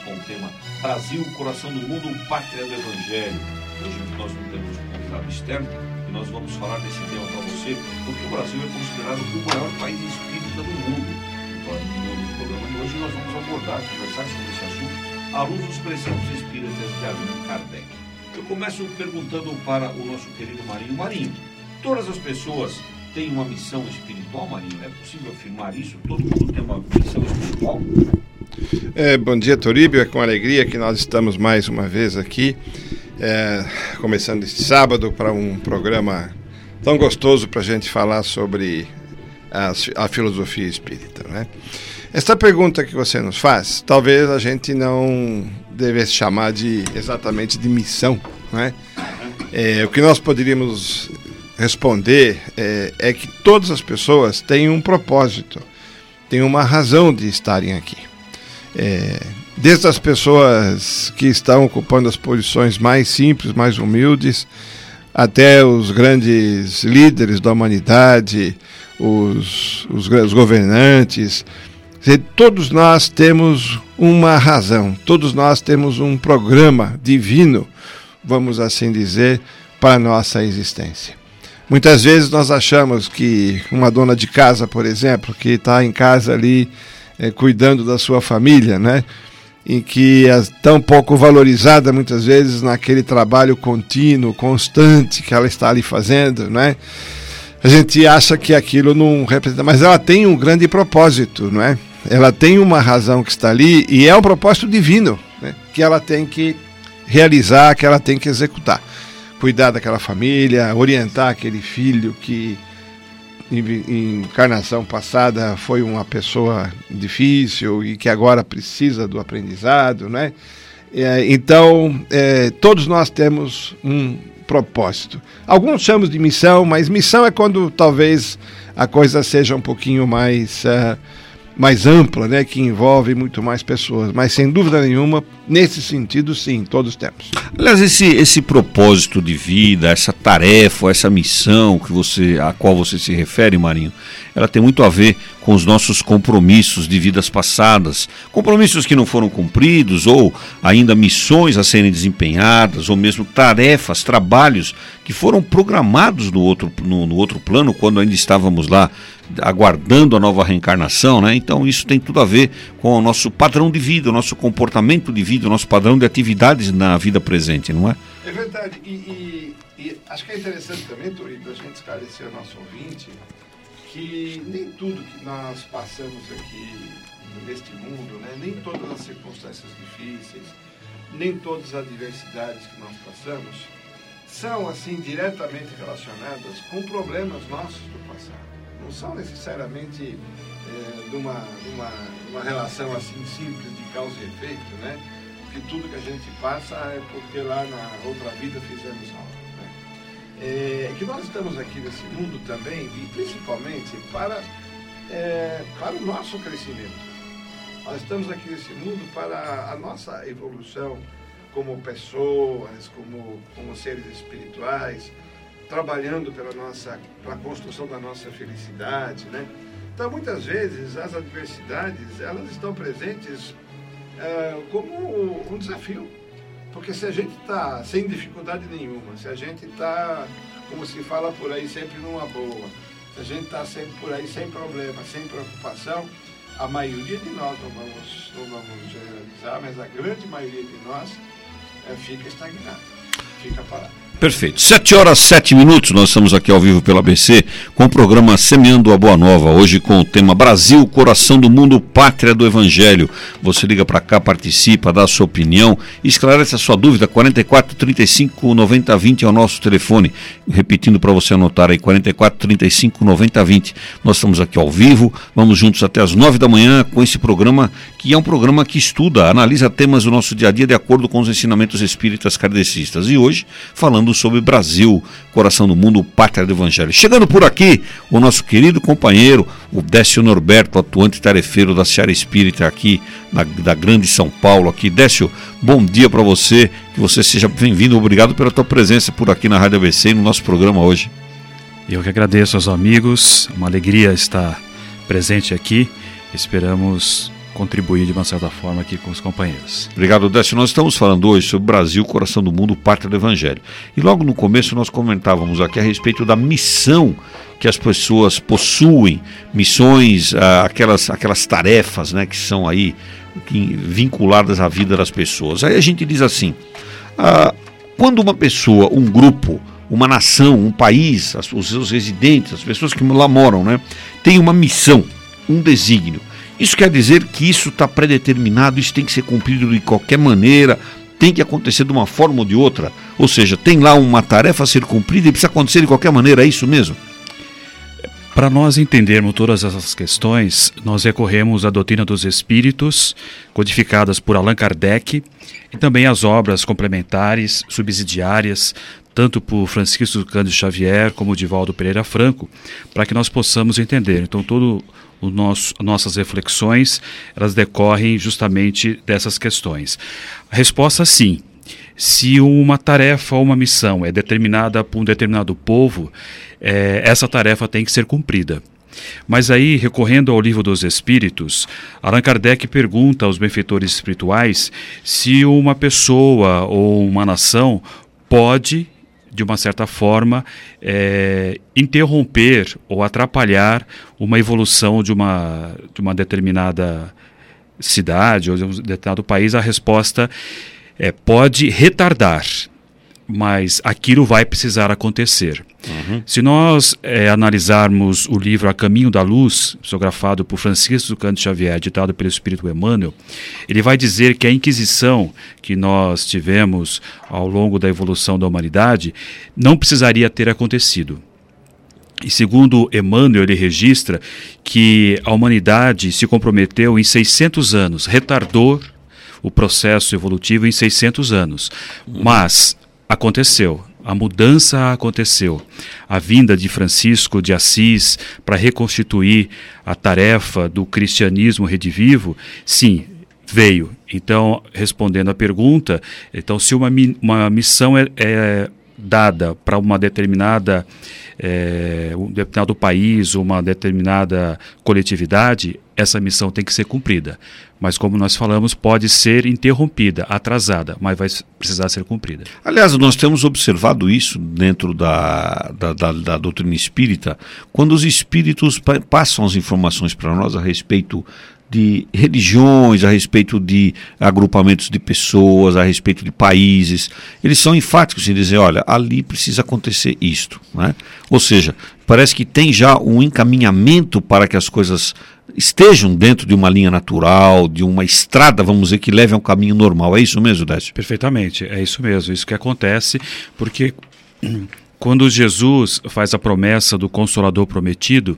com o tema Brasil, coração do mundo, pátria do Evangelho. Hoje nós não temos um convidado externo e nós vamos falar desse tema para você, porque o Brasil é considerado o maior país espírita do mundo. No programa de hoje nós vamos abordar, conversar sobre esse assunto à luz dos preceitos espíritas de Allan Kardec. Eu começo perguntando para o nosso querido Marinho. Marinho, todas as pessoas têm uma missão espiritual, Marinho? É possível afirmar isso? Todo mundo tem uma missão espiritual? Bom dia, Toríbio. É com alegria que nós estamos mais uma vez aqui, começando este sábado para um programa tão gostoso para a gente falar sobre a filosofia espírita, né? Esta pergunta que você nos faz, talvez a gente não devesse chamar exatamente de missão, né? O que nós poderíamos responder é que todas as pessoas têm um propósito, têm uma razão de estarem aqui. Desde as pessoas que estão ocupando as posições mais simples, mais humildes, até os grandes líderes da humanidade, os governantes. Todos nós temos uma razão, todos nós temos um programa divino, vamos assim dizer, para a nossa existência. Muitas vezes nós achamos que uma dona de casa, por exemplo, que está em casa ali cuidando da sua família, né? E que é tão pouco valorizada muitas vezes naquele trabalho contínuo, constante que ela está ali fazendo, né? A gente acha que aquilo não representa, mas ela tem um grande propósito, não é? Ela tem uma razão que está ali e é um propósito divino, né? Que ela tem que realizar, que ela tem que executar. Cuidar daquela família, orientar aquele filho que em encarnação passada foi uma pessoa difícil e que agora precisa do aprendizado, né? Então, todos nós temos um propósito. Alguns chamam de missão, mas missão é quando talvez a coisa seja um pouquinho mais ampla, né, que envolve muito mais pessoas, mas sem dúvida nenhuma, nesse sentido, sim, todos temos. Aliás, esse propósito de vida, essa tarefa, essa missão a qual você se refere, Marinho, ela tem muito a ver com os nossos compromissos de vidas passadas, compromissos que não foram cumpridos, ou ainda missões a serem desempenhadas, ou mesmo tarefas, trabalhos que foram programados no outro plano, quando ainda estávamos lá aguardando a nova reencarnação, né? Então isso tem tudo a ver com o nosso padrão de vida, o nosso comportamento de vida, o nosso padrão de atividades na vida presente, não é? É verdade, e acho que é interessante também, Toríbio, a gente esclarecer ao nosso ouvinte que nem tudo que nós passamos aqui neste mundo, né, nem todas as circunstâncias difíceis, nem todas as adversidades que nós passamos são assim diretamente relacionadas com problemas nossos do passado. Não são necessariamente de uma relação assim simples de causa e efeito, né? Que tudo que a gente passa é porque lá na outra vida fizemos algo, né? Que nós estamos aqui nesse mundo também, e principalmente para o nosso crescimento. Nós estamos aqui nesse mundo para a nossa evolução como pessoas, como seres espirituais, trabalhando pela construção da nossa felicidade, né? Então, muitas vezes, as adversidades, elas estão presentes como um desafio. Porque se a gente está sem dificuldade nenhuma, se a gente está, como se fala por aí, sempre numa boa, se a gente está sempre por aí sem problema, sem preocupação, a maioria de nós, não vamos generalizar, mas a grande maioria de nós fica estagnada, fica parada. Perfeito. 7h07, nós estamos aqui ao vivo pela ABC com o programa Semeando a Boa Nova, hoje com o tema Brasil, coração do mundo, pátria do Evangelho. Você liga para cá, participa, dá a sua opinião, esclarece a sua dúvida, 44 35 90 20 é o nosso telefone, repetindo para você anotar aí, 44 35 90 20. Nós estamos aqui ao vivo, vamos juntos até as 9 da manhã com esse programa, que é um programa que estuda, analisa temas do nosso dia a dia de acordo com os ensinamentos espíritas kardecistas. E hoje, falando sobre Brasil, coração do mundo, pátria do Evangelho. Chegando por aqui, o nosso querido companheiro, o Décio Norberto, atuante tarefeiro da Seara Espírita aqui, da grande São Paulo. Aqui, Décio, bom dia para você, que você seja bem-vindo, obrigado pela tua presença por aqui na Rádio ABC e no nosso programa hoje. Eu que agradeço aos amigos, uma alegria estar presente aqui, esperamos contribuir de uma certa forma aqui com os companheiros. Obrigado, Décio. Nós estamos falando hoje sobre Brasil, coração do mundo, pátria do Evangelho. E logo no começo nós comentávamos aqui a respeito da missão que as pessoas possuem, missões, aquelas tarefas, né, que são aí vinculadas à vida das pessoas. Aí a gente diz assim, quando uma pessoa, um grupo, uma nação, um país, os seus residentes, as pessoas que lá moram, né, tem uma missão, um desígnio. Isso quer dizer que isso está predeterminado, isso tem que ser cumprido de qualquer maneira, tem que acontecer de uma forma ou de outra. Ou seja, tem lá uma tarefa a ser cumprida e precisa acontecer de qualquer maneira, é isso mesmo? Para nós entendermos todas essas questões, nós recorremos à doutrina dos espíritos, codificadas por Allan Kardec, e também às obras complementares, subsidiárias, tanto por Francisco Cândido Xavier como Divaldo Pereira Franco, para que nós possamos entender. Então, nossas reflexões, elas decorrem justamente dessas questões. A resposta, sim. Se uma tarefa ou uma missão é determinada por um determinado povo, essa tarefa tem que ser cumprida. Mas aí, recorrendo ao Livro dos Espíritos, Allan Kardec pergunta aos benfeitores espirituais se uma pessoa ou uma nação pode, de uma certa forma, interromper ou atrapalhar uma evolução de uma determinada cidade ou de um determinado país. A resposta pode retardar, mas aquilo vai precisar acontecer. Uhum. Se nós analisarmos o livro A Caminho da Luz, psicografado por Francisco Cândido Xavier, ditado pelo Espírito Emmanuel, ele vai dizer que a Inquisição que nós tivemos ao longo da evolução da humanidade não precisaria ter acontecido. E segundo Emmanuel, ele registra que a humanidade se comprometeu em 600 anos, retardou o processo evolutivo em 600 anos. Mas aconteceu, a mudança aconteceu. A vinda de Francisco de Assis para reconstituir a tarefa do cristianismo redivivo, sim, veio. Então, respondendo à pergunta, então, se uma missão é dada para um determinado país, uma determinada coletividade, essa missão tem que ser cumprida. Mas, como nós falamos, pode ser interrompida, atrasada, mas vai precisar ser cumprida. Aliás, nós temos observado isso dentro da doutrina espírita, quando os espíritos passam as informações para nós a respeito de religiões, a respeito de agrupamentos de pessoas, a respeito de países. Eles são enfáticos em dizer, olha, ali precisa acontecer isto, né? Ou seja, parece que tem já um encaminhamento para que as coisas estejam dentro de uma linha natural, de uma estrada, vamos dizer, que leve a um caminho normal. É isso mesmo, Décio? Perfeitamente, é isso mesmo. Isso que acontece, porque quando Jesus faz a promessa do Consolador prometido,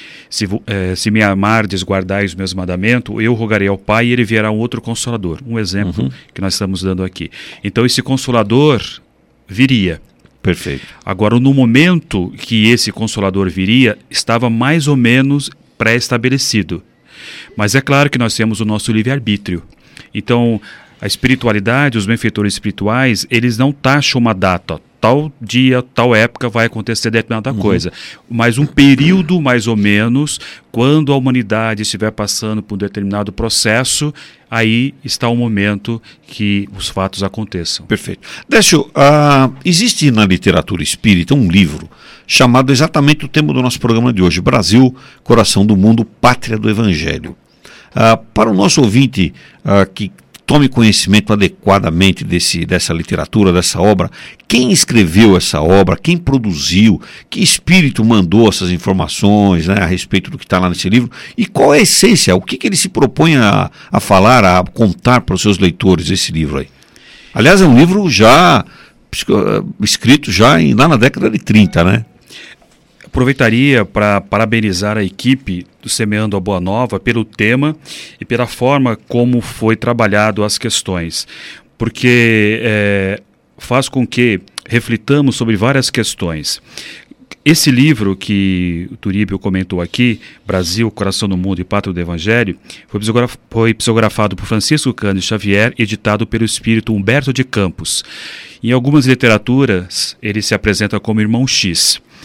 se me amardes, guardais os meus mandamentos, eu rogarei ao Pai e ele enviará um outro Consolador. Um exemplo que nós estamos dando aqui. Então esse Consolador viria. Perfeito. Agora, no momento que esse Consolador viria, estava mais ou menos pré-estabelecido. Mas é claro que nós temos o nosso livre-arbítrio. Então, a espiritualidade, os benfeitores espirituais, eles não taxam uma data, tal dia, tal época vai acontecer determinada coisa. Mas um período, mais ou menos, quando a humanidade estiver passando por um determinado processo, aí está o momento que os fatos aconteçam. Perfeito. Décio, existe na literatura espírita um livro chamado exatamente o tema do nosso programa de hoje, Brasil, Coração do Mundo, Pátria do Evangelho. Para o nosso ouvinte que tome conhecimento adequadamente dessa literatura, dessa obra, quem escreveu essa obra, quem produziu, que espírito mandou essas informações, né, a respeito do que está lá nesse livro, e qual é a essência, o que ele se propõe a falar, a contar para os seus leitores esse livro aí. Aliás, é um livro já escrito lá na década de 30, né? Aproveitaria para parabenizar a equipe do Semeando a Boa Nova pelo tema e pela forma como foi trabalhado as questões, porque faz com que reflitamos sobre várias questões. Esse livro que o Turíbio comentou aqui, Brasil, Coração do Mundo e Pátria do Evangelho, foi psicografado por Francisco Cândido Xavier, editado pelo espírito Humberto de Campos. Em algumas literaturas, ele se apresenta como Irmão X.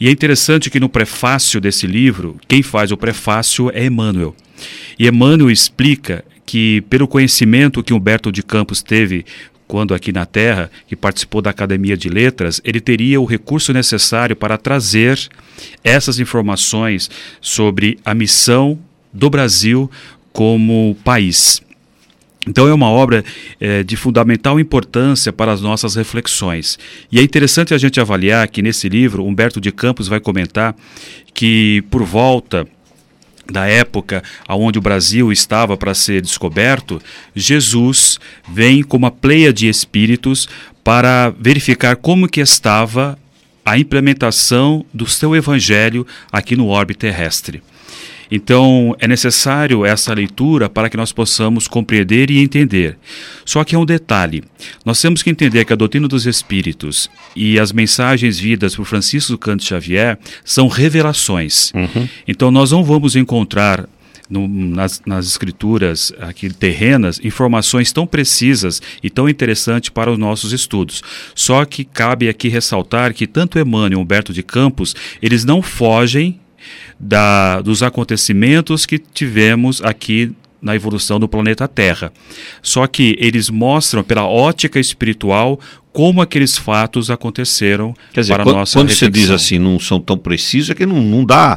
E é interessante que no prefácio desse livro, quem faz o prefácio é Emmanuel. E Emmanuel explica que, pelo conhecimento que Humberto de Campos teve quando aqui na Terra, que participou da Academia de Letras, ele teria o recurso necessário para trazer essas informações sobre a missão do Brasil como país. Então é uma obra de fundamental importância para as nossas reflexões. E é interessante a gente avaliar que nesse livro, Humberto de Campos vai comentar que por volta da época onde o Brasil estava para ser descoberto, Jesus vem com uma pleia de espíritos para verificar como que estava a implementação do seu evangelho aqui no orbe terrestre. Então, é necessário essa leitura para que nós possamos compreender e entender. Só que é um detalhe. Nós temos que entender que a doutrina dos Espíritos e as mensagens vidas por Francisco Cândido Xavier são revelações. Então, nós não vamos encontrar nas escrituras aqui terrenas informações tão precisas e tão interessantes para os nossos estudos. Só que cabe aqui ressaltar que tanto Emmanuel e Humberto de Campos, eles não fogem dos acontecimentos que tivemos aqui na evolução do planeta Terra. Só que eles mostram pela ótica espiritual como aqueles fatos aconteceram. Quer dizer, para a nossa quando reflexão. você diz assim, não são tão precisos, é que não dá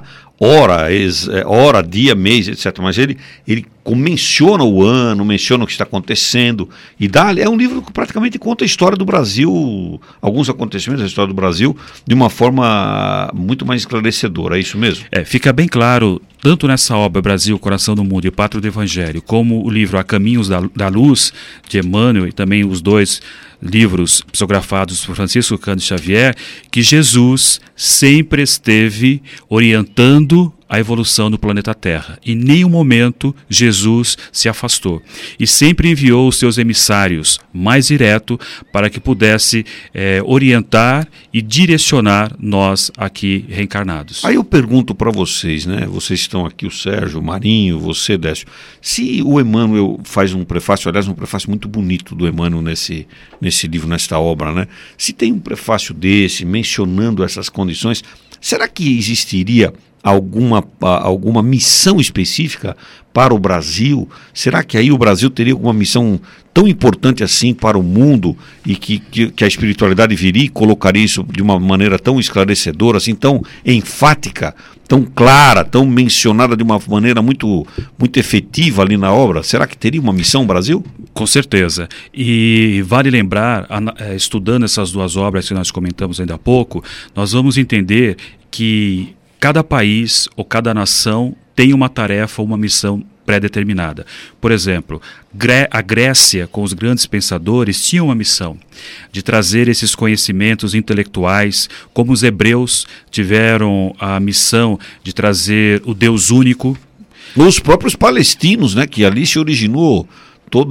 hora, dia, mês, etc. Mas ele menciona o ano, menciona o que está acontecendo, e é um livro que praticamente conta a história do Brasil, alguns acontecimentos da história do Brasil, de uma forma muito mais esclarecedora, é isso mesmo? Fica bem claro, tanto nessa obra Brasil, Coração do Mundo e Pátria do Evangelho, como o livro A Caminhos da Luz, de Emmanuel, e também os dois livros psicografados por Francisco Cândido Xavier, que Jesus sempre esteve orientando a evolução do planeta Terra. Em nenhum momento Jesus se afastou. E sempre enviou os seus emissários mais direto para que pudesse orientar e direcionar nós aqui reencarnados. Aí eu pergunto para vocês, né? Vocês estão aqui, o Sérgio, o Marinho, você, Décio. Se o Emmanuel faz um prefácio, aliás, um prefácio muito bonito do Emmanuel nesse livro, nesta obra, né? Se tem um prefácio desse, mencionando essas condições, será que existiria alguma missão específica para o Brasil? Será que aí o Brasil teria alguma missão tão importante assim para o mundo e que a espiritualidade viria e colocaria isso de uma maneira tão esclarecedora, assim, tão enfática, tão clara, tão mencionada de uma maneira muito, muito efetiva ali na obra? Será que teria uma missão Brasil? Com certeza. E vale lembrar, estudando essas duas obras que nós comentamos ainda há pouco, nós vamos entender que cada país ou cada nação tem uma tarefa, uma missão pré-determinada. Por exemplo, a Grécia, com os grandes pensadores, tinha uma missão de trazer esses conhecimentos intelectuais, como os hebreus tiveram a missão de trazer o Deus único. Os próprios palestinos, né, que ali se originou todo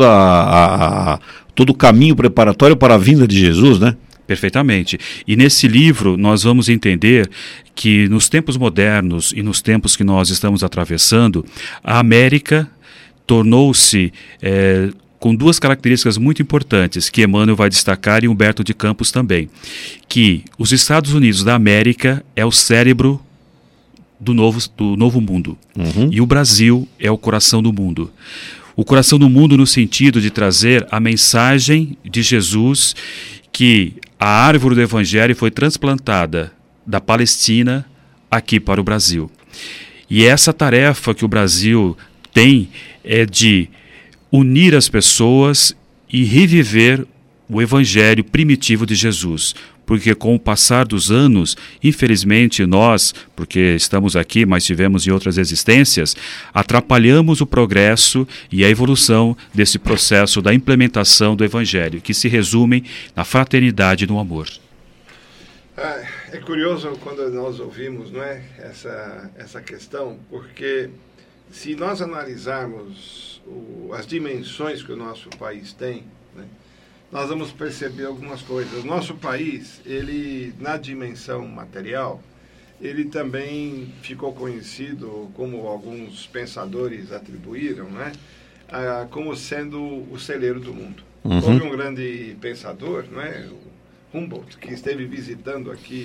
o caminho preparatório para a vinda de Jesus, né? Perfeitamente. E nesse livro nós vamos entender que nos tempos modernos e nos tempos que nós estamos atravessando, a América tornou-se com duas características muito importantes, que Emmanuel vai destacar e Humberto de Campos também, que os Estados Unidos da América é o cérebro do novo mundo, e o Brasil é o coração do mundo. O coração do mundo no sentido de trazer a mensagem de Jesus, que a árvore do Evangelho foi transplantada da Palestina aqui para o Brasil. E essa tarefa que o Brasil tem é de unir as pessoas e reviver o Evangelho primitivo de Jesus. Porque com o passar dos anos, infelizmente nós, porque estamos aqui, mas tivemos em outras existências, atrapalhamos o progresso e a evolução desse processo da implementação do Evangelho, que se resume na fraternidade e no amor. É curioso quando nós ouvimos, não é, essa questão, porque se nós analisarmos as dimensões que o nosso país tem, né, nós vamos perceber algumas coisas. O nosso país, ele, na dimensão material, ele também ficou conhecido, como alguns pensadores atribuíram, né, como sendo o celeiro do mundo. Houve um grande pensador, né, Humboldt, que esteve visitando aqui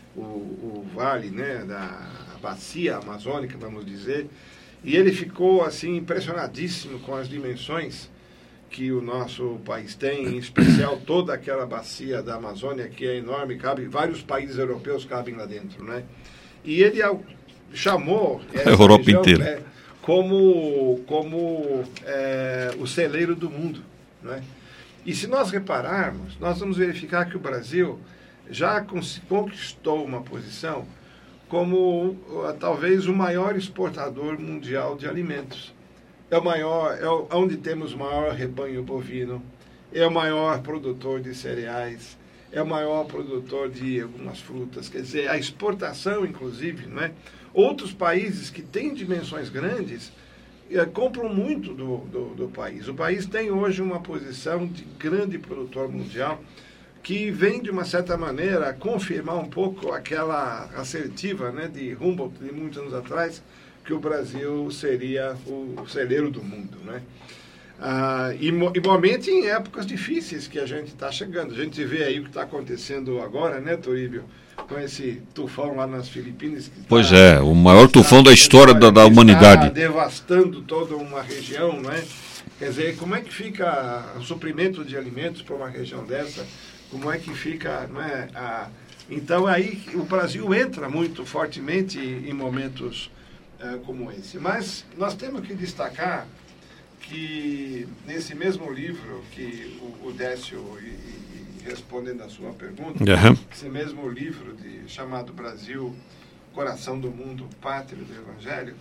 o vale, né, da bacia amazônica, vamos dizer, e ele ficou assim impressionadíssimo com as dimensões que o nosso país tem, em especial toda aquela bacia da Amazônia, que é enorme, cabe, vários países europeus cabem lá dentro, né? E ele chamou essa a Europa região, inteira, né, como o celeiro do mundo, né? E se nós repararmos, nós vamos verificar que o Brasil já conquistou uma posição como talvez o maior exportador mundial de alimentos. É onde temos o maior rebanho bovino, é o maior produtor de cereais, é o maior produtor de algumas frutas. Quer dizer, a exportação, inclusive, né? Outros países que têm dimensões grandes compram muito do país. O país tem hoje uma posição de grande produtor mundial que vem, de uma certa maneira, confirmar um pouco aquela assertiva, né, de Humboldt, de muitos anos atrás, que o Brasil seria o celeiro do mundo, né? Igualmente em épocas difíceis que a gente está chegando. A gente vê aí o que está acontecendo agora, né, Toríbio? Com esse tufão lá nas Filipinas. Pois é, o maior tufão da história da humanidade. Está devastando toda uma região, né? Quer dizer, como é que fica o suprimento de alimentos para uma região dessa? Como é que fica, né? Então aí o Brasil entra muito fortemente em momentos como esse. Mas nós temos que destacar que nesse mesmo livro que o Décio, respondendo a sua pergunta, esse mesmo livro chamado Brasil, Coração do Mundo, Pátria do Evangelho,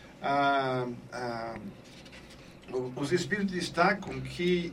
os espíritos destacam que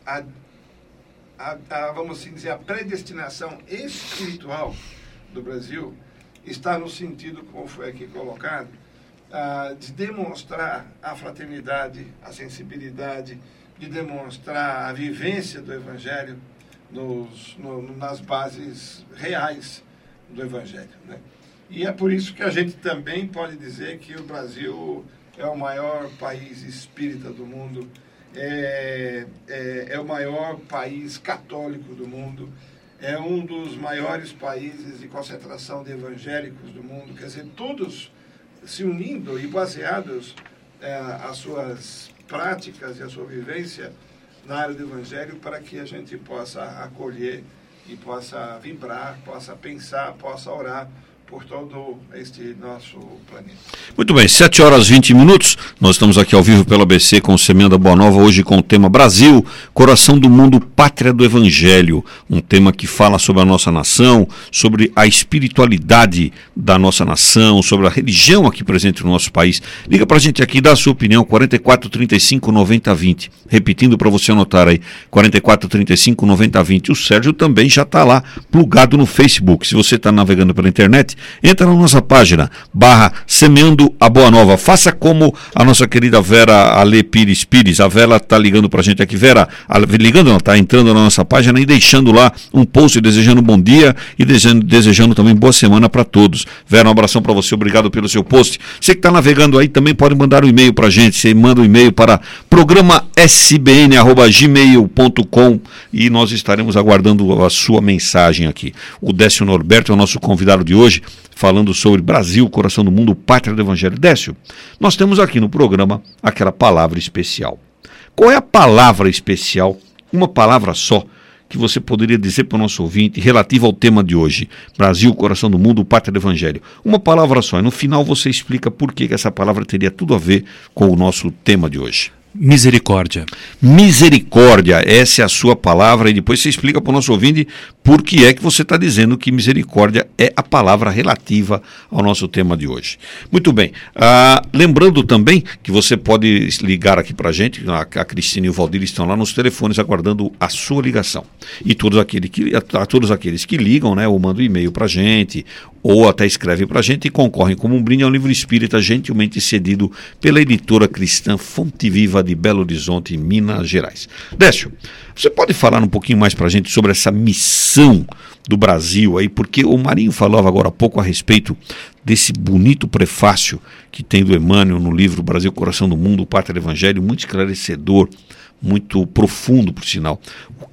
vamos assim dizer, a predestinação espiritual do Brasil está no sentido, como foi aqui colocado, de demonstrar a fraternidade, a sensibilidade, de demonstrar a vivência do Evangelho nas bases reais do Evangelho, né? E é por isso que a gente também pode dizer que o Brasil é o maior país espírita do mundo, é o maior país católico do mundo, é um dos maiores países de concentração de evangélicos do mundo. Quer dizer, todos se unindo e baseados as suas práticas e a sua vivência na área do Evangelho, para que a gente possa acolher e possa vibrar, possa pensar, possa orar por todo este nosso planeta. Muito bem, 7h20. Nós estamos aqui ao vivo pela ABC com o Semeando a Boa Nova, hoje com o tema Brasil, Coração do Mundo, Pátria do Evangelho. Um tema que fala sobre a nossa nação, sobre a espiritualidade da nossa nação, sobre a religião aqui presente no nosso país. Liga pra gente aqui, dá a sua opinião, 44 35 90 20. Repetindo para você anotar aí, 44 35 90 20. O Sérgio também já está lá, plugado no Facebook. Se você está navegando pela internet, entra na nossa página, /Semeando a Boa Nova. Faça como a nossa querida Vera Ale Pires. A Vera está ligando para a gente aqui. Vera, ligando não, está entrando na nossa página e deixando lá um post desejando bom dia e desejando também boa semana para todos. Vera, um abração para você, obrigado pelo seu post. Você que está navegando aí também pode mandar um e-mail para a gente. Você manda um e-mail para programasbn@gmail.com e nós estaremos aguardando a sua mensagem aqui. O Décio Norberto é o nosso convidado de hoje, falando sobre Brasil, Coração do Mundo, Pátria do Evangelho. Décio, nós temos aqui no programa aquela palavra especial. Qual é a palavra especial, uma palavra só, que você poderia dizer para o nosso ouvinte relativa ao tema de hoje? Brasil, Coração do Mundo, Pátria do Evangelho. Uma palavra só, e no final você explica por que essa palavra teria tudo a ver com o nosso tema de hoje. Misericórdia. Misericórdia, essa é a sua palavra, e depois você explica para o nosso ouvinte por que é que você está dizendo que misericórdia é a palavra relativa ao nosso tema de hoje. Muito bem, lembrando também que você pode ligar aqui para a gente, a Cristina e o Valdir estão lá nos telefones aguardando a sua ligação. E todos aqueles que ligam, né, ou mandam e-mail para a gente, ou até escrevem para a gente e concorrem como um brinde a um livro espírita gentilmente cedido pela editora cristã Fonte Viva de Belo Horizonte, Minas Gerais. Décio, você pode falar um pouquinho mais para a gente sobre essa missão do Brasil aí, porque o Marinho falava agora há pouco a respeito desse bonito prefácio que tem do Emmanuel no livro Brasil, Coração do Mundo, Pátria do Evangelho, muito esclarecedor, muito profundo, por sinal.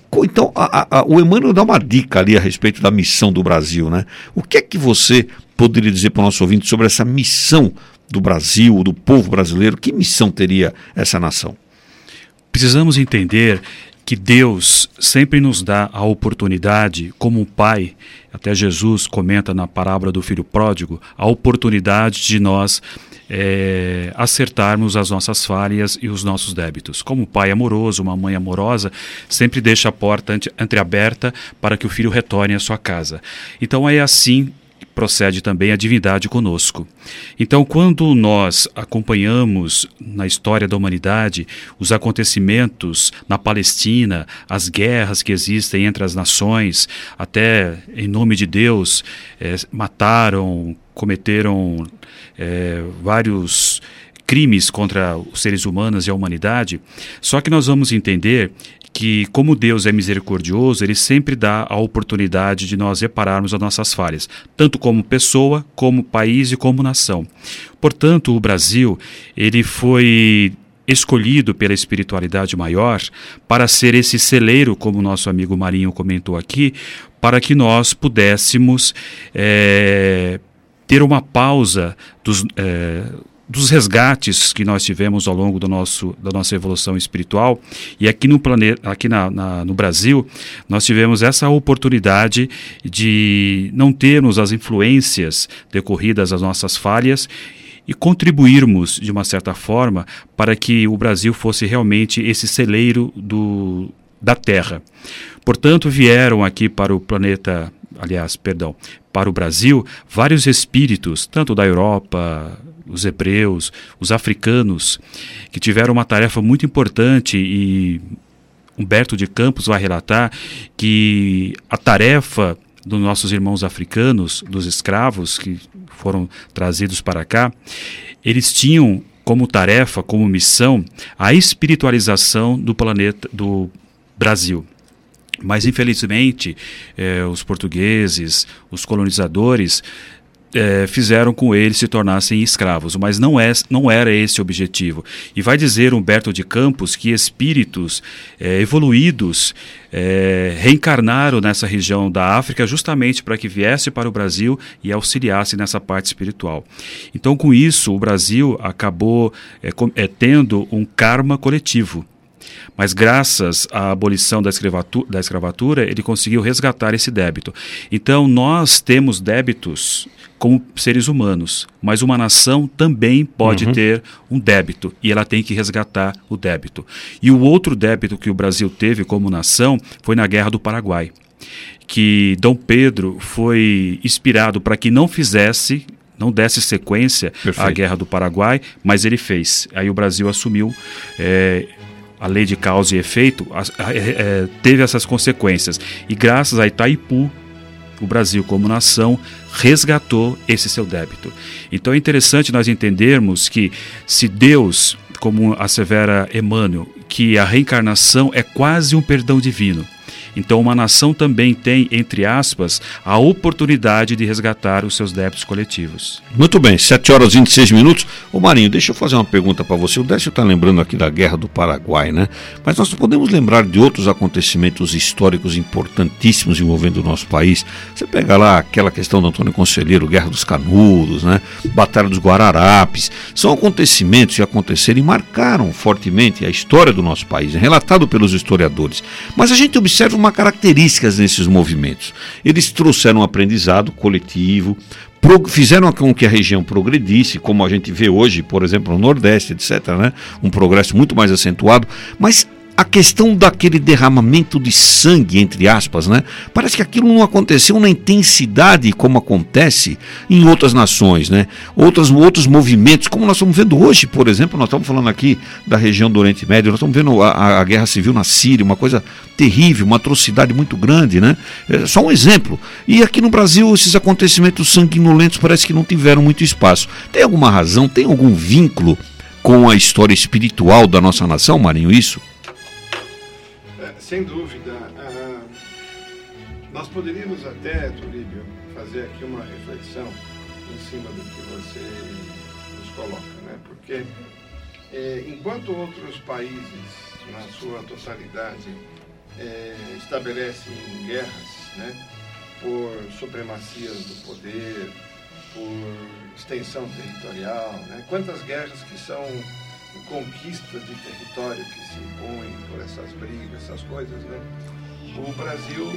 Então, o Emmanuel dá uma dica ali a respeito da missão do Brasil, né? O que é que você poderia dizer para o nosso ouvinte sobre essa missão do Brasil, do povo brasileiro? Que missão teria essa nação? Precisamos entender que Deus sempre nos dá a oportunidade, como um pai, até Jesus comenta na parábola do filho pródigo, a oportunidade de nós acertarmos as nossas falhas e os nossos débitos. Como um pai amoroso, uma mãe amorosa, sempre deixa a porta entreaberta para que o filho retorne à sua casa. Então é assim procede também a divindade conosco. Então, quando nós acompanhamos na história da humanidade os acontecimentos na Palestina, as guerras que existem entre as nações, até em nome de Deus, mataram, cometeram vários crimes contra os seres humanos e a humanidade, só que nós vamos entender que, como Deus é misericordioso, Ele sempre dá a oportunidade de nós repararmos as nossas falhas, tanto como pessoa, como país e como nação. Portanto, o Brasil, ele foi escolhido pela espiritualidade maior para ser esse celeiro, como o nosso amigo Marinho comentou aqui, para que nós pudéssemos ter uma pausa dos resgates que nós tivemos ao longo da nossa evolução espiritual. E aqui no planeta, no Brasil, nós tivemos essa oportunidade de não termos as influências decorridas das nossas falhas e contribuirmos, de uma certa forma, para que o Brasil fosse realmente esse celeiro da Terra. Portanto, vieram aqui para o planeta, para o Brasil, vários espíritos, tanto da Europa, os hebreus, os africanos, que tiveram uma tarefa muito importante, e Humberto de Campos vai relatar que a tarefa dos nossos irmãos africanos, dos escravos que foram trazidos para cá, eles tinham como tarefa, como missão, a espiritualização do planeta, do Brasil. Mas, infelizmente, os portugueses, os colonizadores, fizeram com eles se tornassem escravos, mas não era esse o objetivo. E vai dizer Humberto de Campos que espíritos evoluídos reencarnaram nessa região da África justamente para que viesse para o Brasil e auxiliasse nessa parte espiritual. Então, com isso, o Brasil acabou tendo um karma coletivo. Mas graças à abolição da escravatura, ele conseguiu resgatar esse débito. Então, nós temos débitos como seres humanos, mas uma nação também pode ter um débito, e ela tem que resgatar o débito. E o outro débito que o Brasil teve como nação foi na Guerra do Paraguai, que Dom Pedro foi inspirado para que não desse sequência à Guerra do Paraguai, mas ele fez. Aí o Brasil assumiu a lei de causa e efeito, teve essas consequências. E graças a Itaipu, o Brasil como nação resgatou esse seu débito. Então é interessante nós entendermos que, se Deus, como assevera Emmanuel, que a reencarnação é quase um perdão divino, então uma nação também tem, entre aspas, a oportunidade de resgatar os seus débitos coletivos. Muito bem, 7h26. Ô Marinho, deixa eu fazer uma pergunta para você. O Décio está lembrando aqui da Guerra do Paraguai, né? Mas nós podemos lembrar de outros acontecimentos históricos importantíssimos envolvendo o nosso país. Você pega lá aquela questão do Antônio Conselheiro, Guerra dos Canudos, né? Batalha dos Guararapes. São acontecimentos que aconteceram e marcaram fortemente a história do nosso país, relatado pelos historiadores. Mas a gente observa uma características nesses movimentos. Eles trouxeram um aprendizado coletivo, fizeram com que a região progredisse, como a gente vê hoje, por exemplo, no Nordeste, etc., né? Um progresso muito mais acentuado, mas a questão daquele derramamento de sangue, entre aspas, né? Parece que aquilo não aconteceu na intensidade como acontece em outras nações, né? Outros movimentos, como nós estamos vendo hoje, por exemplo, nós estamos falando aqui da região do Oriente Médio, nós estamos vendo a guerra civil na Síria, uma coisa terrível, uma atrocidade muito grande, né? Só um exemplo. E aqui no Brasil, esses acontecimentos sanguinolentos parece que não tiveram muito espaço. Tem alguma razão, tem algum vínculo com a história espiritual da nossa nação, Marinho, isso? Sem dúvida. Nós poderíamos até, Turíbio, fazer aqui uma reflexão em cima do que você nos coloca, né? Porque enquanto outros países, na sua totalidade, estabelecem guerras, né, por supremacias do poder, por extensão territorial, né? Quantas guerras que são conquistas de território que se impõem por essas brigas, essas coisas, né? O Brasil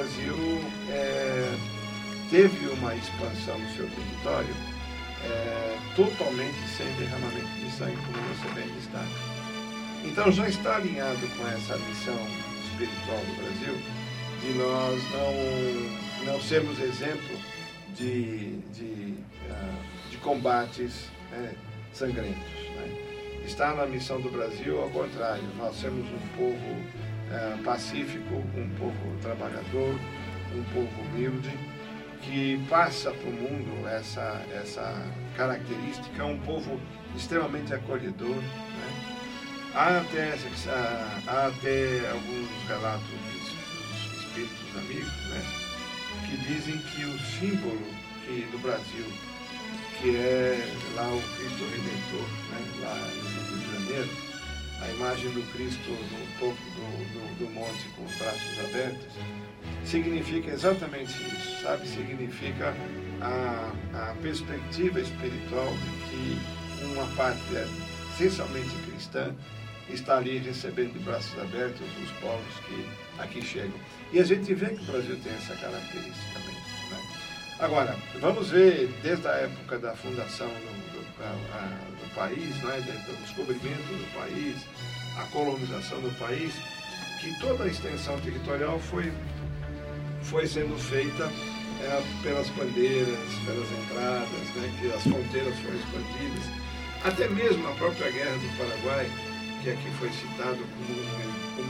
teve uma expansão no seu território totalmente sem derramamento de sangue, como você bem destaca. Então já está alinhado com essa missão espiritual do Brasil de nós não sermos exemplo de combates sangrentos, né? Está na missão do Brasil, ao contrário, nós somos um povo pacífico, um povo trabalhador, um povo humilde, que passa para o mundo essa característica, um povo extremamente acolhedor, né? Há até alguns relatos dos espíritos amigos, né, que dizem que o símbolo do Brasil, que é lá o Cristo Redentor, né, lá no Rio de Janeiro, a imagem do Cristo no topo do monte com os braços abertos, significa exatamente isso, sabe? Significa a perspectiva espiritual de que uma pátria essencialmente cristã está ali recebendo de braços abertos os povos que aqui chegam. E a gente vê que o Brasil tem essa característica mesmo, né? Agora, vamos ver desde a época da fundação do país, né, do descobrimento do país, a colonização do país, que toda a extensão territorial foi sendo feita pelas bandeiras, pelas entradas, né, que as fronteiras foram expandidas. Até mesmo a própria Guerra do Paraguai, que aqui foi citado como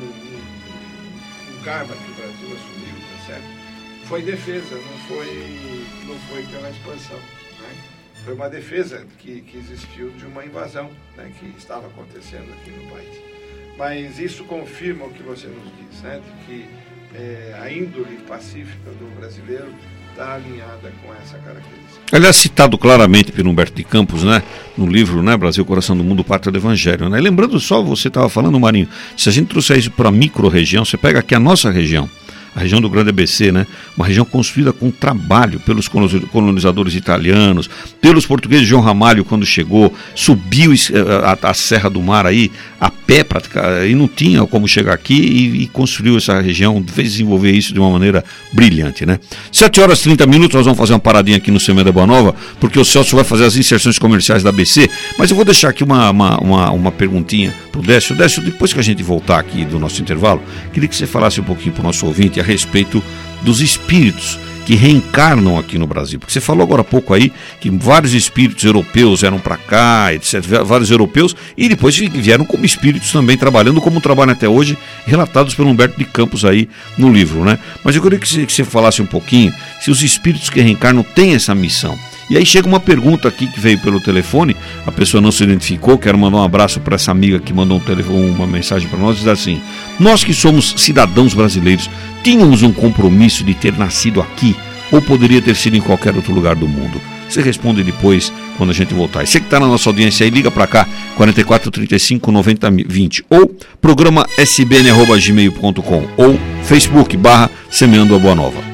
um karma que o Brasil assumiu, tá certo? Foi defesa, não foi pela expansão, né? Foi uma defesa que existiu de uma invasão, né, que estava acontecendo aqui no país. Mas isso confirma o que você nos diz, né, de que a índole pacífica do brasileiro está alinhada com essa característica. Aliás, citado claramente pelo Humberto de Campos, né, no livro, né, Brasil, Coração do Mundo, Pátria do Evangelho, né? Lembrando só, você estava falando, Marinho, se a gente trouxer isso para a micro-região, você pega aqui a nossa região, a região do Grande ABC, né? Uma região construída com trabalho pelos colonizadores italianos, pelos portugueses. João Ramalho, quando chegou, subiu a Serra do Mar aí, a pé, praticamente, e não tinha como chegar aqui e construiu essa região, fez desenvolver isso de uma maneira brilhante, né? 7h30, nós vamos fazer uma paradinha aqui no Semeando a Boa Nova, porque o Celso vai fazer as inserções comerciais da ABC, mas eu vou deixar aqui uma perguntinha para o Décio. Décio, depois que a gente voltar aqui do nosso intervalo, queria que você falasse um pouquinho para o nosso ouvinte a respeito dos espíritos que reencarnam aqui no Brasil, porque você falou agora há pouco aí que vários espíritos europeus eram para cá, etc, vários europeus, e depois vieram como espíritos também trabalhando, como trabalham até hoje, relatados pelo Humberto de Campos aí no livro, né? Mas eu queria que você falasse um pouquinho se os espíritos que reencarnam têm essa missão. E aí chega uma pergunta aqui que veio pelo telefone, a pessoa não se identificou, quero mandar um abraço para essa amiga que mandou uma mensagem para nós, diz assim: nós que somos cidadãos brasileiros, tínhamos um compromisso de ter nascido aqui ou poderia ter sido em qualquer outro lugar do mundo? Você responde depois, quando a gente voltar. E você que está na nossa audiência aí, liga para cá, 44 35 90 20, ou programa sbn@gmail.com, ou Facebook /Semeando a Boa Nova.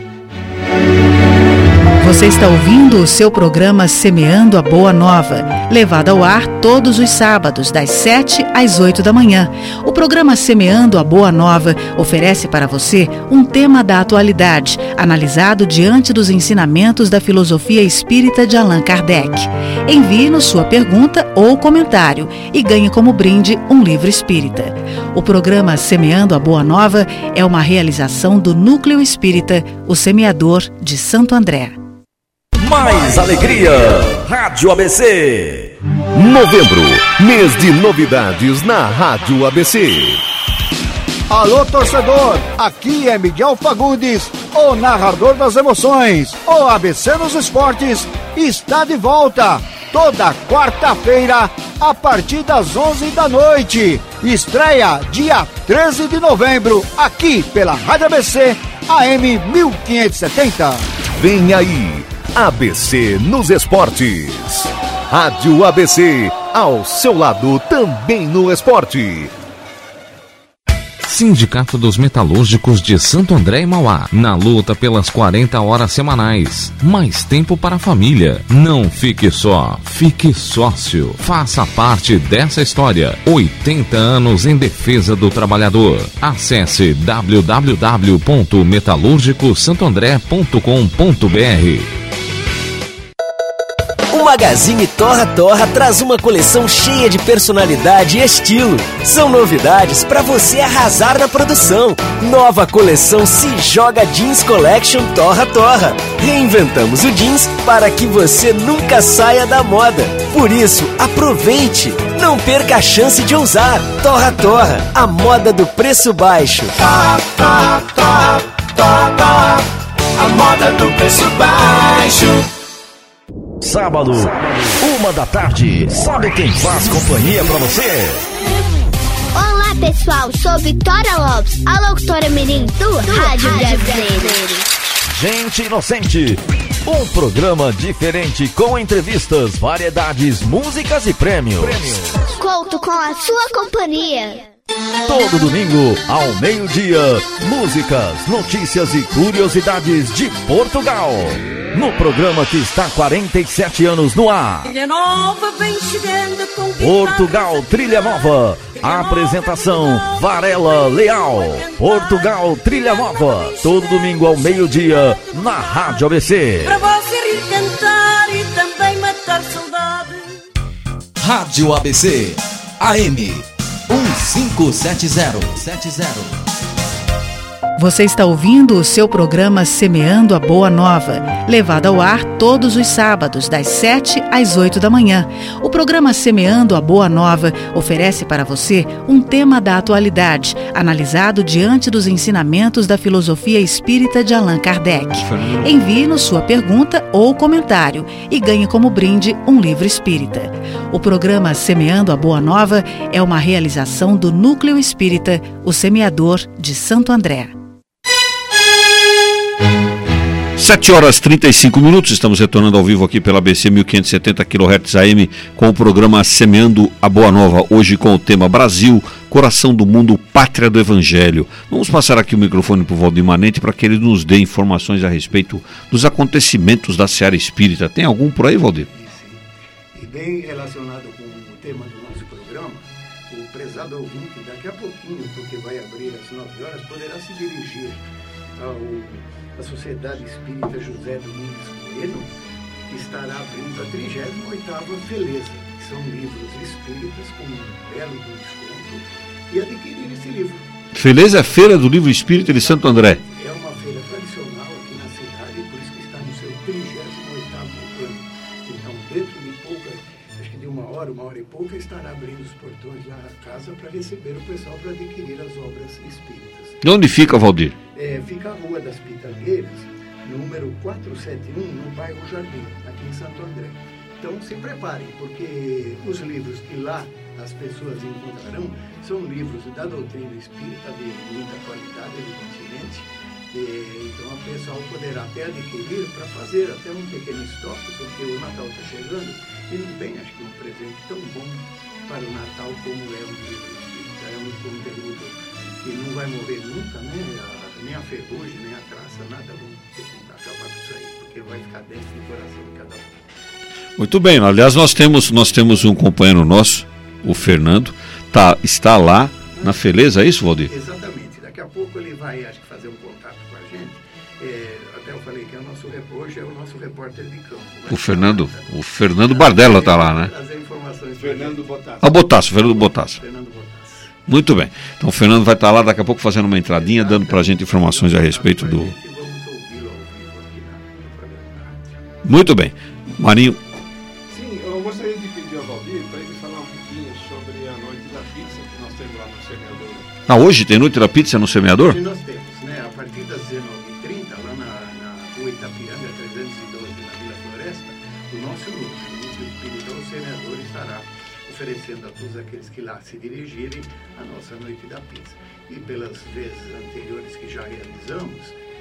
Você está ouvindo o seu programa Semeando a Boa Nova, levado ao ar todos os sábados, das 7 às 8 da manhã. O programa Semeando a Boa Nova oferece para você um tema da atualidade, analisado diante dos ensinamentos da filosofia espírita de Allan Kardec. Envie-nos sua pergunta ou comentário e ganhe como brinde um livro espírita. O programa Semeando a Boa Nova é uma realização do Núcleo Espírita, o Semeador de Santo André. Mais alegria, Rádio ABC. Novembro, mês de novidades na Rádio ABC. Alô, torcedor, aqui é Miguel Fagundes, o narrador das emoções. O ABC nos esportes está de volta, toda quarta-feira, a partir das 11 da noite. Estreia dia 13 de novembro, aqui pela Rádio ABC, AM 1570. Vem aí, ABC nos esportes. Rádio ABC, ao seu lado também no esporte. Sindicato dos Metalúrgicos de Santo André e Mauá, na luta pelas 40 horas semanais. Mais tempo para a família. Não fique só, fique sócio. Faça parte dessa história. 80 anos em defesa do trabalhador. Acesse www.metalurgicosantoandré.com.br. O Magazine Torra Torra traz uma coleção cheia de personalidade e estilo. São novidades para você arrasar na produção. Nova coleção Se Joga Jeans Collection Torra Torra. Reinventamos o jeans para que você nunca saia da moda. Por isso, aproveite. Não perca a chance de ousar. Torra Torra, a moda do preço baixo. Torra, torra, torra, torra, torra, a moda do preço baixo. Sábado, 1h, sabe quem faz companhia pra você? Olá pessoal, sou Vitória Lopes, a locutora mirim do Rádio Brasileiro. Gente Inocente, um programa diferente com entrevistas, variedades, músicas e prêmios. Conto com a sua companhia. Todo domingo, ao meio-dia, músicas, notícias e curiosidades de Portugal. No programa que está há 47 anos no ar. Portugal Trilha Nova. Apresentação Varela Leal. Portugal Trilha Nova. Todo domingo ao meio-dia na Rádio ABC. Para você ir cantar e também matar saudade. Rádio ABC AM 1570. Você está ouvindo o seu programa Semeando a Boa Nova, levado ao ar todos os sábados, das 7 às 8 da manhã. O programa Semeando a Boa Nova oferece para você um tema da atualidade, analisado diante dos ensinamentos da filosofia espírita de Allan Kardec. Envie-nos sua pergunta ou comentário e ganhe como brinde um livro espírita. O programa Semeando a Boa Nova é uma realização do Núcleo Espírita, o Semeador de Santo André. 7h35, estamos retornando ao vivo aqui pela ABC 1570 kHz AM com o programa Semeando a Boa Nova, hoje com o tema Brasil, Coração do Mundo, Pátria do Evangelho. Vamos passar aqui o microfone para o Valdir Manente para que ele nos dê informações a respeito dos acontecimentos da Seara Espírita. Tem algum por aí, Valdir? E bem relacionado com o tema do nosso programa, o prezado ouvinte, daqui a pouquinho, porque vai abrir às 9 horas, poderá se dirigir à Sociedade Espírita José Domingos Coelho, que estará abrindo a 38ª Feleza, que são livros espíritas com um belo desconto, e adquirir esse livro. Feleza é a Feira do Livro Espírita de Santo André. É uma feira tradicional aqui na cidade, por isso que está no seu 38º ano. Então, dentro de pouca, acho que de uma hora e pouca, estará abrindo os portões lá na casa para receber o pessoal para adquirir as obras espíritas. De onde fica, Valdir? Fica a Rua das Pitangueiras, número 471, no bairro Jardim, aqui em Santo André. Então se preparem, porque os livros que lá as pessoas encontrarão são livros da doutrina espírita de muita qualidade, evidentemente. Então o pessoal poderá até adquirir para fazer até um pequeno estoque, porque o Natal está chegando e não tem, acho que, um presente tão bom para o Natal como é um livro espírita. É um conteúdo que não vai morrer nunca, né? Nem a ferrugem, nem a traça, nada vão ter que acabar com isso aí, porque vai ficar dentro do coração de cada um. Muito bem, aliás, nós temos um companheiro nosso, o Fernando, está lá na Feleza, é isso, Valdir? Exatamente, daqui a pouco ele vai, acho que, fazer um contato com a gente, até eu falei que hoje é o nosso repórter de campo. O Fernando Bardella está lá, né? Trazer informações. Fernando Botasso. Fernando Botasso. Muito bem. Então o Fernando vai estar lá daqui a pouco fazendo uma entradinha, dando para a gente informações a respeito do... Muito bem. Marinho. Sim, eu gostaria de pedir ao Valdir para ele falar um pouquinho sobre a Noite da Pizza que nós temos lá no Semeador. Hoje tem Noite da Pizza no Semeador? Hoje nós temos, né? A partir das 19h30, lá na Rua Itapiranga 312, na Vila Floresta, o nosso núcleo espírita, o Semeador, estará oferecendo a todos aqueles que lá se dirigirem a nossa Noite da Pizza. E pelas vezes anteriores que já realizamos,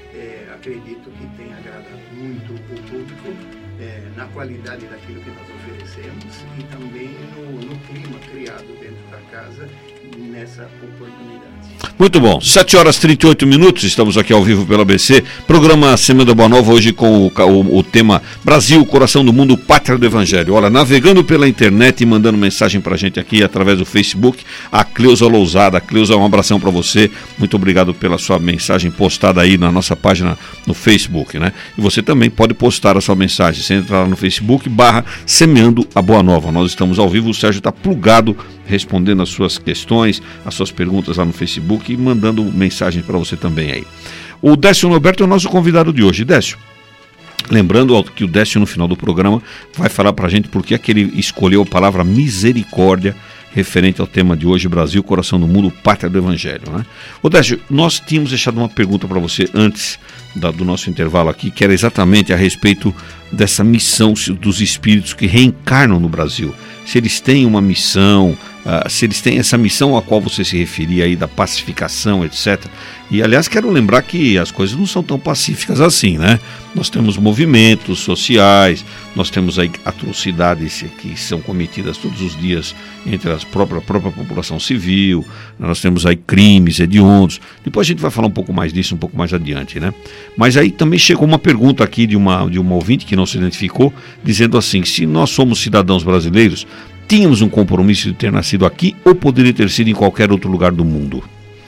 acredito que tem agradado muito o público na qualidade daquilo que nós oferecemos e também no clima criado dentro da casa nessa oportunidade. Muito bom, 7h38, estamos aqui ao vivo pela ABC, programa Semana Boa Nova, hoje com o tema Brasil, coração do mundo, pátria do Evangelho. Olha, navegando pela internet e mandando mensagem pra gente aqui através do Facebook, a Cleusa Lousada. Cleusa, um abração para você, muito obrigado pela sua mensagem postada aí na nossa página no Facebook, né? E você também pode postar a sua mensagem, você entra lá no Facebook, /Semeando a Boa Nova. Nós estamos ao vivo, o Sérgio está plugado, respondendo as suas questões, as suas perguntas lá no Facebook e mandando mensagem para você também aí. O Décio Norberto é o nosso convidado de hoje. Décio, lembrando que o Décio no final do programa vai falar para a gente por que ele escolheu a palavra misericórdia referente ao tema de hoje, Brasil, coração do mundo, pátria do Evangelho, né? Ô Décio, nós tínhamos deixado uma pergunta para você antes do nosso intervalo aqui, que era exatamente a respeito dessa missão dos espíritos que reencarnam no Brasil. Se eles têm uma missão, se eles têm essa missão a qual você se referia aí, da pacificação, etc. E, aliás, quero lembrar que as coisas não são tão pacíficas assim, né? Nós temos movimentos sociais, nós temos aí atrocidades que são cometidas todos os dias entre a própria população civil, nós temos aí crimes hediondos. Depois a gente vai falar um pouco mais disso, um pouco mais adiante, né? Mas aí também chegou uma pergunta aqui de uma ouvinte que não se identificou, dizendo assim, se nós somos cidadãos brasileiros, tínhamos um compromisso de ter nascido aqui ou poderia ter sido em qualquer outro lugar do mundo?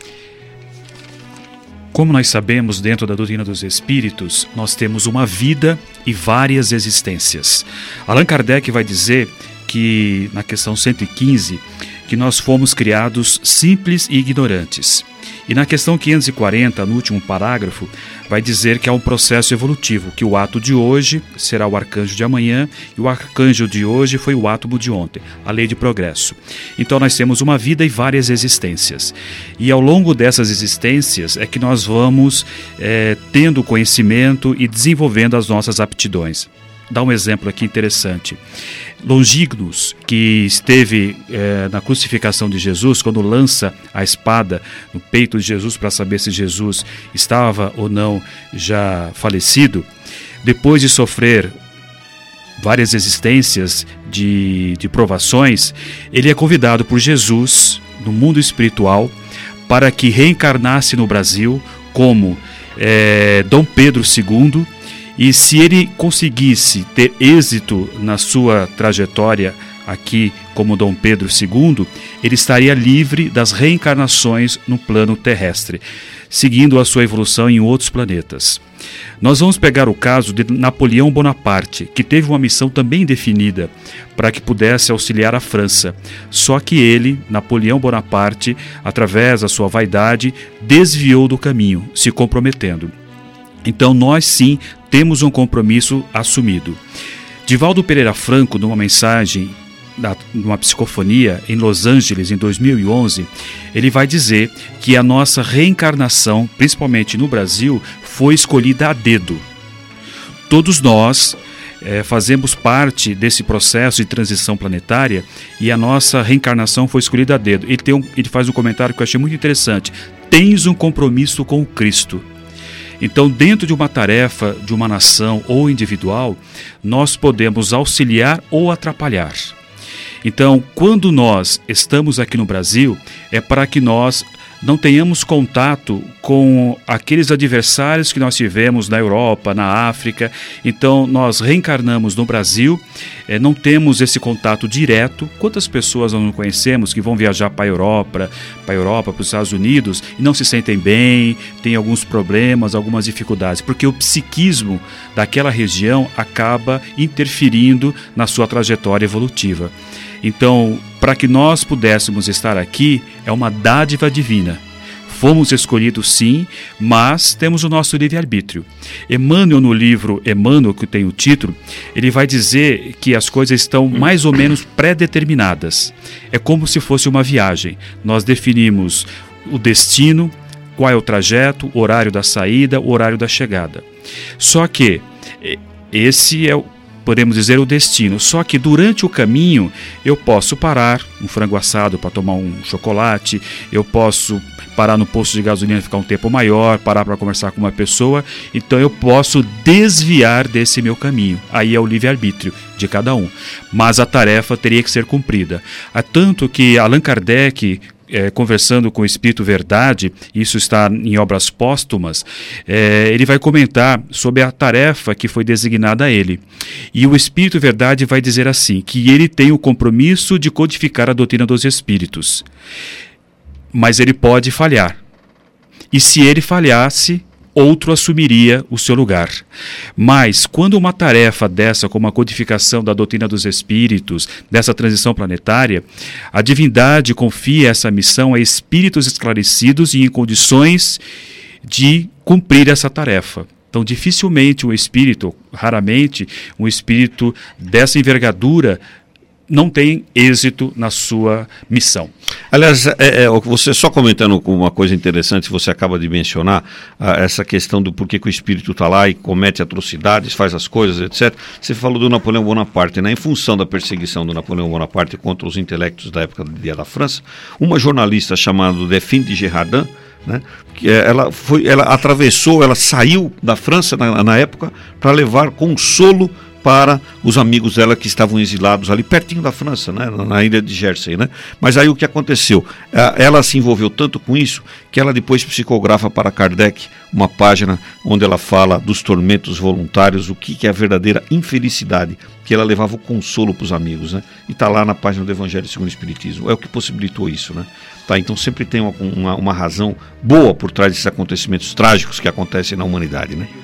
Como nós sabemos, dentro da doutrina dos espíritos, nós temos uma vida e várias existências. Allan Kardec vai dizer que, na questão 115, que nós fomos criados simples e ignorantes. E na questão 540, no último parágrafo, vai dizer que há um processo evolutivo, que o ato de hoje será o arcanjo de amanhã e o arcanjo de hoje foi o átomo de ontem, a lei de progresso. Então nós temos uma vida e várias existências. E ao longo dessas existências é que nós vamos tendo conhecimento e desenvolvendo as nossas aptidões. Dá um exemplo aqui interessante. Longínquos, que esteve na crucificação de Jesus, quando lança a espada no peito de Jesus para saber se Jesus estava ou não já falecido, depois de sofrer várias existências de provações, ele é convidado por Jesus, no mundo espiritual, para que reencarnasse no Brasil como Dom Pedro II, e se ele conseguisse ter êxito na sua trajetória aqui como Dom Pedro II, ele estaria livre das reencarnações no plano terrestre, seguindo a sua evolução em outros planetas. Nós vamos pegar o caso de Napoleão Bonaparte, que teve uma missão também definida para que pudesse auxiliar a França. Só que ele, Napoleão Bonaparte, através da sua vaidade, desviou do caminho, se comprometendo. Então nós sim temos um compromisso assumido. Divaldo Pereira Franco, numa mensagem, numa psicofonia em Los Angeles em 2011, ele vai dizer que a nossa reencarnação, principalmente no Brasil, foi escolhida a dedo. Todos nós fazemos parte desse processo de transição planetária e a nossa reencarnação foi escolhida a dedo. Ele faz um comentário que eu achei muito interessante. Tens um compromisso com o Cristo. Então, dentro de uma tarefa de uma nação ou individual, nós podemos auxiliar ou atrapalhar. Então, quando nós estamos aqui no Brasil, é para que nós não tenhamos contato com aqueles adversários que nós tivemos na Europa, na África. Então, nós reencarnamos no Brasil, não temos esse contato direto. Quantas pessoas nós não conhecemos que vão viajar para a Europa, para os Estados Unidos, e não se sentem bem, têm alguns problemas, algumas dificuldades, porque o psiquismo daquela região acaba interferindo na sua trajetória evolutiva. Então, para que nós pudéssemos estar aqui, é uma dádiva divina. Fomos escolhidos sim, mas temos o nosso livre-arbítrio. Emmanuel, no livro Emmanuel, que tem o título, ele vai dizer que as coisas estão mais ou menos pré-determinadas. É como se fosse uma viagem. Nós definimos o destino, qual é o trajeto, o horário da saída, o horário da chegada. Só que esse é podemos dizer, o destino. Só que durante o caminho eu posso parar um frango assado para tomar um chocolate, eu posso parar no posto de gasolina e ficar um tempo maior, parar para conversar com uma pessoa, então eu posso desviar desse meu caminho. Aí é o livre-arbítrio de cada um. Mas a tarefa teria que ser cumprida. Há tanto que Allan Kardec, conversando com o Espírito Verdade, isso está em obras póstumas, ele vai comentar sobre a tarefa que foi designada a ele. E o Espírito Verdade vai dizer assim, que ele tem o compromisso de codificar a doutrina dos Espíritos. Mas ele pode falhar. E se ele falhasse, outro assumiria o seu lugar. Mas, quando uma tarefa dessa, como a codificação da doutrina dos Espíritos, dessa transição planetária, a divindade confia essa missão a espíritos esclarecidos e em condições de cumprir essa tarefa. Então, dificilmente um espírito, raramente, um espírito dessa envergadura não tem êxito na sua missão. Aliás, você só comentando uma coisa interessante, você acaba de mencionar, essa questão do porquê que o espírito está lá e comete atrocidades, faz as coisas, etc. Você falou do Napoleão Bonaparte, né? Em função da perseguição do Napoleão Bonaparte contra os intelectos da época da França, uma jornalista chamada Delphine de Girardin, né? Ela atravessou, ela saiu da França na época para levar consolo para os amigos dela que estavam exilados ali pertinho da França, né, na ilha de Jersey, né? Mas aí o que aconteceu? Ela se envolveu tanto com isso que ela depois psicografa para Kardec uma página onde ela fala dos tormentos voluntários, o que é a verdadeira infelicidade, que ela levava o consolo para os amigos, né? E está lá na página do Evangelho segundo o Espiritismo. É o que possibilitou isso, né? Tá, então sempre tem uma razão boa por trás desses acontecimentos trágicos que acontecem na humanidade, né?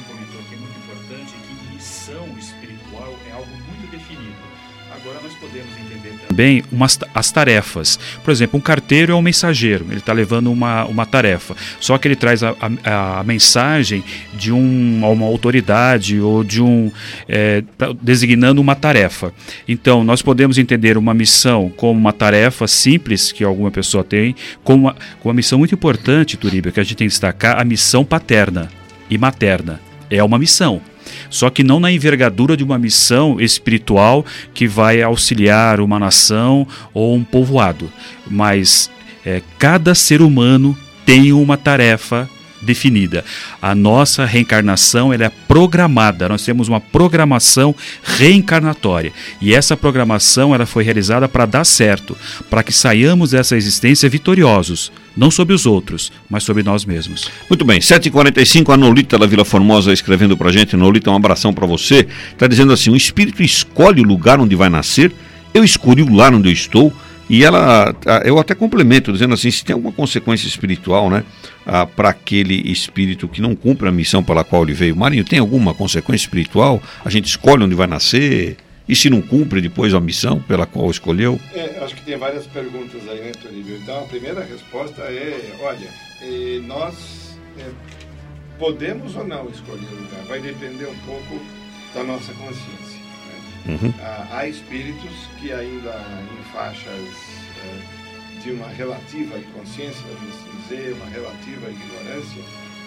Também as tarefas. Por exemplo, um carteiro é um mensageiro, ele está levando uma tarefa, só que ele traz a mensagem de uma autoridade ou de designando uma tarefa. Então, nós podemos entender uma missão como uma tarefa simples que alguma pessoa tem, como uma missão muito importante, Turíbio, que a gente tem que destacar, a missão paterna e materna. É uma missão. Só que não na envergadura de uma missão espiritual que vai auxiliar uma nação ou um povoado. Mas cada ser humano tem uma tarefa definida. A nossa reencarnação ela é programada. Nós temos uma programação reencarnatória. E essa programação ela foi realizada para dar certo, para que saiamos dessa existência vitoriosos. Não sobre os outros, mas sobre nós mesmos. Muito bem, 7h45, a Nolita da Vila Formosa escrevendo pra gente. Nolita, um abração para você. Está dizendo assim, o espírito escolhe o lugar onde vai nascer, eu escolhi o lar onde eu estou. E eu até complemento, dizendo assim, se tem alguma consequência espiritual, né, para aquele espírito que não cumpre a missão pela qual ele veio. Marinho, tem alguma consequência espiritual? A gente escolhe onde vai nascer? E se não cumpre depois a missão pela qual escolheu? Acho que tem várias perguntas aí, né, Toríbio? Então, a primeira resposta é, olha, nós podemos ou não escolher o lugar, vai depender um pouco da nossa consciência. Né? Uhum. Há espíritos que ainda em faixas de uma relativa inconsciência, vamos dizer, uma relativa ignorância,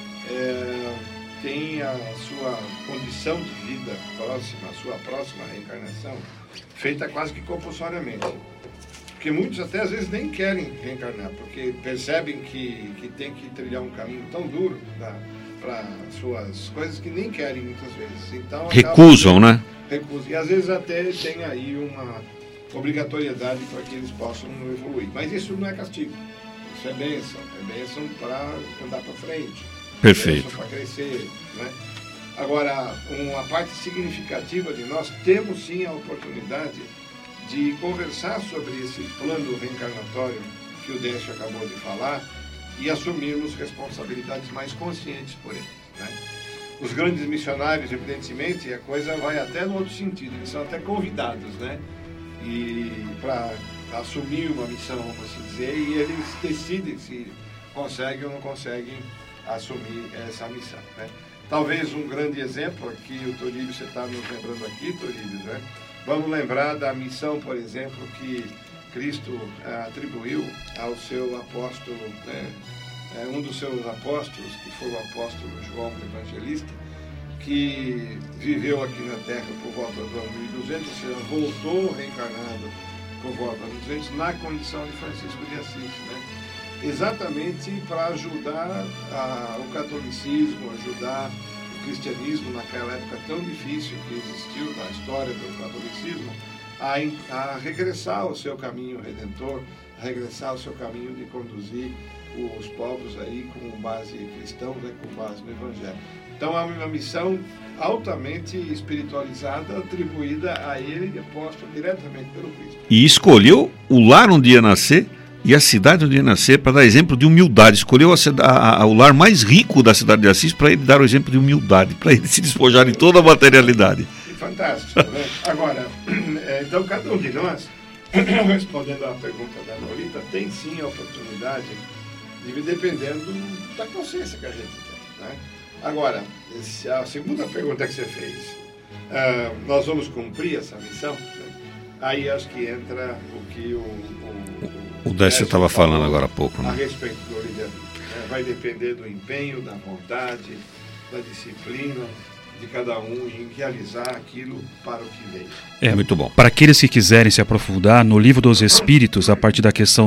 tem a sua condição de vida próxima, a sua próxima reencarnação, feita quase que compulsoriamente. Porque muitos até às vezes nem querem reencarnar, porque percebem que tem que trilhar um caminho tão duro para suas coisas que nem querem muitas vezes. Então, recusam, né? Recusam. E às vezes até tem aí uma obrigatoriedade para que eles possam evoluir. Mas isso não é castigo, isso é bênção para andar para frente. Perfeito. Para crescer, né? Agora, uma parte significativa de nós temos sim a oportunidade de conversar sobre esse plano reencarnatório que o Décio acabou de falar e assumirmos responsabilidades mais conscientes por ele, né? Os grandes missionários, evidentemente, a coisa vai até no outro sentido, eles são até convidados, né? E para assumir uma missão, vamos assim dizer, e eles decidem se conseguem ou não conseguem assumir essa missão, né? Talvez um grande exemplo aqui, o Toríbio, você está nos lembrando aqui, Toríbio, né? Vamos lembrar da missão, por exemplo, que Cristo atribuiu ao seu apóstolo, né? Um dos seus apóstolos, que foi o apóstolo João Evangelista, que viveu aqui na Terra por volta do ano 1200, ou seja, voltou reencarnado por volta do ano 200 na condição de Francisco de Assis, né? Exatamente para ajudar o catolicismo, ajudar o cristianismo naquela época tão difícil que existiu na história do catolicismo, a regressar ao seu caminho redentor, a regressar ao seu caminho de conduzir os povos aí com base cristã, né, com base no Evangelho. Então é uma missão altamente espiritualizada, atribuída a ele e posta diretamente pelo Cristo. E escolheu o lar onde ia nascer e a cidade onde ia nascer para dar exemplo de humildade. Escolheu o lar mais rico da cidade de Assis para ele dar o exemplo de humildade, para ele se despojar de toda a materialidade. Fantástico, né? Agora, então cada um de nós, respondendo à pergunta da Norita, tem sim a oportunidade de, dependendo da consciência que a gente tem, né? Agora, a segunda pergunta que você fez, nós vamos cumprir essa missão? Né? Aí acho que entra o que o Décio estava falando agora há pouco, né? A respeito do livre-arbítrio, né? Vai depender do empenho, da vontade, da disciplina de cada um em realizar aquilo para o que veio. É muito bom. Para aqueles que quiserem se aprofundar, no Livro dos Espíritos, a partir da questão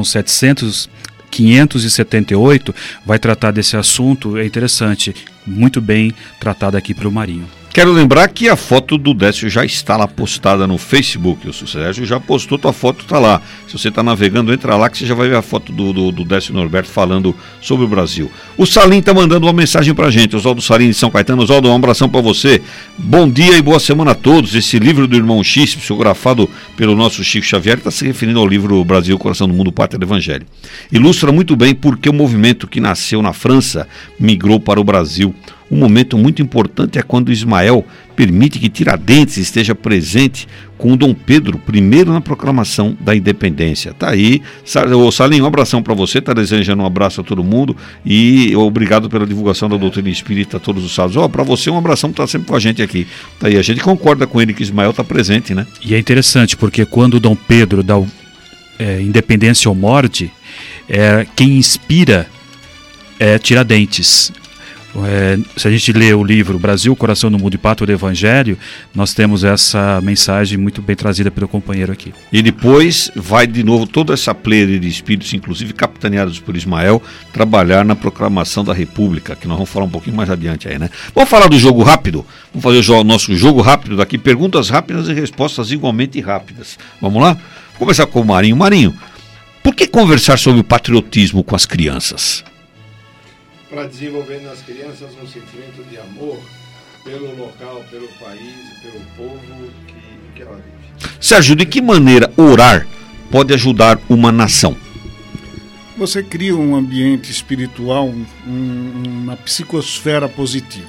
578, vai tratar desse assunto. É interessante, muito bem tratado aqui para o Marinho. Quero lembrar que a foto do Décio já está lá postada no Facebook. O Sérgio já postou, tua foto está lá. Se você está navegando, entra lá que você já vai ver a foto do Décio Norberto falando sobre o Brasil. O Salim está mandando uma mensagem para a gente. Oswaldo Salim de São Caetano. Oswaldo, um abração para você. Bom dia e boa semana a todos. Esse livro do irmão X, psicografado pelo nosso Chico Xavier, está se referindo ao livro Brasil, Coração do Mundo, Pátria do Evangelho. Ilustra muito bem porque o movimento que nasceu na França migrou para o Brasil. Um momento muito importante é quando Ismael permite que Tiradentes esteja presente com o Dom Pedro I na proclamação da independência. Tá aí, Salim, um abração para você, tá desejando um abraço a todo mundo e obrigado pela divulgação da doutrina espírita todos os sábados. Para você um abração que tá sempre com a gente aqui. Tá aí, a gente concorda com ele que Ismael tá presente, né? E é interessante porque quando o Dom Pedro dá independência ou morte, quem inspira é Tiradentes. Se a gente lê o livro Brasil, Coração do Mundo e Pátria do Evangelho, nós temos essa mensagem muito bem trazida pelo companheiro aqui. E depois vai de novo toda essa pleia de espíritos, inclusive capitaneados por Ismael, trabalhar na proclamação da República, que nós vamos falar um pouquinho mais adiante aí, né? Vamos falar do jogo rápido? Vamos fazer o nosso jogo rápido daqui, perguntas rápidas e respostas igualmente rápidas. Vamos lá? Vou começar com o Marinho. Marinho, por que conversar sobre o patriotismo com as crianças? Para desenvolver nas crianças um sentimento de amor pelo local, pelo país e pelo povo que ela vive. Sérgio, de que maneira orar pode ajudar uma nação? Você cria um ambiente espiritual, uma psicosfera positiva.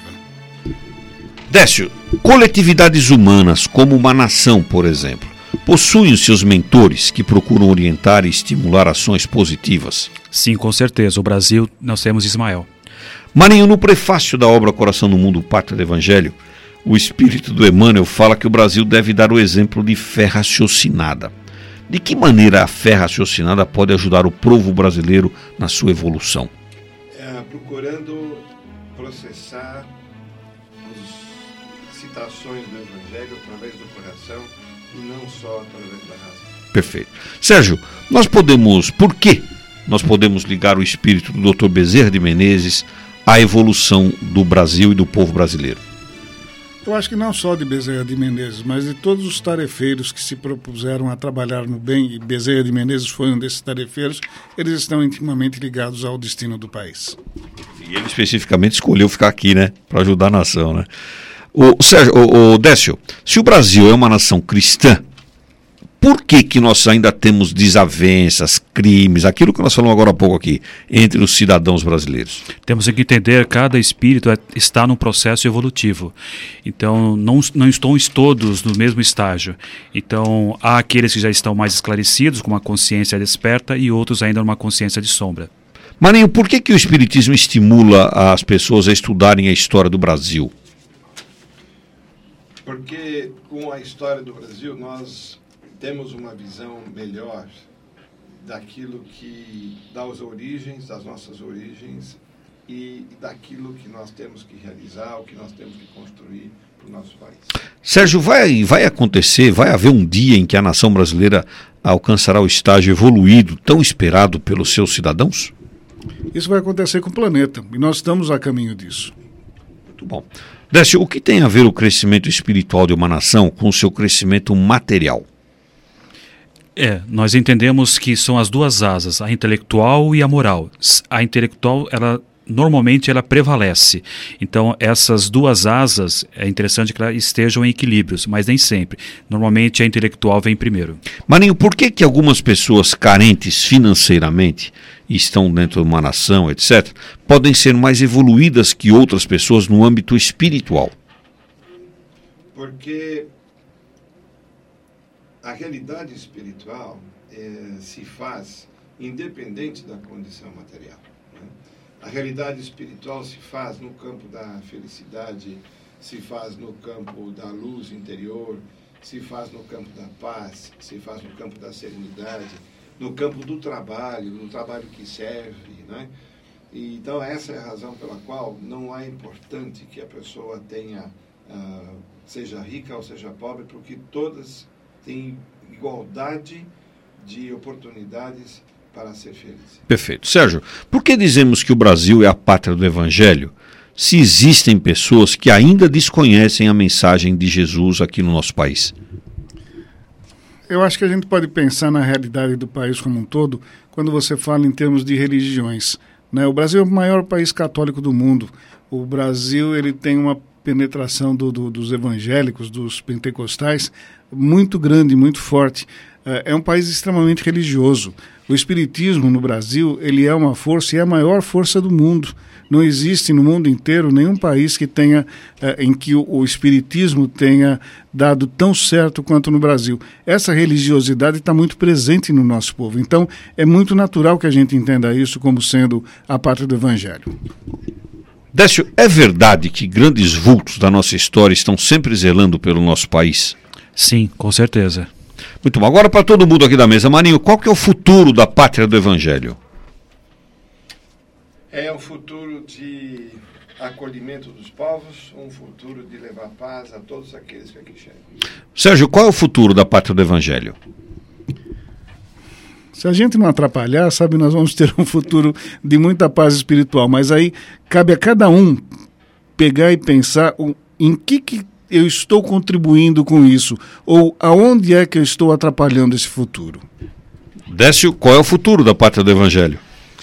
Décio, coletividades humanas, como uma nação, por exemplo, possuem os seus mentores que procuram orientar e estimular ações positivas? Sim, com certeza. O Brasil, nós temos Ismael. Marinho, no prefácio da obra Coração do Mundo, Pátria do Evangelho, o espírito do Emmanuel fala que o Brasil deve dar o exemplo de fé raciocinada. De que maneira a fé raciocinada pode ajudar o povo brasileiro na sua evolução? Procurando processar as citações do Evangelho através do coração e não só através da razão. Perfeito. Sérgio, por que nós podemos ligar o espírito do Dr. Bezerra de Menezes à evolução do Brasil e do povo brasileiro? Eu acho que não só de Bezerra de Menezes, mas de todos os tarefeiros que se propuseram a trabalhar no bem, e Bezerra de Menezes foi um desses tarefeiros, eles estão intimamente ligados ao destino do país. E ele especificamente escolheu ficar aqui, né, para ajudar a nação, né? Décio, se o Brasil é uma nação cristã, por que nós ainda temos desavenças, crimes, aquilo que nós falamos agora há pouco aqui, entre os cidadãos brasileiros? Temos que entender que cada espírito está num processo evolutivo. Então, não estão todos no mesmo estágio. Então, há aqueles que já estão mais esclarecidos, com uma consciência desperta, e outros ainda numa consciência de sombra. Marinho, por que o Espiritismo estimula as pessoas a estudarem a história do Brasil? Porque com a história do Brasil, nós temos uma visão melhor daquilo que dá as origens, das nossas origens, e daquilo que nós temos que realizar, o que nós temos que construir para o nosso país. Sérgio, vai acontecer, vai haver um dia em que a nação brasileira alcançará o estágio evoluído tão esperado pelos seus cidadãos? Isso vai acontecer com o planeta, e nós estamos a caminho disso. Muito bom. Décio, o que tem a ver o crescimento espiritual de uma nação com o seu crescimento material? Nós entendemos que são as duas asas, a intelectual e a moral. A intelectual, normalmente ela prevalece. Então, essas duas asas, é interessante que elas estejam em equilíbrios, mas nem sempre. Normalmente, a intelectual vem primeiro. Marinho, por que algumas pessoas carentes financeiramente, estão dentro de uma nação, etc., podem ser mais evoluídas que outras pessoas no âmbito espiritual? Porque a realidade espiritual se faz independente da condição material. A realidade espiritual se faz no campo da felicidade, se faz no campo da luz interior, se faz no campo da paz, se faz no campo da serenidade, no campo do trabalho, no trabalho que serve, né? E, então, essa é a razão pela qual não é importante que a pessoa tenha, seja rica ou seja pobre, porque todas têm igualdade de oportunidades para ser feliz. Perfeito. Sérgio, por que dizemos que o Brasil é a pátria do Evangelho, se existem pessoas que ainda desconhecem a mensagem de Jesus aqui no nosso país? Eu acho que a gente pode pensar na realidade do país como um todo quando você fala em termos de religiões, né? O Brasil é o maior país católico do mundo. O Brasil ele tem uma penetração dos evangélicos, dos pentecostais, muito grande, muito forte. É um país extremamente religioso. O espiritismo no Brasil, ele é uma força e é a maior força do mundo. Não existe no mundo inteiro nenhum país que tenha, em que o espiritismo tenha dado tão certo quanto no Brasil. Essa religiosidade está muito presente no nosso povo. Então, é muito natural que a gente entenda isso como sendo a pátria do Evangelho. Décio, é verdade que grandes vultos da nossa história estão sempre zelando pelo nosso país? Sim, com certeza. Muito bom. Agora, para todo mundo aqui da mesa, Marinho, qual que é o futuro da pátria do Evangelho? É um futuro de acolhimento dos povos, um futuro de levar paz a todos aqueles que aqui chegam. Sérgio, qual é o futuro da pátria do Evangelho? Se a gente não atrapalhar, sabe, nós vamos ter um futuro de muita paz espiritual, mas aí cabe a cada um pegar e pensar em que eu estou contribuindo com isso, ou aonde é que eu estou atrapalhando esse futuro. Décio, qual é o futuro da pátria do Evangelho?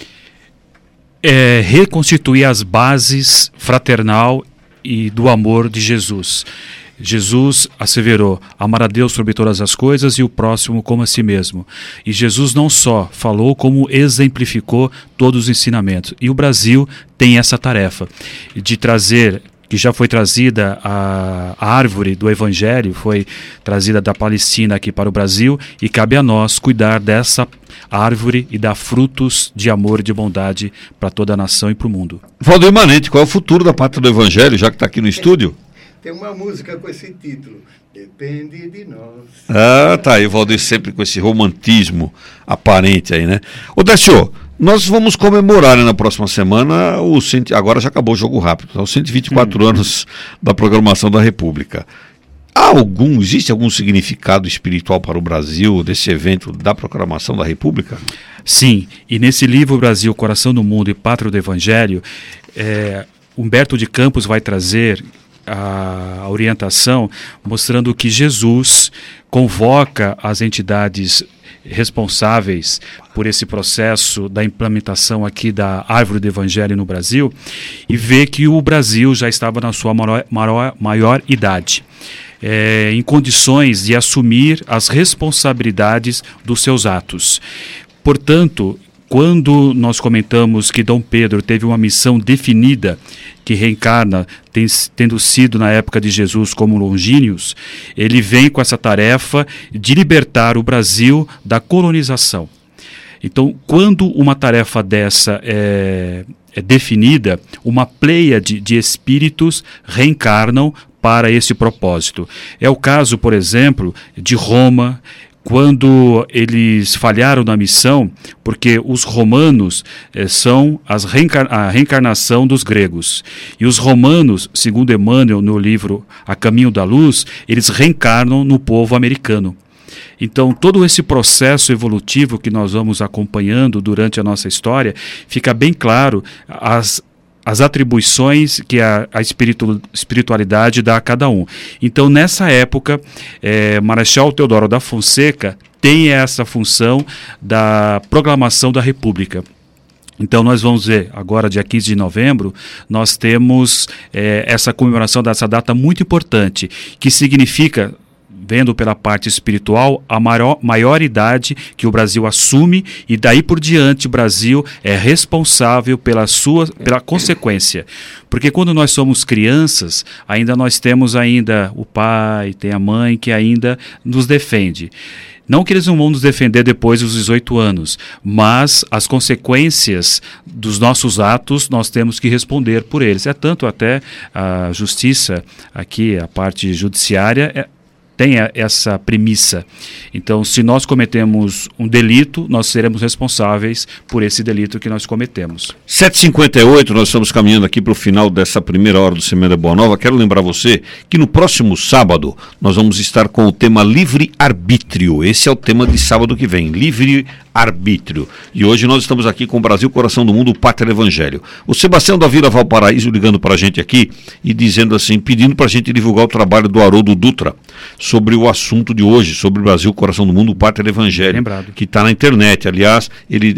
É reconstituir as bases fraternal e do amor de Jesus. Jesus asseverou, amar a Deus sobre todas as coisas e o próximo como a si mesmo. E Jesus não só falou, como exemplificou todos os ensinamentos. E o Brasil tem essa tarefa de trazer, que já foi trazida a árvore do Evangelho, foi trazida da Palestina aqui para o Brasil, e cabe a nós cuidar dessa árvore e dar frutos de amor e de bondade para toda a nação e para o mundo. Valdir Manente, qual é o futuro da pátria do Evangelho, já que está aqui no estúdio? Tem uma música com esse título, Depende de Nós. Ah, tá aí, o Valdir sempre com esse romantismo aparente aí, né? Ô, Décio, nós vamos comemorar, né, na próxima semana, agora já acabou o jogo rápido, os 124 anos da programação da República. Existe algum significado espiritual para o Brasil desse evento da proclamação da República? Sim, e nesse livro Brasil, Coração do Mundo e Pátria do Evangelho, Humberto de Campos vai trazer a orientação mostrando que Jesus convoca as entidades responsáveis por esse processo da implementação aqui da árvore do Evangelho no Brasil e vê que o Brasil já estava na sua maior idade, em condições de assumir as responsabilidades dos seus atos. Portanto, quando nós comentamos que Dom Pedro teve uma missão definida, que reencarna, tendo sido na época de Jesus como Longínquos, ele vem com essa tarefa de libertar o Brasil da colonização. Então, quando uma tarefa dessa é definida, uma pleiade de espíritos reencarnam para esse propósito. É o caso, por exemplo, de Roma, quando eles falharam na missão, porque os romanos são a reencarnação dos gregos. E os romanos, segundo Emmanuel no livro A Caminho da Luz, eles reencarnam no povo americano. Então, todo esse processo evolutivo que nós vamos acompanhando durante a nossa história, fica bem claro as atribuições que a espiritualidade dá a cada um. Então, nessa época, Marechal Deodoro da Fonseca tem essa função da proclamação da República. Então, nós vamos ver, agora, dia 15 de novembro, nós temos essa comemoração dessa data muito importante, que significa, vendo pela parte espiritual, a maioridade que o Brasil assume, e daí por diante o Brasil é responsável pela consequência. Porque quando nós somos crianças, nós temos o pai, tem a mãe que ainda nos defende. Não que eles não vão nos defender depois dos 18 anos, mas as consequências dos nossos atos nós temos que responder por eles. Tanto até a justiça, aqui a parte judiciária, tem essa premissa. Então, se nós cometemos um delito, nós seremos responsáveis por esse delito que nós cometemos. 7h58, nós estamos caminhando aqui para o final dessa primeira hora do Semana Boa Nova. Quero lembrar você que no próximo sábado nós vamos estar com o tema livre-arbítrio. Esse é o tema de sábado que vem, livre-arbítrio. E hoje nós estamos aqui com o Brasil, Coração do Mundo, Pátria Evangelho. O Sebastião da Vila Valparaíso ligando para a gente aqui e dizendo assim, pedindo para a gente divulgar o trabalho do Haroldo Dutra sobre o assunto de hoje, sobre o Brasil, Coração do Mundo, Pátria Evangelho, lembrado, que está na internet. Aliás,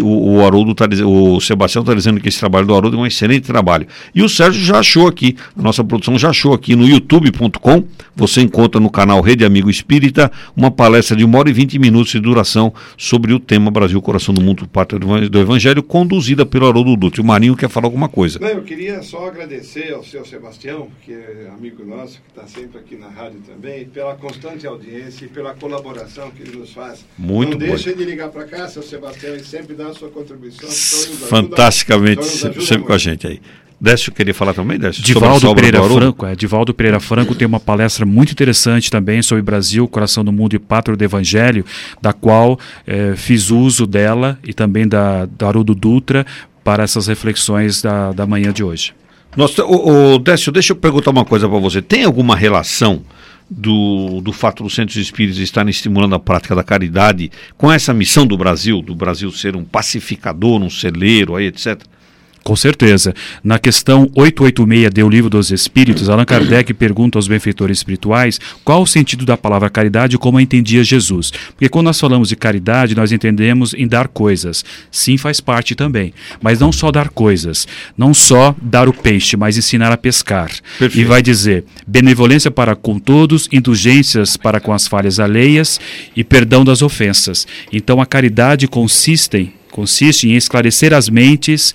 o Haroldo o Sebastião está dizendo que esse trabalho do Haroldo é um excelente trabalho. E o Sérgio já achou aqui, a nossa produção já achou aqui no youtube.com, você encontra no canal Rede Amigo Espírita uma palestra de 1h20 de duração sobre o tema Brasil, Coração do Mundo, Pátria do Evangelho, conduzida pelo Haroldo Dutra. O Marinho quer falar alguma coisa. Não, eu queria só agradecer ao seu Sebastião, que é amigo nosso, que está sempre aqui na rádio também, pela constante audiência e pela colaboração que ele nos faz. Muito Não bom. deixa de ligar para cá, seu Sebastião, e sempre dá a sua contribuição. Fantasticamente, sempre com a gente aí. Décio queria falar também, Décio? Divaldo Pereira Franco tem uma palestra muito interessante também sobre Brasil, Coração do Mundo e Pátria do Evangelho, da qual fiz uso dela e também da Haroldo Dutra para essas reflexões da manhã de hoje. Décio, deixa eu perguntar uma coisa para você. Tem alguma relação do fato dos centros espíritas estarem estimulando a prática da caridade com essa missão do Brasil ser um pacificador, um celeiro, aí, etc.? Com certeza. Na questão 886 do Livro dos Espíritos, Allan Kardec pergunta aos benfeitores espirituais qual o sentido da palavra caridade e como a entendia Jesus. Porque quando nós falamos de caridade, nós entendemos em dar coisas. Sim, faz parte também. Mas não só dar coisas, não só dar o peixe, mas ensinar a pescar. Perfeito. E vai dizer, benevolência para com todos, indulgências para com as falhas alheias e perdão das ofensas. Então a caridade consiste em esclarecer as mentes,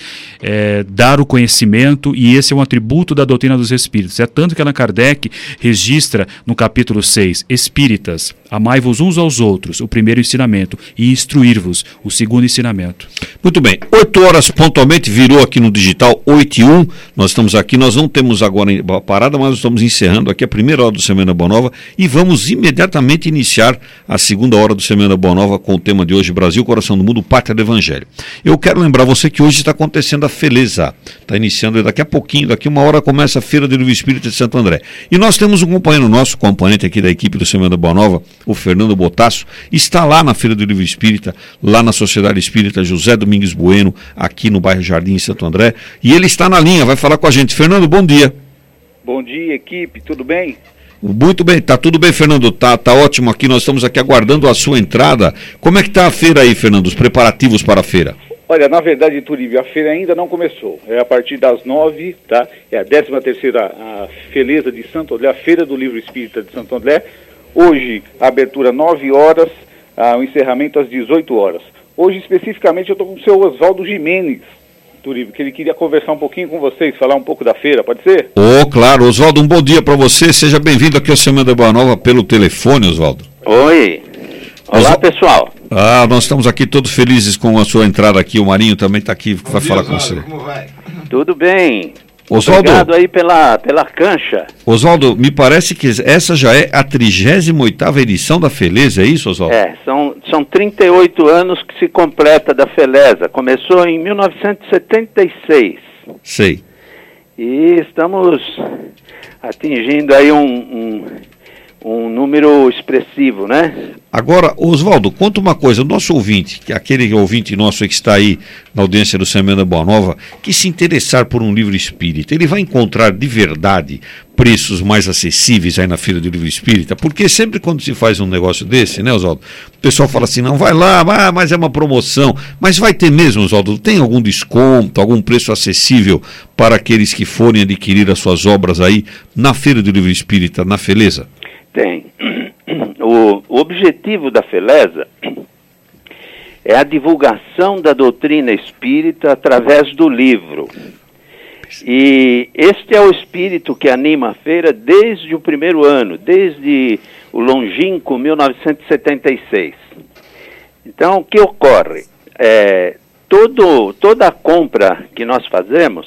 dar o conhecimento, e esse é um atributo da doutrina dos Espíritos. É tanto que Allan Kardec registra no capítulo 6, Espíritas, amai-vos uns aos outros, o primeiro ensinamento, e instruir-vos, o segundo ensinamento. Muito bem, 8 horas pontualmente, virou aqui no digital 8h01, nós estamos aqui, nós não temos agora a parada, mas nós estamos encerrando aqui a primeira hora do Semana Boa Nova e vamos imediatamente iniciar a segunda hora do Semana Boa Nova com o tema de hoje, Brasil, Coração do Mundo, Pátria do Evangelho. Eu quero lembrar você que hoje está acontecendo a Feleza, está iniciando daqui a pouquinho, daqui uma hora começa a Feira do Livro Espírita de Santo André. E nós temos um companheiro nosso, componente aqui da equipe do Semana Boa Nova, o Fernando Botasso, está lá na Feira do Livro Espírita, lá na Sociedade Espírita José Domingues Bueno, aqui no bairro Jardim, em Santo André, e ele está na linha, vai falar com a gente. Fernando, bom dia. Bom dia, equipe, tudo bem? Muito bem, tá tudo bem, Fernando, tá ótimo aqui, nós estamos aqui aguardando a sua entrada. Como é que tá a feira aí, Fernando, os preparativos para a feira? Olha, na verdade, Turíbio, a feira ainda não começou, é a partir das 9, tá? É a 13ª a Feleza de Santo André, a Feira do Livro Espírita de Santo André. Hoje, a abertura 9 horas, o encerramento às 18 horas. Hoje, especificamente, eu estou com o seu Oswaldo Jimenez, Turíbio, que ele queria conversar um pouquinho com vocês, falar um pouco da feira, pode ser? Claro. Oswaldo, um bom dia para você, seja bem-vindo aqui ao Semana Boa Nova pelo telefone, Oswaldo. Oi, olá pessoal. Nós estamos aqui todos felizes com a sua entrada aqui, o Marinho também está aqui, vai falar com você. Como vai? Tudo bem, Oswaldo, obrigado aí pela cancha. Oswaldo, me parece que essa já é a 38ª edição da Feleza, é isso, Oswaldo? São 38 anos que se completa da Feleza. Começou em 1976. Sei. E estamos atingindo aí um número expressivo, né? Agora, Oswaldo, conta uma coisa, o nosso ouvinte, que é aquele ouvinte nosso que está aí na audiência do Semeando a Boa Nova, que se interessar por um livro espírita, ele vai encontrar de verdade preços mais acessíveis aí na Feira do Livro Espírita? Porque sempre quando se faz um negócio desse, né, Oswaldo, o pessoal fala assim, não, vai lá, mas é uma promoção. Mas vai ter mesmo, Oswaldo? Tem algum desconto, algum preço acessível para aqueles que forem adquirir as suas obras aí na Feira do Livro Espírita, na Feleza? Tem. O objetivo da Feleza é a divulgação da doutrina espírita através do livro. E este é o espírito que anima a feira desde o primeiro ano, desde o longínquo 1976. Então, o que ocorre? Toda a compra que nós fazemos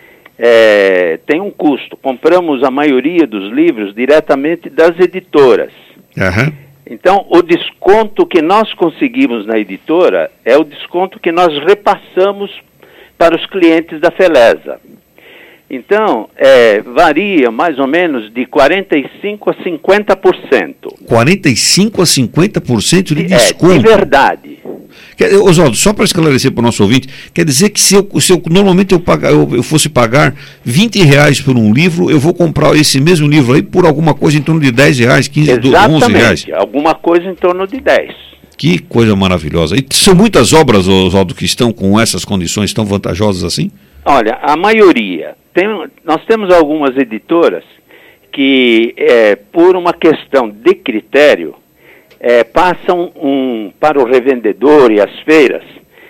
tem um custo. Compramos a maioria dos livros diretamente das editoras. Uhum. Então, o desconto que nós conseguimos na editora é o desconto que nós repassamos para os clientes da Feleza. Então, varia mais ou menos de 45% a 50%. 45% a 50% de desconto? De verdade. Oswaldo, só para esclarecer para o nosso ouvinte, quer dizer que se eu normalmente eu fosse pagar R$20 por um livro, eu vou comprar esse mesmo livro aí por alguma coisa em torno de R$10, 15, exatamente, R$11. Alguma coisa em torno de 10. Que coisa maravilhosa. E são muitas obras, Oswaldo, que estão com essas condições tão vantajosas assim? Olha, a maioria. Nós temos algumas editoras que, por uma questão de critério, passam para o revendedor e as feiras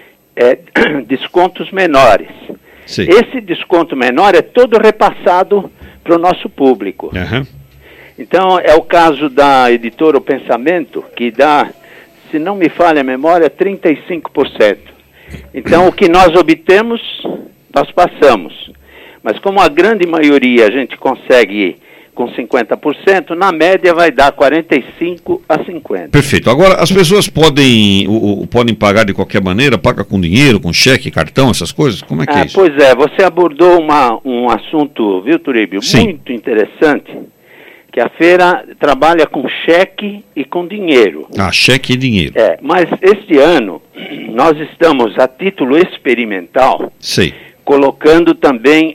descontos menores. Sim. Esse desconto menor é todo repassado para o nosso público. Uhum. Então, é o caso da editora O Pensamento, que dá, se não me falha a memória, 35%. Então, o que nós obtemos, nós passamos. Mas como a grande maioria a gente consegue com 50%, na média vai dar 45% a 50%. Perfeito. Agora, as pessoas podem pagar de qualquer maneira? Paga com dinheiro, com cheque, cartão, essas coisas? Como é que é isso? Pois é, você abordou um assunto, viu, Turíbio, muito interessante, que a feira trabalha com cheque e com dinheiro. Cheque e dinheiro. Mas este ano, nós estamos, a título experimental, colocando também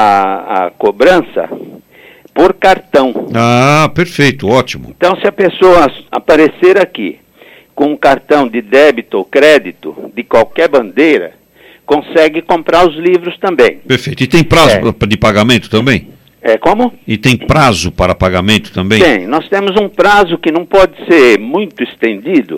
a cobrança por cartão. Perfeito, ótimo. Então, se a pessoa aparecer aqui com um cartão de débito ou crédito de qualquer bandeira, consegue comprar os livros também. Perfeito. E tem prazo de pagamento também? Como? E tem prazo para pagamento também? Tem. Nós temos um prazo que não pode ser muito estendido,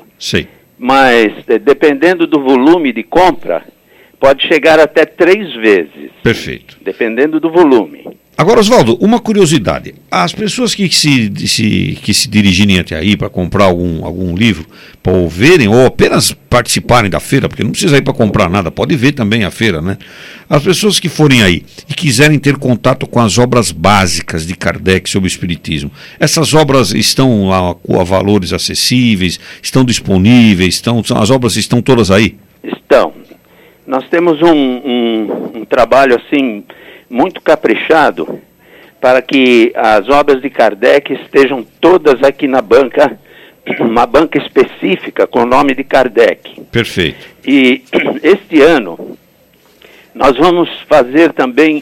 mas dependendo do volume de compra, pode chegar até 3 vezes. Perfeito. Dependendo do volume. Agora, Oswaldo, uma curiosidade. As pessoas que se dirigirem até aí para comprar algum livro, para verem ou apenas participarem da feira, porque não precisa ir para comprar nada, pode ver também a feira, né? As pessoas que forem aí e quiserem ter contato com as obras básicas de Kardec sobre o Espiritismo, essas obras estão a valores acessíveis, estão disponíveis, as obras estão todas aí? Estão. Nós temos um trabalho assim muito caprichado para que as obras de Kardec estejam todas aqui na banca, uma banca específica com o nome de Kardec. Perfeito. E este ano nós vamos fazer também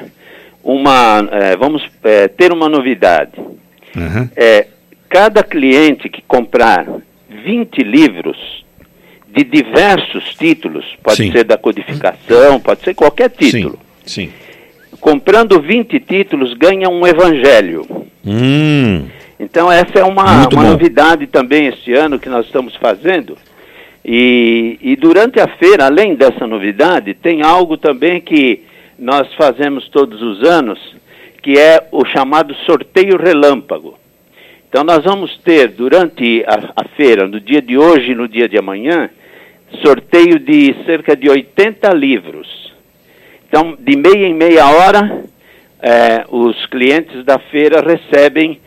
ter uma novidade. Uhum. Cada cliente que comprar 20 livros de diversos títulos, pode ser da codificação, pode ser qualquer título. Sim. Comprando 20 títulos, ganha um evangelho. Então essa é uma novidade também este ano que nós estamos fazendo. E durante a feira, além dessa novidade, tem algo também que nós fazemos todos os anos, que é o chamado sorteio relâmpago. Então nós vamos ter durante a feira, no dia de hoje e no dia de amanhã, sorteio de cerca de 80 livros. Então, de meia em meia hora, os clientes da feira recebem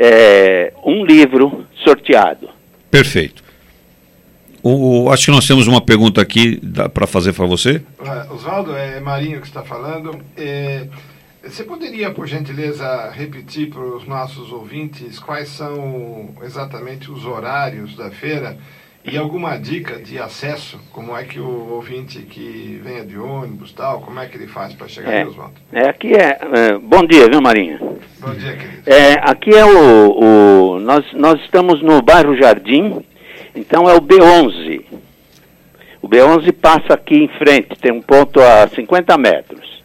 um livro sorteado. Perfeito. Acho que nós temos uma pergunta aqui para fazer para você. Oswaldo, é Marinho que está falando. Você poderia, por gentileza, repetir para os nossos ouvintes quais são exatamente os horários da feira e alguma dica de acesso? Como é que o ouvinte que venha de ônibus, tal, como é que ele faz para chegar aí, Oswaldo? Aqui bom dia, viu, Marinho? Bom dia, querido. Aqui nós estamos no bairro Jardim, então é o B11. O B11 passa aqui em frente, tem um ponto a 50 metros.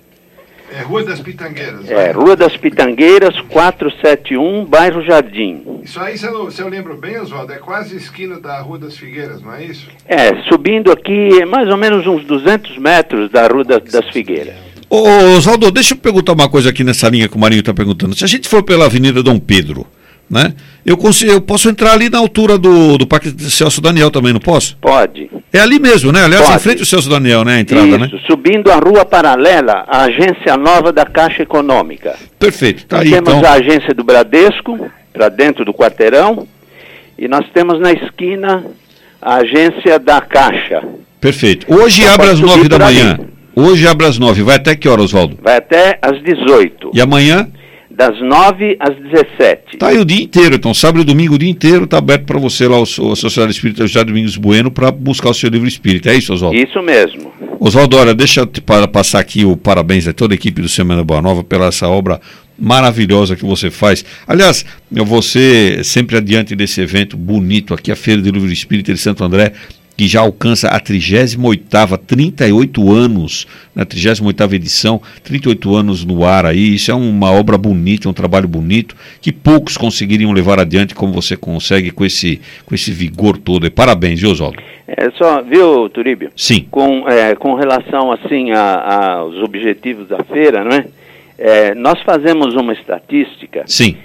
É Rua das Pitangueiras. Rua das Pitangueiras, 471, bairro Jardim. Isso aí, se eu lembro bem, Oswaldo, é quase esquina da Rua das Figueiras, não é isso? Subindo aqui, mais ou menos uns 200 metros da Rua das Figueiras. Oswaldo, deixa eu perguntar uma coisa aqui nessa linha que o Marinho está perguntando. Se a gente for pela Avenida Dom Pedro, né? Eu posso entrar ali na altura do Parque Celso Daniel também, não posso? Pode. É ali mesmo, né? Aliás, Pode. em frente ao Celso Daniel, né? A entrada, Isso, né? subindo a rua paralela, a agência nova da Caixa Econômica. Perfeito. Tá nós aí, temos então. a agência do Bradesco, para dentro do quarteirão, e nós temos na esquina a agência da Caixa. Perfeito. Hoje abre às 9 da manhã. Hoje abre às 9. Vai até que hora, Oswaldo? Vai até às 18. E amanhã? Das 9 às 17. Tá aí o dia inteiro, então sábado e domingo o dia inteiro tá aberto para você lá, a Sociedade Espírita José Domingos Bueno, para buscar o seu livro espírita. É isso, Oswaldo? Isso mesmo. Oswaldo, olha, deixa eu passar aqui o parabéns a toda a equipe do Semana Boa Nova pela essa obra maravilhosa que você faz. Aliás, você sempre adiante desse evento bonito aqui, a Feira do Livro Espírita de Santo André, que já alcança a 38ª, 38 anos, na 38ª edição, 38 anos no ar aí. Isso é uma obra bonita, um trabalho bonito, que poucos conseguiriam levar adiante como você consegue com esse vigor todo. E parabéns, viu, Oswaldo? Viu, Turíbio? Sim. Com relação, assim, aos objetivos da feira, não é? Nós fazemos uma estatística. Sim.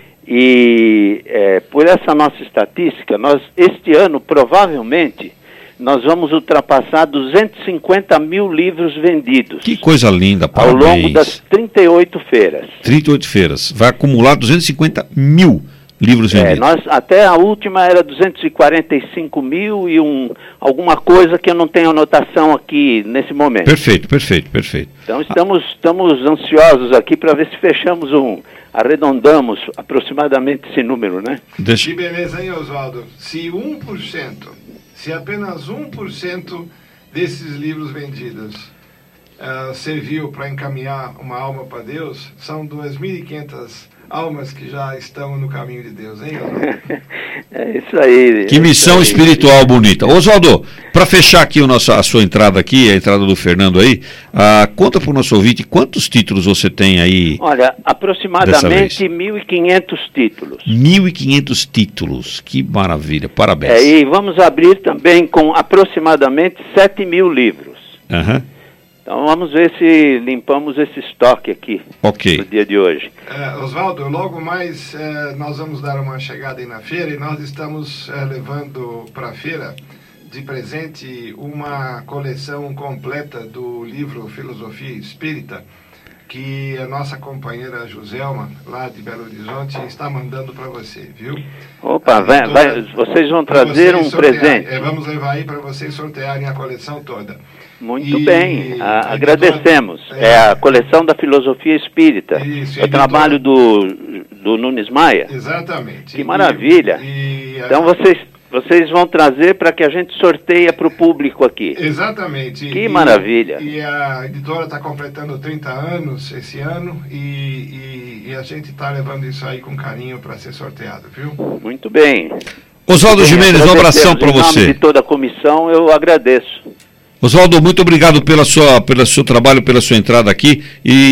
E por essa nossa estatística, este ano, provavelmente, nós vamos ultrapassar 250 mil livros vendidos. Que coisa linda, parabéns. Ao longo das 38 feiras. 38 feiras. Vai acumular 250 mil livros vendidos. Até a última era 245 mil e alguma coisa que eu não tenho anotação aqui nesse momento. Perfeito. Então estamos ansiosos aqui para ver se fechamos arredondamos aproximadamente esse número, né? Que beleza, hein, Oswaldo? Se apenas 1% desses livros vendidos serviu para encaminhar uma alma para Deus, são 2.500 almas que já estão no caminho de Deus, hein, Oswaldo? É isso aí. Que missão espiritual bonita. Oswaldo, para fechar aqui a sua entrada aqui, a entrada do Fernando aí, conta para o nosso ouvinte quantos títulos você tem aí. Olha, aproximadamente 1.500 títulos. 1.500 títulos, que maravilha, parabéns. E vamos abrir também com aproximadamente 7.000 livros. Aham. Então vamos ver se limpamos esse estoque aqui no dia de hoje. Oswaldo, logo mais nós vamos dar uma chegada aí na feira e nós estamos levando para a feira de presente uma coleção completa do livro Filosofia Espírita, que a nossa companheira Joselma, lá de Belo Horizonte, está mandando para você, viu? Opa, vocês vão trazer um presente. Vamos levar aí para vocês sortearem a coleção toda. Muito bem, agradecemos. É a coleção da Filosofia Espírita. Isso, é o trabalho do Nunes Maia. Exatamente. Que maravilha. Então vocês vão trazer para que a gente sorteia para o público aqui. Exatamente. Que maravilha. E a editora está completando 30 anos esse ano e a gente está levando isso aí com carinho para ser sorteado, viu? Muito bem. Oswaldo Gimenez, um abração para você. Em nome de toda a comissão, eu agradeço. Oswaldo, muito obrigado pelo seu trabalho, pela sua entrada aqui.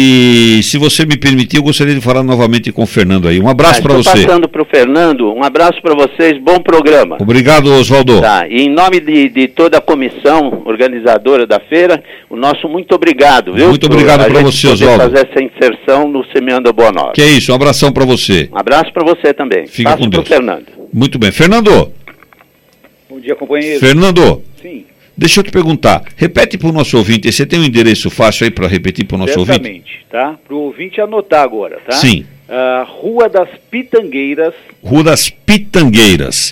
E se você me permitir, eu gostaria de falar novamente com o Fernando aí. Um abraço para você. Passando para o Fernando, um abraço para vocês, bom programa. Obrigado, Oswaldo. Tá, e em nome de toda a comissão organizadora da feira, o nosso muito obrigado, viu? Muito obrigado para você, Oswaldo. Fazer essa inserção no Semeando a Boa Nova. Que é isso, um abração para você. Um abraço para você também. Fica com Deus. Fernando. Muito bem. Fernando. Bom dia, companheiro. Fernando. Sim. Deixa eu te perguntar, repete para o nosso ouvinte, você tem um endereço fácil aí para repetir para o nosso ouvinte? Exatamente, tá? Para o ouvinte anotar agora, tá? Sim. Rua das Pitangueiras. Rua das Pitangueiras.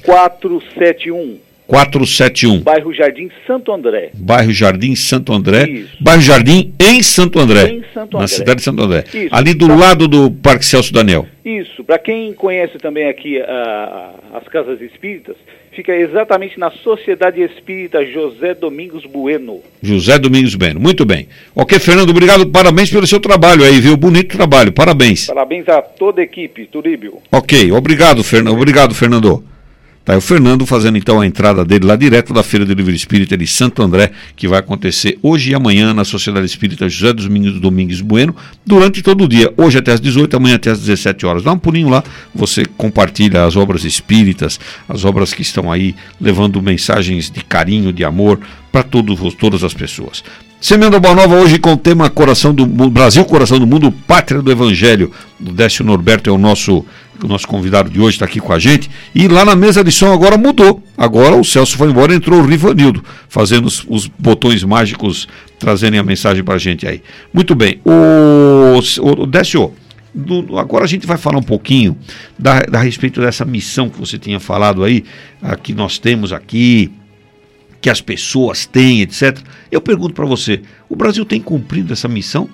471. Bairro Jardim Santo André. Bairro Jardim Santo André. Isso. Bairro Jardim em Santo André. Em Santo André. Na cidade de Santo André. Isso. Ali do lado do Parque Celso Daniel. Isso. Para quem conhece também aqui as Casas Espíritas, fica exatamente na Sociedade Espírita José Domingos Bueno. José Domingos Bueno. Muito bem. Ok, Fernando, obrigado. Parabéns pelo seu trabalho aí, viu? Bonito trabalho. Parabéns. Parabéns a toda a equipe, Turíbio. Ok, obrigado, Fernando. Tá, é o Fernando fazendo então a entrada dele lá direto da Feira do Livro Espírita de Santo André, que vai acontecer hoje e amanhã na Sociedade Espírita José Domingos Bueno, durante todo o dia, hoje até às 18, amanhã até às 17 horas. Dá um pulinho lá, você compartilha as obras espíritas, as obras que estão aí levando mensagens de carinho, de amor para todas as pessoas. Semeando a Boa Nova hoje com o tema Brasil, Coração do Mundo, Pátria do Evangelho. O Décio Norberto é o nosso convidado de hoje, está aqui com a gente. E lá na mesa de som agora mudou. Agora o Celso foi embora, entrou o Rivanildo, fazendo os botões mágicos, trazendo a mensagem para a gente aí. Muito bem. O Décio, agora a gente vai falar um pouquinho a respeito dessa missão que você tinha falado aí, que nós temos aqui, que as pessoas têm, etc. Eu pergunto para você, o Brasil tem cumprido essa missão?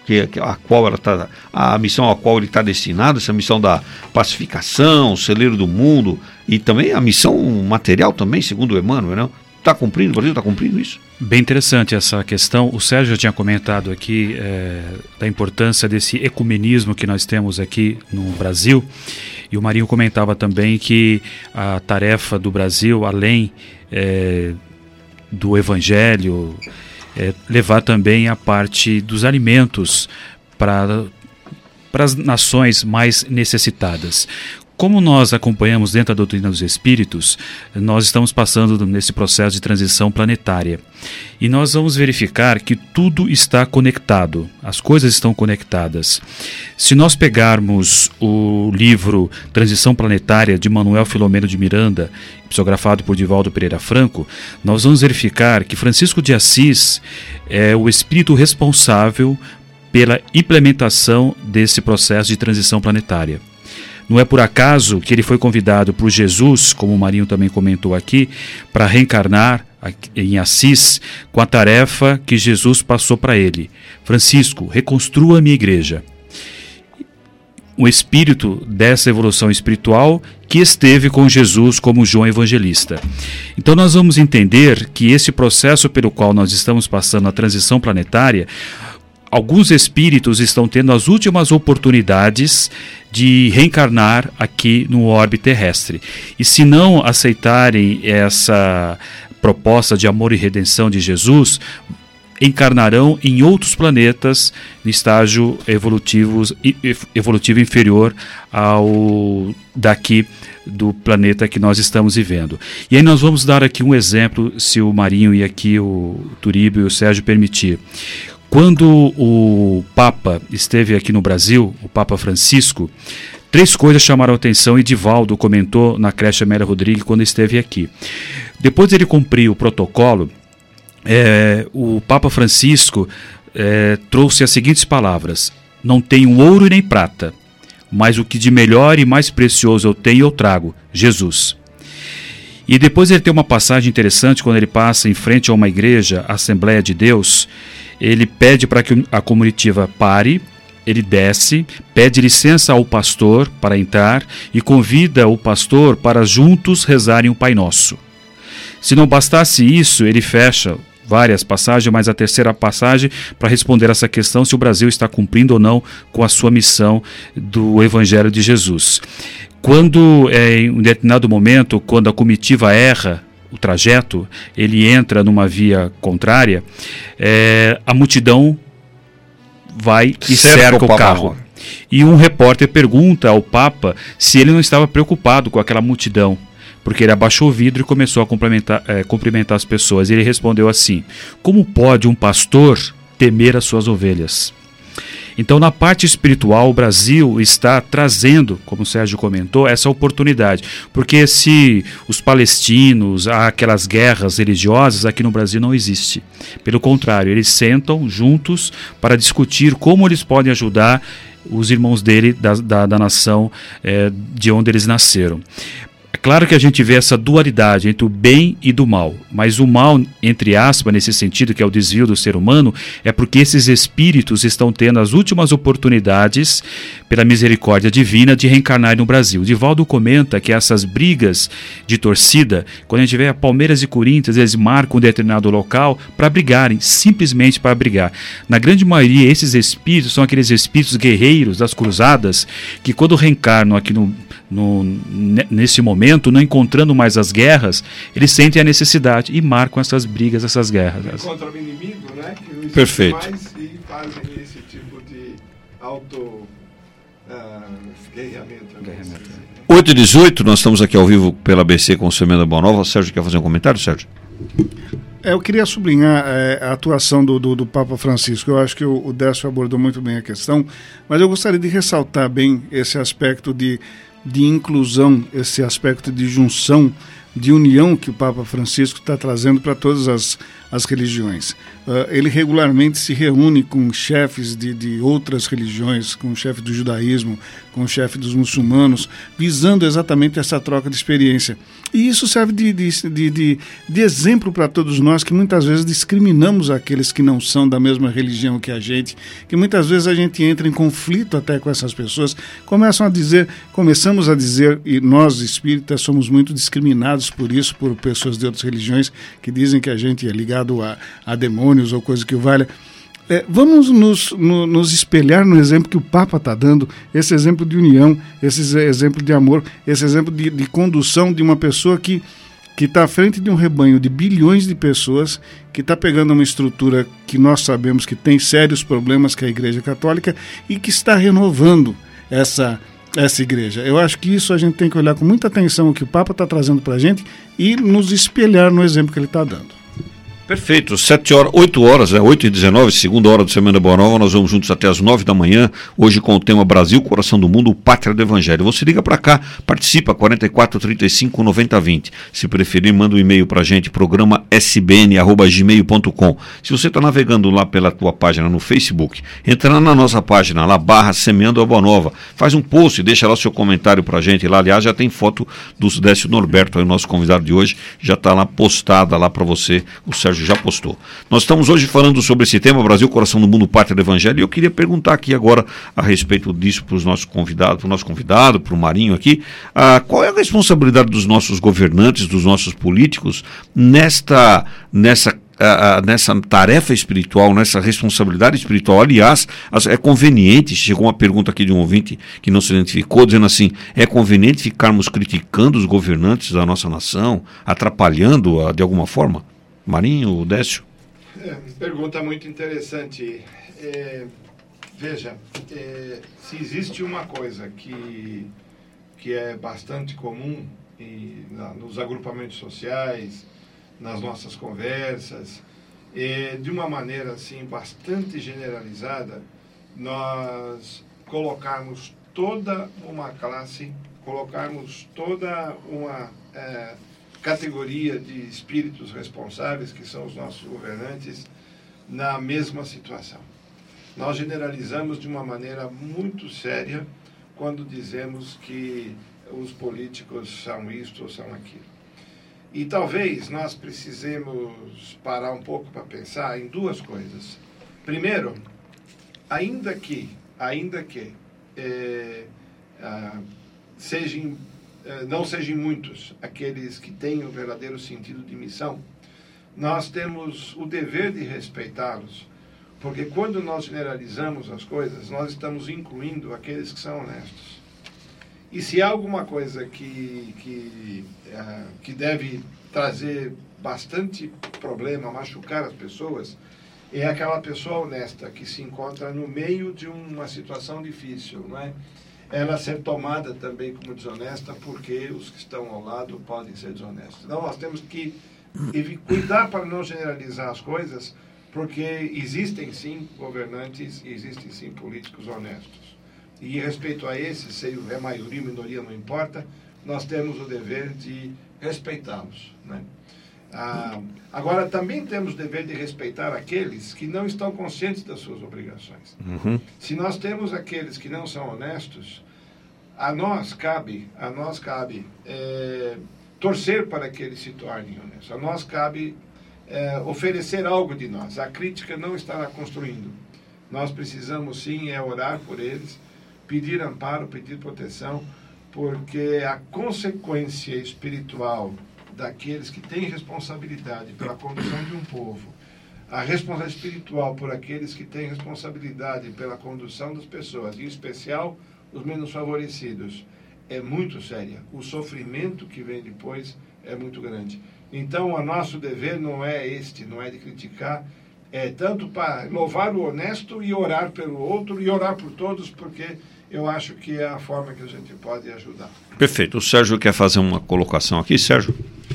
A missão a qual ele está destinado, essa missão da pacificação, o celeiro do mundo, e também a missão material também, segundo o Emmanuel, não? Está cumprindo, o Brasil está cumprindo isso? Bem interessante essa questão. O Sérgio já tinha comentado aqui da importância desse ecumenismo que nós temos aqui no Brasil, e o Marinho comentava também que a tarefa do Brasil, além do Evangelho, levar também a parte dos alimentos para as nações mais necessitadas. Como nós acompanhamos dentro da doutrina dos Espíritos, nós estamos passando nesse processo de transição planetária. E nós vamos verificar que tudo está conectado, as coisas estão conectadas. Se nós pegarmos o livro Transição Planetária, de Manuel Filomeno de Miranda, psicografado por Divaldo Pereira Franco, nós vamos verificar que Francisco de Assis é o espírito responsável pela implementação desse processo de transição planetária. Não é por acaso que ele foi convidado por Jesus, como o Marinho também comentou aqui, para reencarnar em Assis com a tarefa que Jesus passou para ele. Francisco, reconstrua a minha igreja. O espírito dessa evolução espiritual que esteve com Jesus como João Evangelista. Então nós vamos entender que esse processo pelo qual nós estamos passando a transição planetária, alguns espíritos estão tendo as últimas oportunidades de reencarnar aqui no orbe terrestre. E se não aceitarem essa proposta de amor e redenção de Jesus, encarnarão em outros planetas no estágio evolutivo inferior ao daqui do planeta que nós estamos vivendo. E aí nós vamos dar aqui um exemplo, se o Marinho e aqui o Turíbio e o Sérgio permitir. Quando o Papa esteve aqui no Brasil, o Papa Francisco, 3 coisas chamaram a atenção e Divaldo comentou na creche Amélia Rodrigues quando esteve aqui. Depois de ele cumprir o protocolo, o Papa Francisco trouxe as seguintes palavras: não tenho ouro e nem prata, mas o que de melhor e mais precioso eu tenho eu trago, Jesus. E depois ele tem uma passagem interessante, quando ele passa em frente a uma igreja, a Assembleia de Deus, ele pede para que a comitiva pare, ele desce, pede licença ao pastor para entrar e convida o pastor para juntos rezarem o Pai Nosso. Se não bastasse isso, ele fecha várias passagens, mas a terceira passagem para responder essa questão se o Brasil está cumprindo ou não com a sua missão do Evangelho de Jesus. Quando, em um determinado momento, quando a comitiva erra o trajeto, ele entra numa via contrária, a multidão vai e cerca o carro. E um repórter pergunta ao Papa se ele não estava preocupado com aquela multidão, porque ele abaixou o vidro e começou a cumprimentar as pessoas. E ele respondeu assim: como pode um pastor temer as suas ovelhas? Então, na parte espiritual, o Brasil está trazendo, como o Sérgio comentou, essa oportunidade. Porque se os palestinos, há aquelas guerras religiosas, aqui no Brasil não existe. Pelo contrário, eles sentam juntos para discutir como eles podem ajudar os irmãos dele, da nação de onde eles nasceram. É claro que a gente vê essa dualidade entre o bem e do mal, mas o mal, entre aspas, nesse sentido, que é o desvio do ser humano, é porque esses espíritos estão tendo as últimas oportunidades, pela misericórdia divina, de reencarnar no Brasil. O Divaldo comenta que essas brigas de torcida, quando a gente vê a Palmeiras e Corinthians, eles marcam um determinado local para brigarem, simplesmente para brigar. Na grande maioria, esses espíritos são aqueles espíritos guerreiros das cruzadas, que quando reencarnam aqui nesse momento, não encontrando mais as guerras, eles sentem a necessidade e marcam essas brigas, essas guerras. Contra o inimigo, né? Que não Perfeito. Mais, e fazem esse tipo de guerreamento. 8h18, nós estamos aqui ao vivo pela ABC com o Semeando a Boa Nova. Sérgio, quer fazer um comentário, Sérgio? Eu queria sublinhar a atuação do Papa Francisco. Eu acho que o Décio abordou muito bem a questão, mas eu gostaria de ressaltar bem esse aspecto de inclusão, esse aspecto de junção, de união que o Papa Francisco está trazendo para todas as religiões. Ele regularmente se reúne com chefes de outras religiões, com o chefe do judaísmo, com o chefe dos muçulmanos, visando exatamente essa troca de experiência. E isso serve de exemplo para todos nós, que muitas vezes discriminamos aqueles que não são da mesma religião que a gente, que muitas vezes a gente entra em conflito até com essas pessoas, começamos a dizer, e nós espíritas somos muito discriminados por isso, por pessoas de outras religiões que dizem que a gente é ligado a demônios ou coisa que o valha. Vamos nos espelhar no exemplo que o Papa está dando, esse exemplo de união, esse exemplo de amor, esse exemplo de condução de uma pessoa que está à frente de um rebanho de bilhões de pessoas, que está pegando uma estrutura que nós sabemos que tem sérios problemas, que é a Igreja Católica, e que está renovando essa igreja. Eu acho que isso a gente tem que olhar com muita atenção o que o Papa está trazendo para a gente e nos espelhar no exemplo que ele está dando. Perfeito, 8h19, segunda hora do Semana Boa Nova, nós vamos juntos até as 9 da manhã, hoje com o tema Brasil, Coração do Mundo, Pátria do Evangelho. Você liga para cá, participa, 44 35 90 20. Se preferir, manda um e-mail para a gente, programa sbn@gmail.com. Se você está navegando lá pela tua página no Facebook, entra na nossa página, lá, /Semeando a Boa Nova, faz um post, deixa lá o seu comentário para a gente, lá, aliás, já tem foto do Décio Norberto, aí, o nosso convidado de hoje, já está lá postada lá para você, o Sérgio já postou. Nós estamos hoje falando sobre esse tema, Brasil, Coração do Mundo, Pátria do Evangelho, e eu queria perguntar aqui agora a respeito disso para o nosso convidado, para o Marinho aqui, qual é a responsabilidade dos nossos governantes, dos nossos políticos, nessa tarefa espiritual, nessa responsabilidade espiritual? Aliás, é conveniente, chegou uma pergunta aqui de um ouvinte que não se identificou, dizendo assim, é conveniente ficarmos criticando os governantes da nossa nação, atrapalhando-a de alguma forma? Marinho, Décio? Pergunta muito interessante. Veja, se existe uma coisa que é bastante comum nos agrupamentos sociais, nas nossas conversas, de uma maneira assim bastante generalizada, nós colocarmos toda uma classe, colocarmos toda uma categoria de espíritos responsáveis, que são os nossos governantes, na mesma situação. Nós generalizamos de uma maneira muito séria quando dizemos que os políticos são isto ou são aquilo. E talvez nós precisemos parar um pouco para pensar em duas coisas. Primeiro, ainda que não sejam muitos aqueles que têm o verdadeiro sentido de missão, nós temos o dever de respeitá-los, porque quando nós generalizamos as coisas, nós estamos incluindo aqueles que são honestos. E se há alguma coisa que deve trazer bastante problema, machucar as pessoas, é aquela pessoa honesta que se encontra no meio de uma situação difícil, não é? Ela ser tomada também como desonesta, porque os que estão ao lado podem ser desonestos. Então nós temos que cuidar para não generalizar as coisas, porque existem sim governantes e existem sim políticos honestos. E respeito a esses, se é maioria ou minoria, não importa, nós temos o dever de respeitá-los, né? Agora, também temos o dever de respeitar aqueles que não estão conscientes das suas obrigações. Se nós temos aqueles que não são honestos, a nós cabe torcer para que eles se tornem honestos. A nós cabe oferecer algo de nós. A crítica não estará construindo. Nós precisamos sim orar por eles, pedir amparo, pedir proteção, porque a consequência espiritual daqueles que têm responsabilidade pela condução de um povo, a responsabilidade espiritual por aqueles que têm responsabilidade pela condução das pessoas, em especial os menos favorecidos, é muito séria. O sofrimento que vem depois é muito grande. Então, o nosso dever não é de criticar, é tanto para louvar o honesto e orar pelo outro e orar por todos, porque eu acho que é a forma que a gente pode ajudar. Perfeito. O Sérgio quer fazer uma colocação aqui, Sérgio?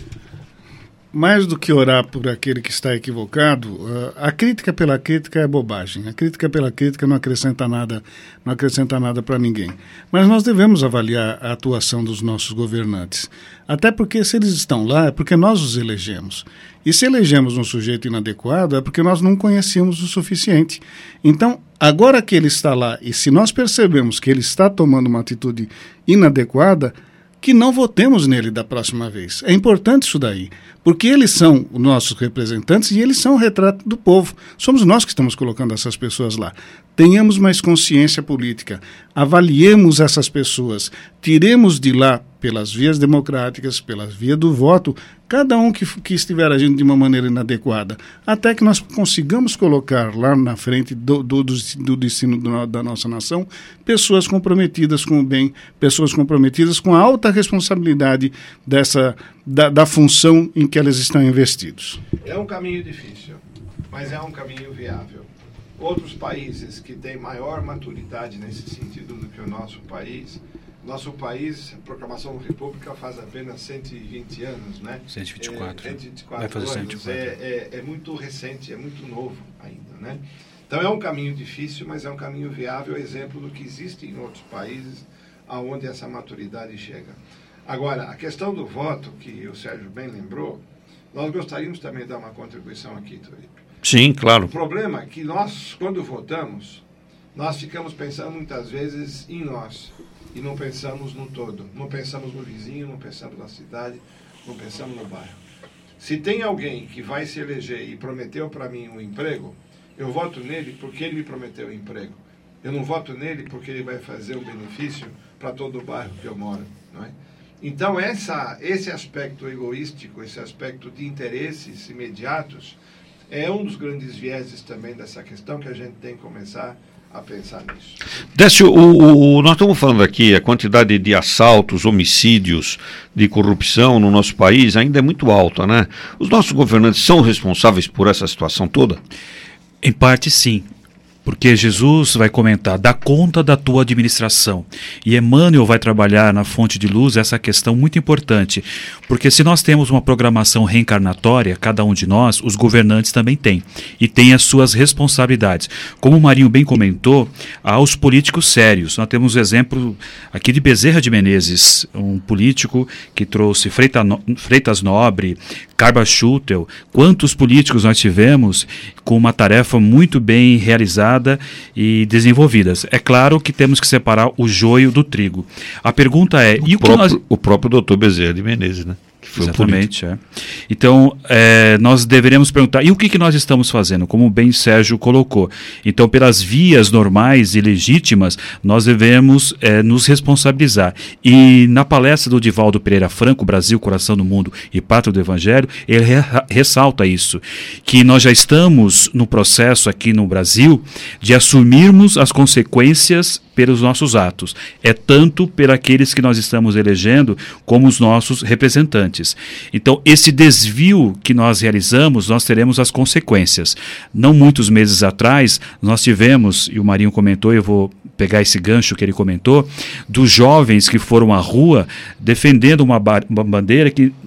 Mais do que orar por aquele que está equivocado, a crítica pela crítica é bobagem. A crítica pela crítica não acrescenta nada para ninguém. Mas nós devemos avaliar a atuação dos nossos governantes. Até porque se eles estão lá é porque nós os elegemos. E se elegemos um sujeito inadequado é porque nós não conhecíamos o suficiente. Então, agora que ele está lá e se nós percebemos que ele está tomando uma atitude inadequada, que não votemos nele da próxima vez. É importante isso daí, porque eles são os nossos representantes e eles são o retrato do povo. Somos nós que estamos colocando essas pessoas lá. Tenhamos mais consciência política, avaliemos essas pessoas, tiremos de lá, pelas vias democráticas, pelas vias do voto, cada um que estiver agindo de uma maneira inadequada, até que nós consigamos colocar lá na frente do destino da nossa nação pessoas comprometidas com o bem, pessoas comprometidas com a alta responsabilidade da função em que elas estão investidos. É um caminho difícil, mas é um caminho viável. Outros países que têm maior maturidade nesse sentido do que o nosso país, a proclamação da República faz apenas 120 anos, né? 124. 124 Vai fazer anos. 124. É muito recente, é muito novo ainda, né? Então é um caminho difícil, mas é um caminho viável, exemplo do que existe em outros países onde essa maturidade chega. Agora, a questão do voto, que o Sérgio bem lembrou, nós gostaríamos também de dar uma contribuição aqui, Turíbio. Sim, claro. O problema é que nós, quando votamos, nós ficamos pensando muitas vezes em nós e não pensamos no todo. Não pensamos no vizinho, não pensamos na cidade, não pensamos no bairro. Se tem alguém que vai se eleger e prometeu para mim um emprego, eu voto nele porque ele me prometeu um emprego. Eu não voto nele porque ele vai fazer um benefício para todo o bairro que eu moro, não é? Então, esse aspecto egoístico, esse aspecto de interesses imediatos, é um dos grandes vieses também dessa questão que a gente tem que começar a pensar nisso. Décio, nós estamos falando aqui, a quantidade de assaltos, homicídios, de corrupção no nosso país ainda é muito alta, né? Os nossos governantes são responsáveis por essa situação toda? Em parte, sim. Porque Jesus vai comentar, dá conta da tua administração. E Emmanuel vai trabalhar na Fonte de Luz essa questão muito importante. Porque se nós temos uma programação reencarnatória, cada um de nós, os governantes também têm. E têm as suas responsabilidades. Como o Marinho bem comentou, há os políticos sérios. Nós temos o exemplo aqui de Bezerra de Menezes, um político que trouxe Freitas Nobre, Carba Schutel. Quantos políticos nós tivemos com uma tarefa muito bem realizada e desenvolvidas. É claro que temos que separar o joio do trigo. A pergunta é... O próprio doutor Bezerra de Menezes, né? Que foi exatamente, Então, nós deveremos perguntar, e o que nós estamos fazendo? Como bem o Sérgio colocou. Então, pelas vias normais e legítimas, nós devemos nos responsabilizar. E na palestra do Divaldo Pereira Franco, Brasil, Coração do Mundo e Pátria do Evangelho, ele ressalta isso, que nós já estamos no processo aqui no Brasil de assumirmos as consequências pelos nossos atos. É tanto por aqueles que nós estamos elegendo como os nossos representantes. Então, esse desvio que nós realizamos, nós teremos as consequências. Não muitos meses atrás, nós tivemos, e o Marinho comentou, eu vou pegar esse gancho que ele comentou, dos jovens que foram à rua defendendo uma bandeira que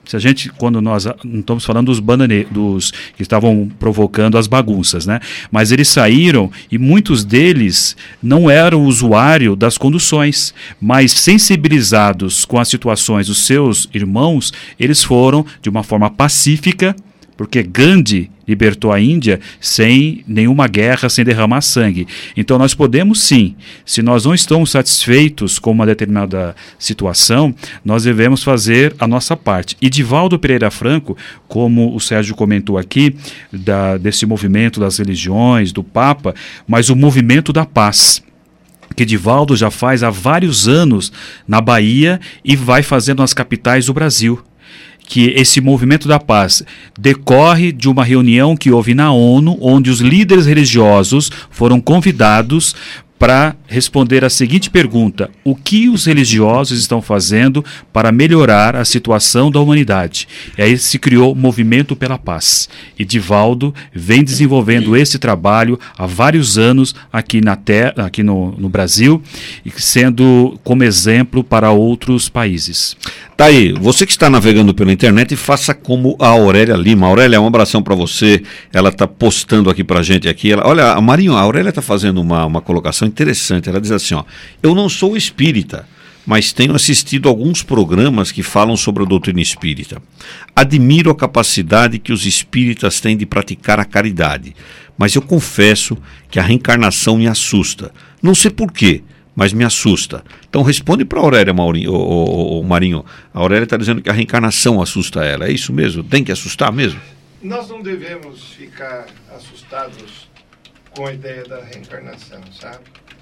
Se a gente, quando nós não estamos falando dos que estavam provocando as bagunças, né? Mas eles saíram e muitos deles não eram usuário das conduções, mas sensibilizados com as situações dos seus irmãos, eles foram de uma forma pacífica, porque Gandhi libertou a Índia sem nenhuma guerra, sem derramar sangue. Então nós podemos sim, se nós não estamos satisfeitos com uma determinada situação, nós devemos fazer a nossa parte. E Divaldo Pereira Franco, como o Sérgio comentou aqui, desse movimento das religiões, do Papa, mas o movimento da paz, que Divaldo já faz há vários anos na Bahia e vai fazendo nas capitais do Brasil. Que esse movimento da paz decorre de uma reunião que houve na ONU, onde os líderes religiosos foram convidados para responder a seguinte pergunta: o que os religiosos estão fazendo para melhorar a situação da humanidade? E aí se criou o Movimento pela Paz. E Divaldo vem desenvolvendo esse trabalho há vários anos aqui no Brasil, e sendo como exemplo para outros países. Tá aí, você que está navegando pela internet, faça como a Aurélia Lima. Aurélia, um abração para você. Ela está postando aqui para a gente aqui. Olha, Marinho, a Aurélia está fazendo uma colocação interessante. Ela diz assim, ó: eu não sou espírita, mas tenho assistido alguns programas que falam sobre a doutrina espírita. Admiro a capacidade que os espíritas têm de praticar a caridade, mas eu confesso que a reencarnação me assusta. Não sei por quê, mas me assusta. Então responde para a Aurélia, Marinho. A Aurélia está dizendo que a reencarnação assusta ela. É isso mesmo? Tem que assustar mesmo? Nós não devemos ficar assustados com a ideia da reencarnação, sabe?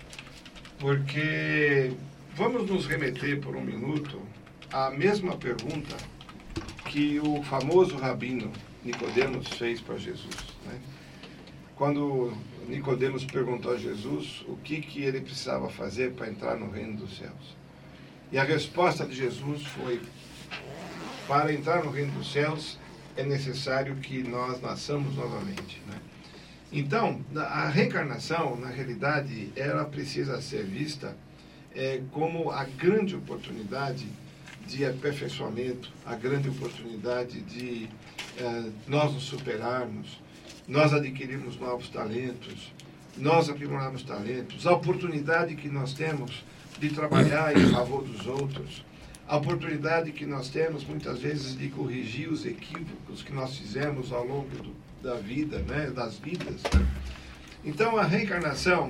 Porque vamos nos remeter por um minuto à mesma pergunta que o famoso rabino Nicodemos fez para Jesus, né? Quando Nicodemos perguntou a Jesus o que ele precisava fazer para entrar no reino dos céus. E a resposta de Jesus foi: para entrar no reino dos céus é necessário que nós nasçamos novamente, né? Então, a reencarnação, na realidade, ela precisa ser vista como a grande oportunidade de aperfeiçoamento, a grande oportunidade de nós nos superarmos, nós adquirirmos novos talentos, nós aprimorarmos talentos, a oportunidade que nós temos de trabalhar em favor dos outros, a oportunidade que nós temos muitas vezes de corrigir os equívocos que nós fizemos ao longo da vida, né, das vidas. Então a reencarnação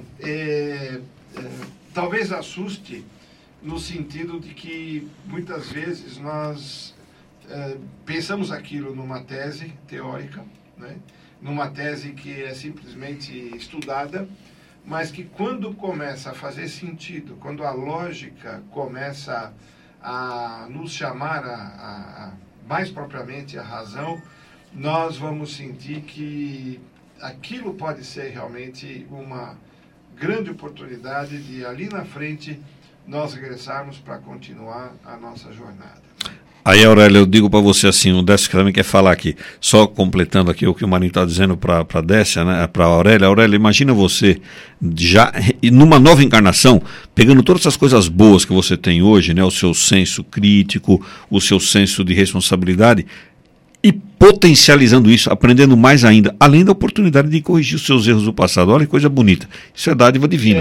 talvez assuste no sentido de que muitas vezes nós pensamos aquilo numa tese teórica, né? Numa tese que é simplesmente estudada, mas que quando começa a fazer sentido, quando a lógica começa a nos chamar mais propriamente a razão, nós vamos sentir que aquilo pode ser realmente uma grande oportunidade de ali na frente nós regressarmos para continuar a nossa jornada. Aí, Aurélia, eu digo para você assim, o Décio também quer falar aqui, só completando aqui o que o Marinho está dizendo para a Décia, né, para a Aurélia. Aurélia, imagina você já numa nova encarnação, pegando todas essas coisas boas que você tem hoje, né, o seu senso crítico, o seu senso de responsabilidade, e potencializando isso, aprendendo mais ainda, além da oportunidade de corrigir os seus erros do passado. Olha que coisa bonita. Isso é dádiva divina.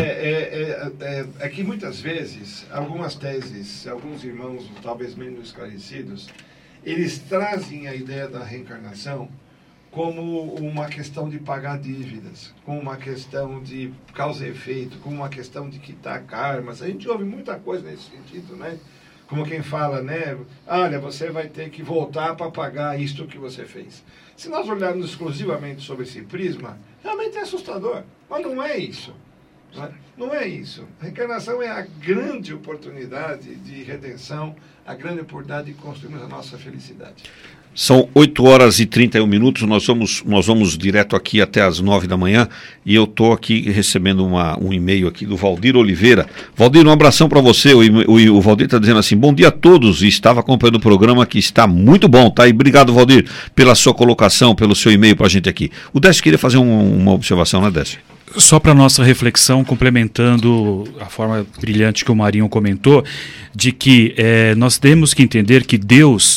É que muitas vezes, algumas teses, alguns irmãos talvez menos esclarecidos, eles trazem a ideia da reencarnação como uma questão de pagar dívidas, como uma questão de causa e efeito, como uma questão de quitar karmas. A gente ouve muita coisa nesse sentido, né? Como quem fala, né? Olha, você vai ter que voltar para pagar isto que você fez. Se nós olharmos exclusivamente sobre esse prisma, realmente é assustador. Mas não é isso. Não é isso. A reencarnação é a grande oportunidade de redenção, a grande oportunidade de construirmos a nossa felicidade. São 8h31, nós vamos direto aqui até as 9 da manhã e eu estou aqui recebendo um e-mail aqui do Valdir Oliveira. Valdir, um abração para você. O Valdir está dizendo assim: bom dia a todos, e estava acompanhando o programa que está muito bom, tá? E obrigado, Valdir, pela sua colocação, pelo seu e-mail para a gente aqui. O Décio queria fazer uma observação, né, Décio? Só para nossa reflexão, complementando a forma brilhante que o Marinho comentou, de que nós temos que entender que Deus,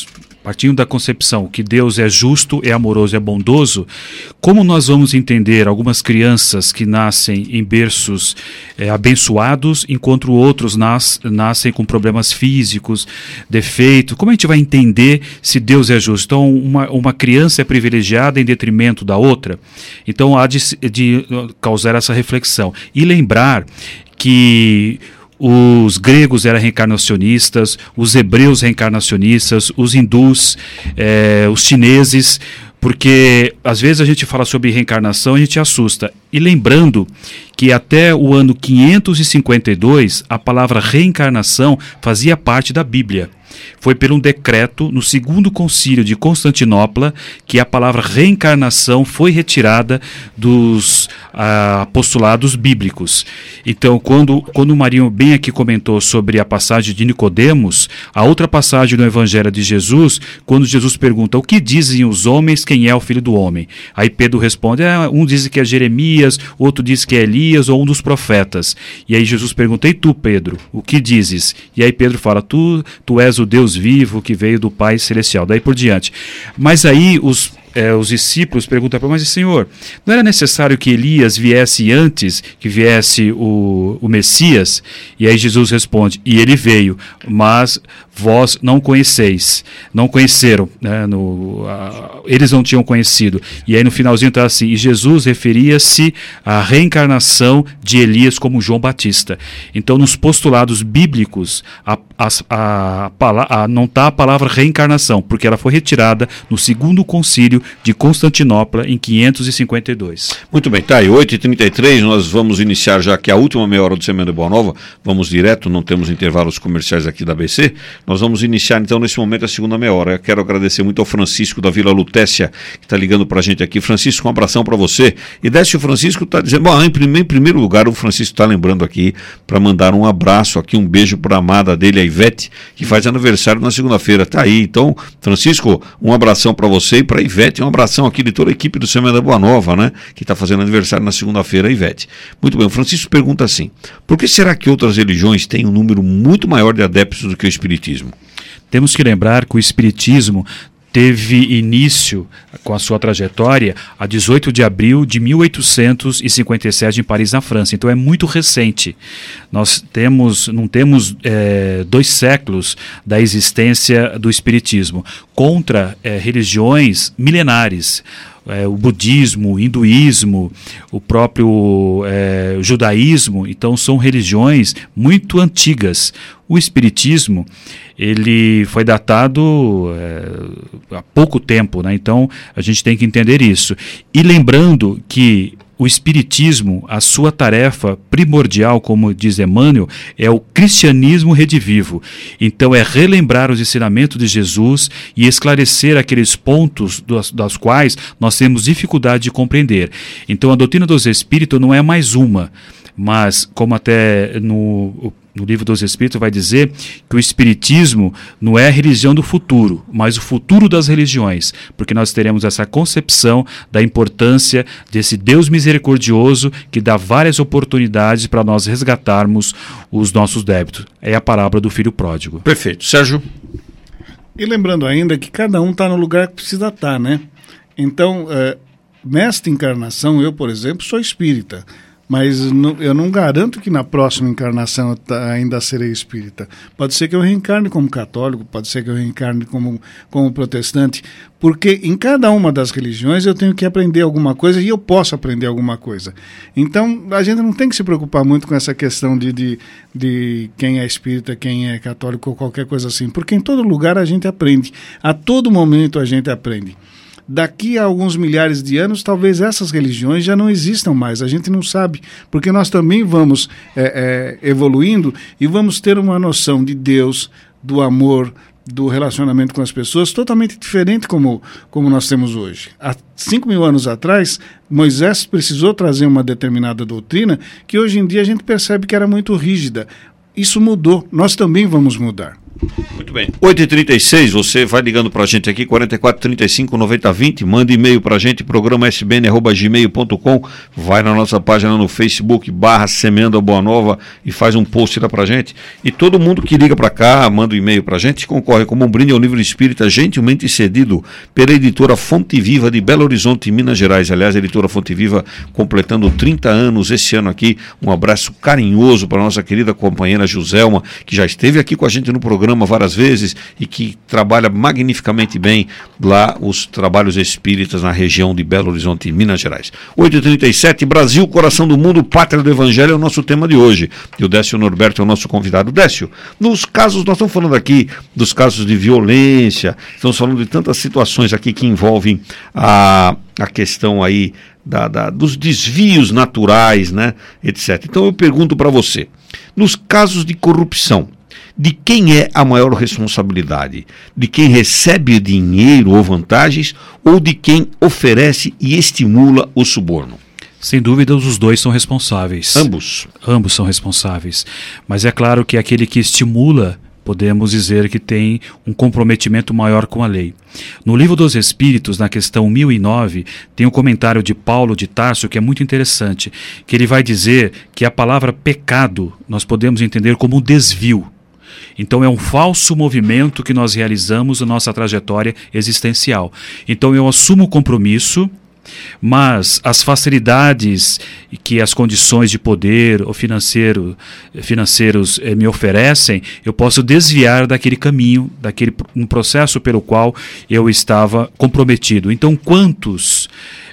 partindo da concepção que Deus é justo, é amoroso, é bondoso, como nós vamos entender algumas crianças que nascem em berços abençoados, enquanto outros nascem com problemas físicos, defeitos? Como a gente vai entender se Deus é justo? Então, uma criança é privilegiada em detrimento da outra? Então, há de causar essa reflexão. E lembrar que os gregos eram reencarnacionistas, os hebreus reencarnacionistas, os hindus, os chineses, porque às vezes a gente fala sobre reencarnação e a gente assusta. E lembrando que até o ano 552 a palavra reencarnação fazia parte da Bíblia. Foi por um decreto no Segundo Concílio de Constantinopla que a palavra reencarnação foi retirada dos apostolados bíblicos. Então, quando o Marinho bem aqui comentou sobre a passagem de Nicodemos, a outra passagem do Evangelho de Jesus, quando Jesus pergunta: o que dizem os homens, quem é o Filho do Homem? Aí Pedro responde: um diz que é Jeremias, outro diz que é Elias ou um dos profetas. E aí Jesus pergunta: e tu, Pedro, o que dizes? E aí Pedro fala: tu és o Deus vivo que veio do Pai Celestial. Daí por diante. Mas aí os discípulos perguntam para ele: mas Senhor, não era necessário que Elias viesse antes, que viesse o Messias? E aí Jesus responde: e ele veio, mas vós não conheceis, não conheceram, né? Eles não tinham conhecido. E aí no finalzinho está assim: e Jesus referia-se à reencarnação de Elias como João Batista. Então nos postulados bíblicos não está a palavra reencarnação, porque ela foi retirada no Segundo Concílio de Constantinopla em 552. Muito bem, tá aí, 8h33, nós vamos iniciar já que a última meia hora do Semeando Boa Nova, vamos direto, não temos intervalos comerciais aqui da ABC, nós vamos iniciar então nesse momento a segunda meia hora. Eu quero agradecer muito ao Francisco da Vila Lutécia, que está ligando para a gente aqui. Francisco, um abração para você. E Décio Francisco está dizendo, bom, em primeiro lugar o Francisco está lembrando aqui para mandar um abraço aqui, um beijo para a amada dele, a Ivete, que faz aniversário na segunda-feira. Tá aí, então, Francisco, um abração para você e para a Ivete, um abração aqui de toda a equipe do Semeando Boa Nova, né, que está fazendo aniversário na segunda-feira, a Ivete. Muito bem, o Francisco pergunta assim: por que será que outras religiões têm um número muito maior de adeptos do que o Espiritismo? Temos que lembrar que o Espiritismo teve início com a sua trajetória a 18 de abril de 1857 em Paris, na França. Então é muito recente. Nós não temos 2 séculos da existência do Espiritismo contra religiões milenares. O budismo, o hinduísmo, o próprio judaísmo. Então são religiões muito antigas. O Espiritismo, ele foi datado há pouco tempo, né? Então a gente tem que entender isso. E lembrando que o Espiritismo, a sua tarefa primordial, como diz Emmanuel, é o cristianismo redivivo. Então é relembrar os ensinamentos de Jesus e esclarecer aqueles pontos das quais nós temos dificuldade de compreender. Então a doutrina dos Espíritos não é mais uma, mas como até no Livro dos Espíritos vai dizer que o Espiritismo não é a religião do futuro, mas o futuro das religiões, porque nós teremos essa concepção da importância desse Deus misericordioso que dá várias oportunidades para nós resgatarmos os nossos débitos. É a parábola do filho pródigo. Perfeito. Sérgio? E lembrando ainda que cada um está no lugar que precisa estar, né? Então, nesta encarnação, eu, por exemplo, sou espírita. Mas eu não garanto que na próxima encarnação eu ainda serei espírita. Pode ser que eu reencarne como católico, pode ser que eu reencarne como protestante, porque em cada uma das religiões eu tenho que aprender alguma coisa e eu posso aprender alguma coisa. Então a gente não tem que se preocupar muito com essa questão de quem é espírita, quem é católico ou qualquer coisa assim, porque em todo lugar a gente aprende, a todo momento a gente aprende. Daqui a alguns milhares de anos, talvez essas religiões já não existam mais. A gente não sabe, porque nós também vamos evoluindo e vamos ter uma noção de Deus, do amor, do relacionamento com as pessoas totalmente diferente como nós temos hoje. Há 5.000 anos atrás, Moisés precisou trazer uma determinada doutrina que hoje em dia a gente percebe que era muito rígida. Isso mudou, nós também vamos mudar. Muito bem. 8h36, você vai ligando pra gente aqui, 44 35 90 20, manda e-mail pra gente, programa sbn@gmail.com, vai na nossa página no Facebook, /Semeando a Boa Nova e faz um post lá pra gente. E todo mundo que liga pra cá, manda um e-mail pra gente, concorre como um brinde ao livro espírita gentilmente cedido pela editora Fonte Viva de Belo Horizonte, Minas Gerais. Aliás, a editora Fonte Viva completando 30 anos esse ano aqui. Um abraço carinhoso para nossa querida companheira Joselma, que já esteve aqui com a gente no programa várias vezes e que trabalha magnificamente bem lá os trabalhos espíritas na região de Belo Horizonte, Minas Gerais. 8h37, Brasil, coração do mundo, pátria do evangelho é o nosso tema de hoje. E o Décio Norberto é o nosso convidado. Décio, nos casos, nós estamos falando aqui dos casos de violência, estamos falando de tantas situações aqui que envolvem a questão aí dos desvios naturais, né, etc. Então eu pergunto para você, nos casos de corrupção, de quem é a maior responsabilidade? De quem recebe dinheiro ou vantagens ou de quem oferece e estimula o suborno? Sem dúvida, os dois são responsáveis. Ambos? Ambos são responsáveis. Mas é claro que aquele que estimula, podemos dizer que tem um comprometimento maior com a lei. No Livro dos Espíritos, na questão 1009, tem um comentário de Paulo de Tarso que é muito interessante, que ele vai dizer que a palavra pecado nós podemos entender como um desvio. Então é um falso movimento que nós realizamos na nossa trajetória existencial. Então eu assumo o compromisso, mas as facilidades que as condições de poder ou financeiros me oferecem, eu posso desviar daquele caminho, um processo pelo qual eu estava comprometido. Então quantos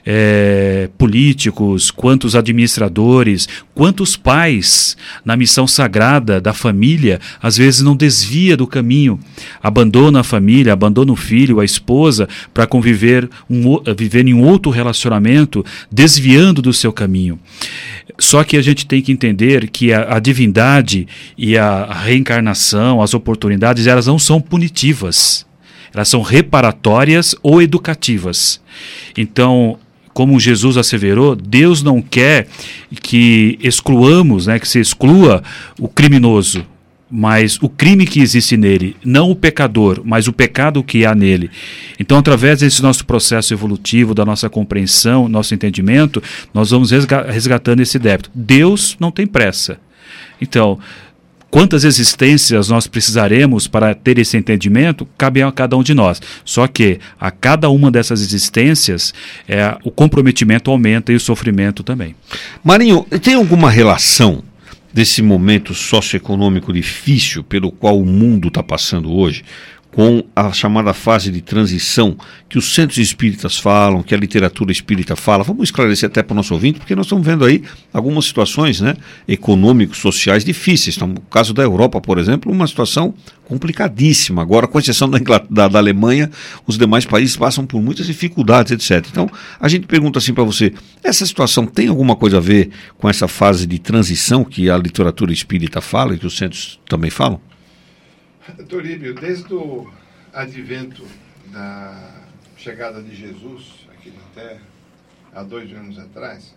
políticos, quantos administradores, quantos pais na missão sagrada da família, às vezes não desvia do caminho, abandona a família, abandona o filho, a esposa, para viver em um outro relacionamento, desviando do seu caminho. Só que a gente tem que entender que a divindade e a reencarnação, as oportunidades, elas não são punitivas, elas são reparatórias ou educativas. Então, como Jesus asseverou, Deus não quer que excluamos, que se exclua o criminoso, mas o crime que existe nele, não o pecador, mas o pecado que há nele. Então, através desse nosso processo evolutivo, da nossa compreensão, nosso entendimento, nós vamos resgatando esse débito. Deus não tem pressa. Então, quantas existências nós precisaremos para ter esse entendimento, cabe a cada um de nós. Só que a cada uma dessas existências, o comprometimento aumenta e o sofrimento também. Marinho, tem alguma relação desse momento socioeconômico difícil pelo qual o mundo está passando hoje com a chamada fase de transição que os centros espíritas falam, que a literatura espírita fala? Vamos esclarecer até para o nosso ouvinte, porque nós estamos vendo aí algumas situações, econômicos, sociais difíceis. Então, no caso da Europa, por exemplo, uma situação complicadíssima. Agora, com exceção da Alemanha, os demais países passam por muitas dificuldades, etc. Então, a gente pergunta assim para você, essa situação tem alguma coisa a ver com essa fase de transição que a literatura espírita fala e que os centros também falam? Toríbio, desde o advento da chegada de Jesus aqui na Terra, há 2 anos atrás,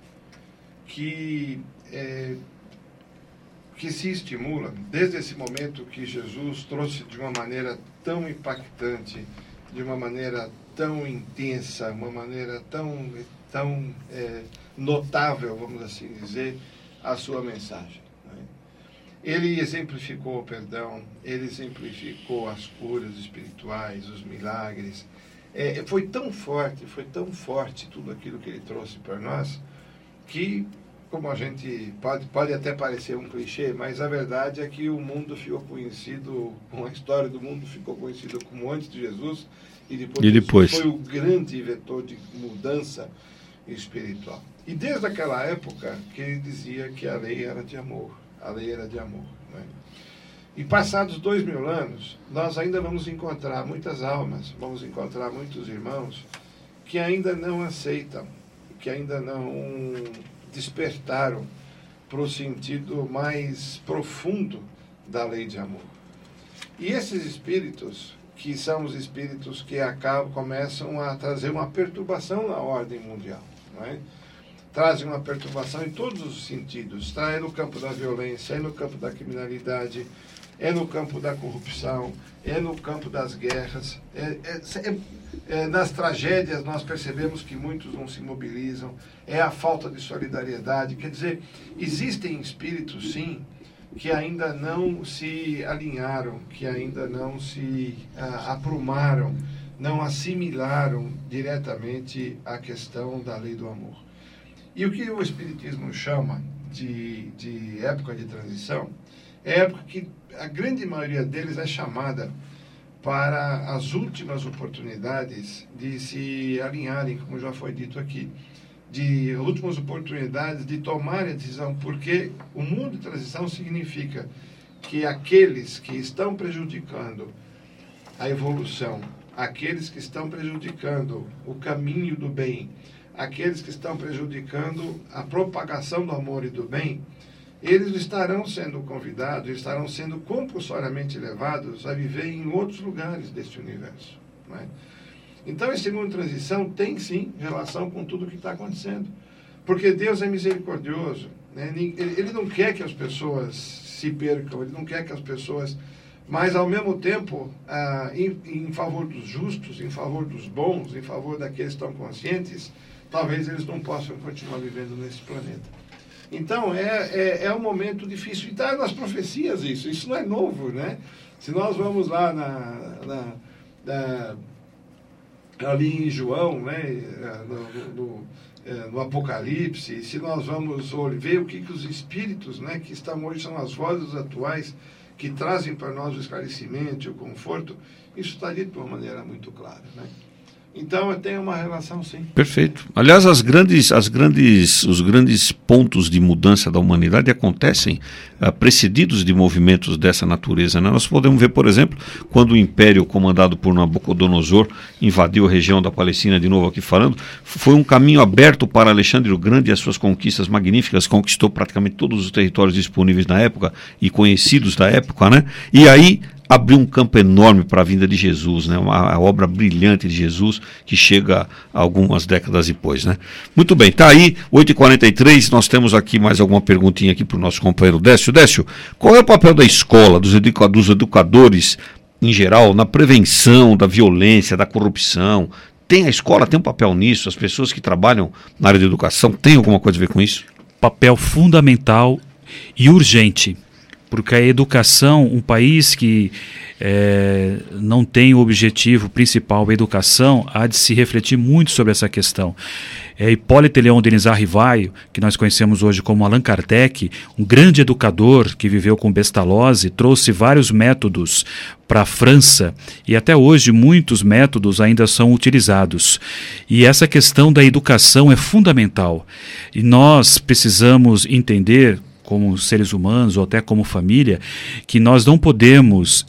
que se estimula, desde esse momento que Jesus trouxe de uma maneira tão impactante, de uma maneira tão intensa, uma maneira tão notável, vamos assim dizer, a sua mensagem. Ele exemplificou o perdão, ele exemplificou as curas espirituais, os milagres. Foi tão forte tudo aquilo que ele trouxe para nós, que, como a gente pode até parecer um clichê, mas a verdade é que o mundo ficou conhecido, a história do mundo ficou conhecida como antes de Jesus, e depois foi o grande vetor de mudança espiritual. E desde aquela época que ele dizia que a lei era de amor. A lei era de amor. E passados 2000 anos, nós ainda vamos encontrar muitas almas, vamos encontrar muitos irmãos que ainda não aceitam, que ainda não despertaram para o sentido mais profundo da lei de amor. E esses espíritos, que são os espíritos que começam a trazer uma perturbação na ordem mundial, não é? Trazem uma perturbação em todos os sentidos, no campo da violência, no campo da criminalidade, é no campo da corrupção, é no campo das guerras, nas tragédias nós percebemos que muitos não se mobilizam, é a falta de solidariedade. Quer dizer, existem espíritos, sim, que ainda não se alinharam, que ainda não se aprumaram, não assimilaram diretamente a questão da lei do amor. E o que o Espiritismo chama de época de transição é época que a grande maioria deles é chamada para as últimas oportunidades de se alinharem, como já foi dito aqui, de últimas oportunidades de tomarem a decisão, porque o mundo de transição significa que aqueles que estão prejudicando a evolução, aqueles que estão prejudicando o caminho do bem, aqueles que estão prejudicando a propagação do amor e do bem, eles estarão sendo convidados, estarão sendo compulsoriamente levados a viver em outros lugares deste universo. Não é? Então, esse mundo de transição tem, sim, relação com tudo o que está acontecendo. Porque Deus é misericordioso. Né? Ele não quer que as pessoas se percam, ele não quer que as pessoas... Mas, ao mesmo tempo, em favor dos justos, em favor dos bons, em favor daqueles que estão conscientes, talvez eles não possam continuar vivendo nesse planeta. Então, é um momento difícil. E está nas profecias isso não é novo, né? Se nós vamos lá ali em João, né? No Apocalipse, se nós vamos ver o que os espíritos, né, que estão hoje, são as vozes atuais, que trazem para nós o esclarecimento e o conforto, isso está dito de uma maneira muito clara, né? Então, tem uma relação, sim. Perfeito. Aliás, os grandes pontos de mudança da humanidade acontecem precedidos de movimentos dessa natureza, né? Nós podemos ver, por exemplo, quando o Império comandado por Nabucodonosor invadiu a região da Palestina, de novo aqui falando, foi um caminho aberto para Alexandre o Grande e as suas conquistas magníficas, conquistou praticamente todos os territórios disponíveis na época e conhecidos da época, né? E aí abriu um campo enorme para a vinda de Jesus, né? Uma obra brilhante de Jesus que chega algumas décadas depois, né? Muito bem, tá aí, 8h43, nós temos aqui mais alguma perguntinha aqui para o nosso companheiro Décio. Décio, qual é o papel da escola, dos educadores em geral, na prevenção da violência, da corrupção? A escola tem um papel nisso? As pessoas que trabalham na área de educação têm alguma coisa a ver com isso? Papel fundamental e urgente. Porque a educação, um país que não tem o objetivo principal, a educação, há de se refletir muito sobre essa questão. Hipólito Leão Denis Arrivaio, que nós conhecemos hoje como Allan Kardec, um grande educador que viveu com Pestalozzi, trouxe vários métodos para a França e até hoje muitos métodos ainda são utilizados. E essa questão da educação é fundamental. E nós precisamos entender, como seres humanos ou até como família, que nós não podemos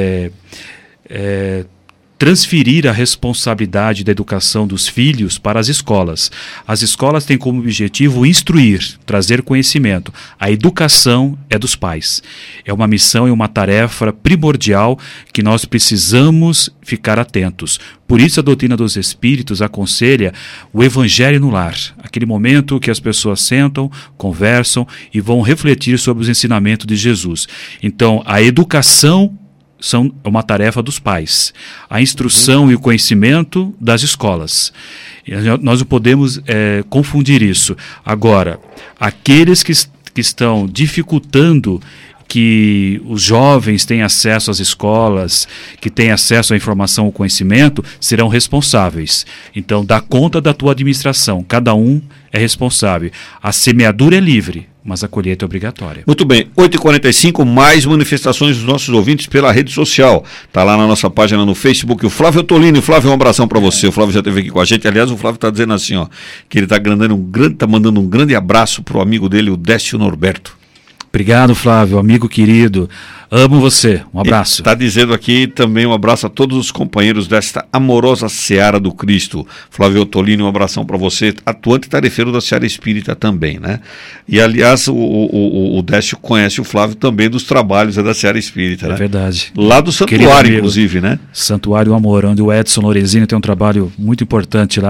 transferir a responsabilidade da educação dos filhos para as escolas. As escolas têm como objetivo instruir, trazer conhecimento. A educação é dos pais. É uma missão e uma tarefa primordial que nós precisamos ficar atentos. Por isso a doutrina dos Espíritos aconselha o Evangelho no lar. Aquele momento que as pessoas sentam, conversam e vão refletir sobre os ensinamentos de Jesus. Então, a educação é uma tarefa dos pais. A instrução e o conhecimento das escolas. Nós não podemos confundir isso. Agora, aqueles que estão dificultando que os jovens tenham acesso às escolas, que tenham acesso à informação ou conhecimento, serão responsáveis. Então, dá conta da tua administração. Cada um é responsável. A semeadura é livre, mas a colheita é obrigatória. Muito bem, 8h45, mais manifestações dos nossos ouvintes pela rede social. Está lá na nossa página no Facebook, o Flávio Tolini. Flávio, um abração para você. O Flávio já esteve aqui com a gente. Aliás, o Flávio está dizendo assim, ó, que ele está mandando um grande abraço para o amigo dele, o Décio Norberto. Obrigado, Flávio, amigo querido. Amo você. Um abraço. Está dizendo aqui também um abraço a todos os companheiros desta amorosa Seara do Cristo. Flávio Ottolini, um abração para você, atuante tarefeiro da Seara Espírita também, né? E, aliás, o Décio conhece o Flávio também dos trabalhos da Seara Espírita, né? É verdade. Lá do Santuário, inclusive, né? Santuário Amor, onde o Edson Lorenzini tem um trabalho muito importante lá.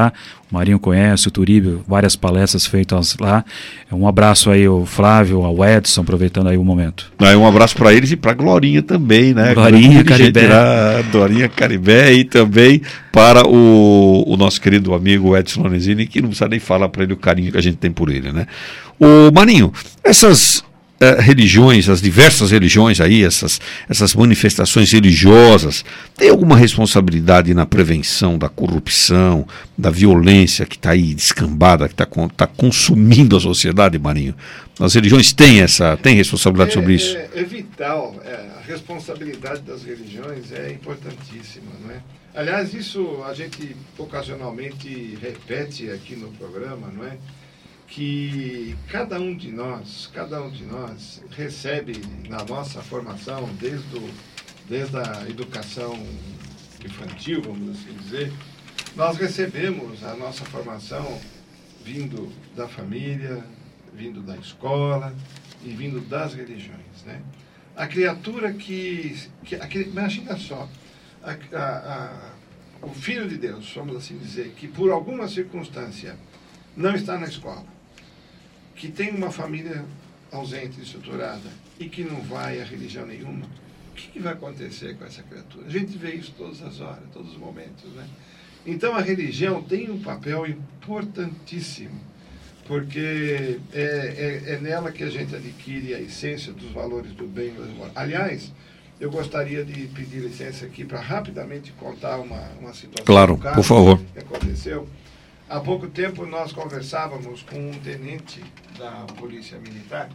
O Marinho conhece, o Turíbio, várias palestras feitas lá. Um abraço aí ao Flávio, ao Edson, aproveitando aí o momento. Um abraço para eles e para a Glorinha também, né? Glorinha Caribé. Glorinha Caribé e também para o nosso querido amigo Edson Lorenzini, que não precisa nem falar para ele o carinho que a gente tem por ele, né? O Marinho, essas religiões, as diversas religiões aí, essas manifestações religiosas, tem alguma responsabilidade na prevenção da corrupção, da violência que está aí descambada, que está consumindo a sociedade, Marinho? As religiões têm responsabilidade sobre isso? É vital, a responsabilidade das religiões é importantíssima, não é? Aliás, isso a gente ocasionalmente repete aqui no programa, não é? Que cada um de nós recebe na nossa formação, desde a educação infantil, vamos assim dizer, nós recebemos a nossa formação vindo da família, vindo da escola e vindo das religiões, né? A criatura imagina só, o Filho de Deus, vamos assim dizer, que por alguma circunstância não está na escola, que tem uma família ausente, estruturada, e que não vai a religião nenhuma, o que vai acontecer com essa criatura? A gente vê isso todas as horas, todos os momentos, né? Então a religião tem um papel importantíssimo, porque é nela que a gente adquire a essência dos valores do bem e do mal. Aliás, eu gostaria de pedir licença aqui para rapidamente contar uma situação. Claro, por favor. Que aconteceu. Há pouco tempo nós conversávamos com um tenente da Polícia Militar.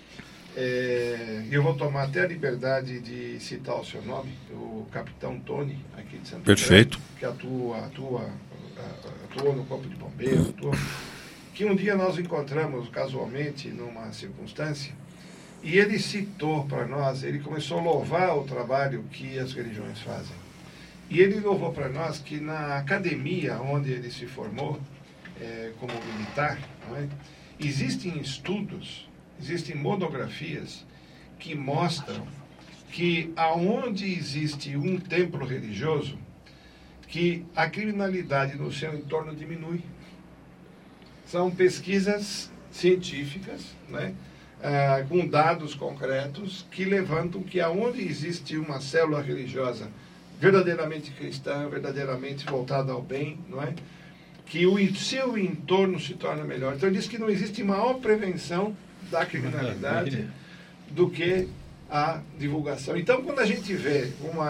Eu vou tomar até a liberdade de citar o seu nome, o Capitão Tony, aqui de Santo André. Perfeito. Que atua no Corpo de Bombeiros, que um dia nós encontramos casualmente numa circunstância, e ele citou para nós, ele começou a louvar o trabalho que as religiões fazem. E ele louvou para nós que na academia onde ele se formou, como militar, não é? Existem estudos, existem monografias que mostram que aonde existe um templo religioso, que a criminalidade no seu entorno diminui. São pesquisas científicas, né? Com dados concretos que levantam que aonde existe uma célula religiosa verdadeiramente cristã, verdadeiramente voltada ao bem, não é? Que o seu entorno se torna melhor. Então ele diz que não existe maior prevenção da criminalidade do que a divulgação. Então quando a gente vê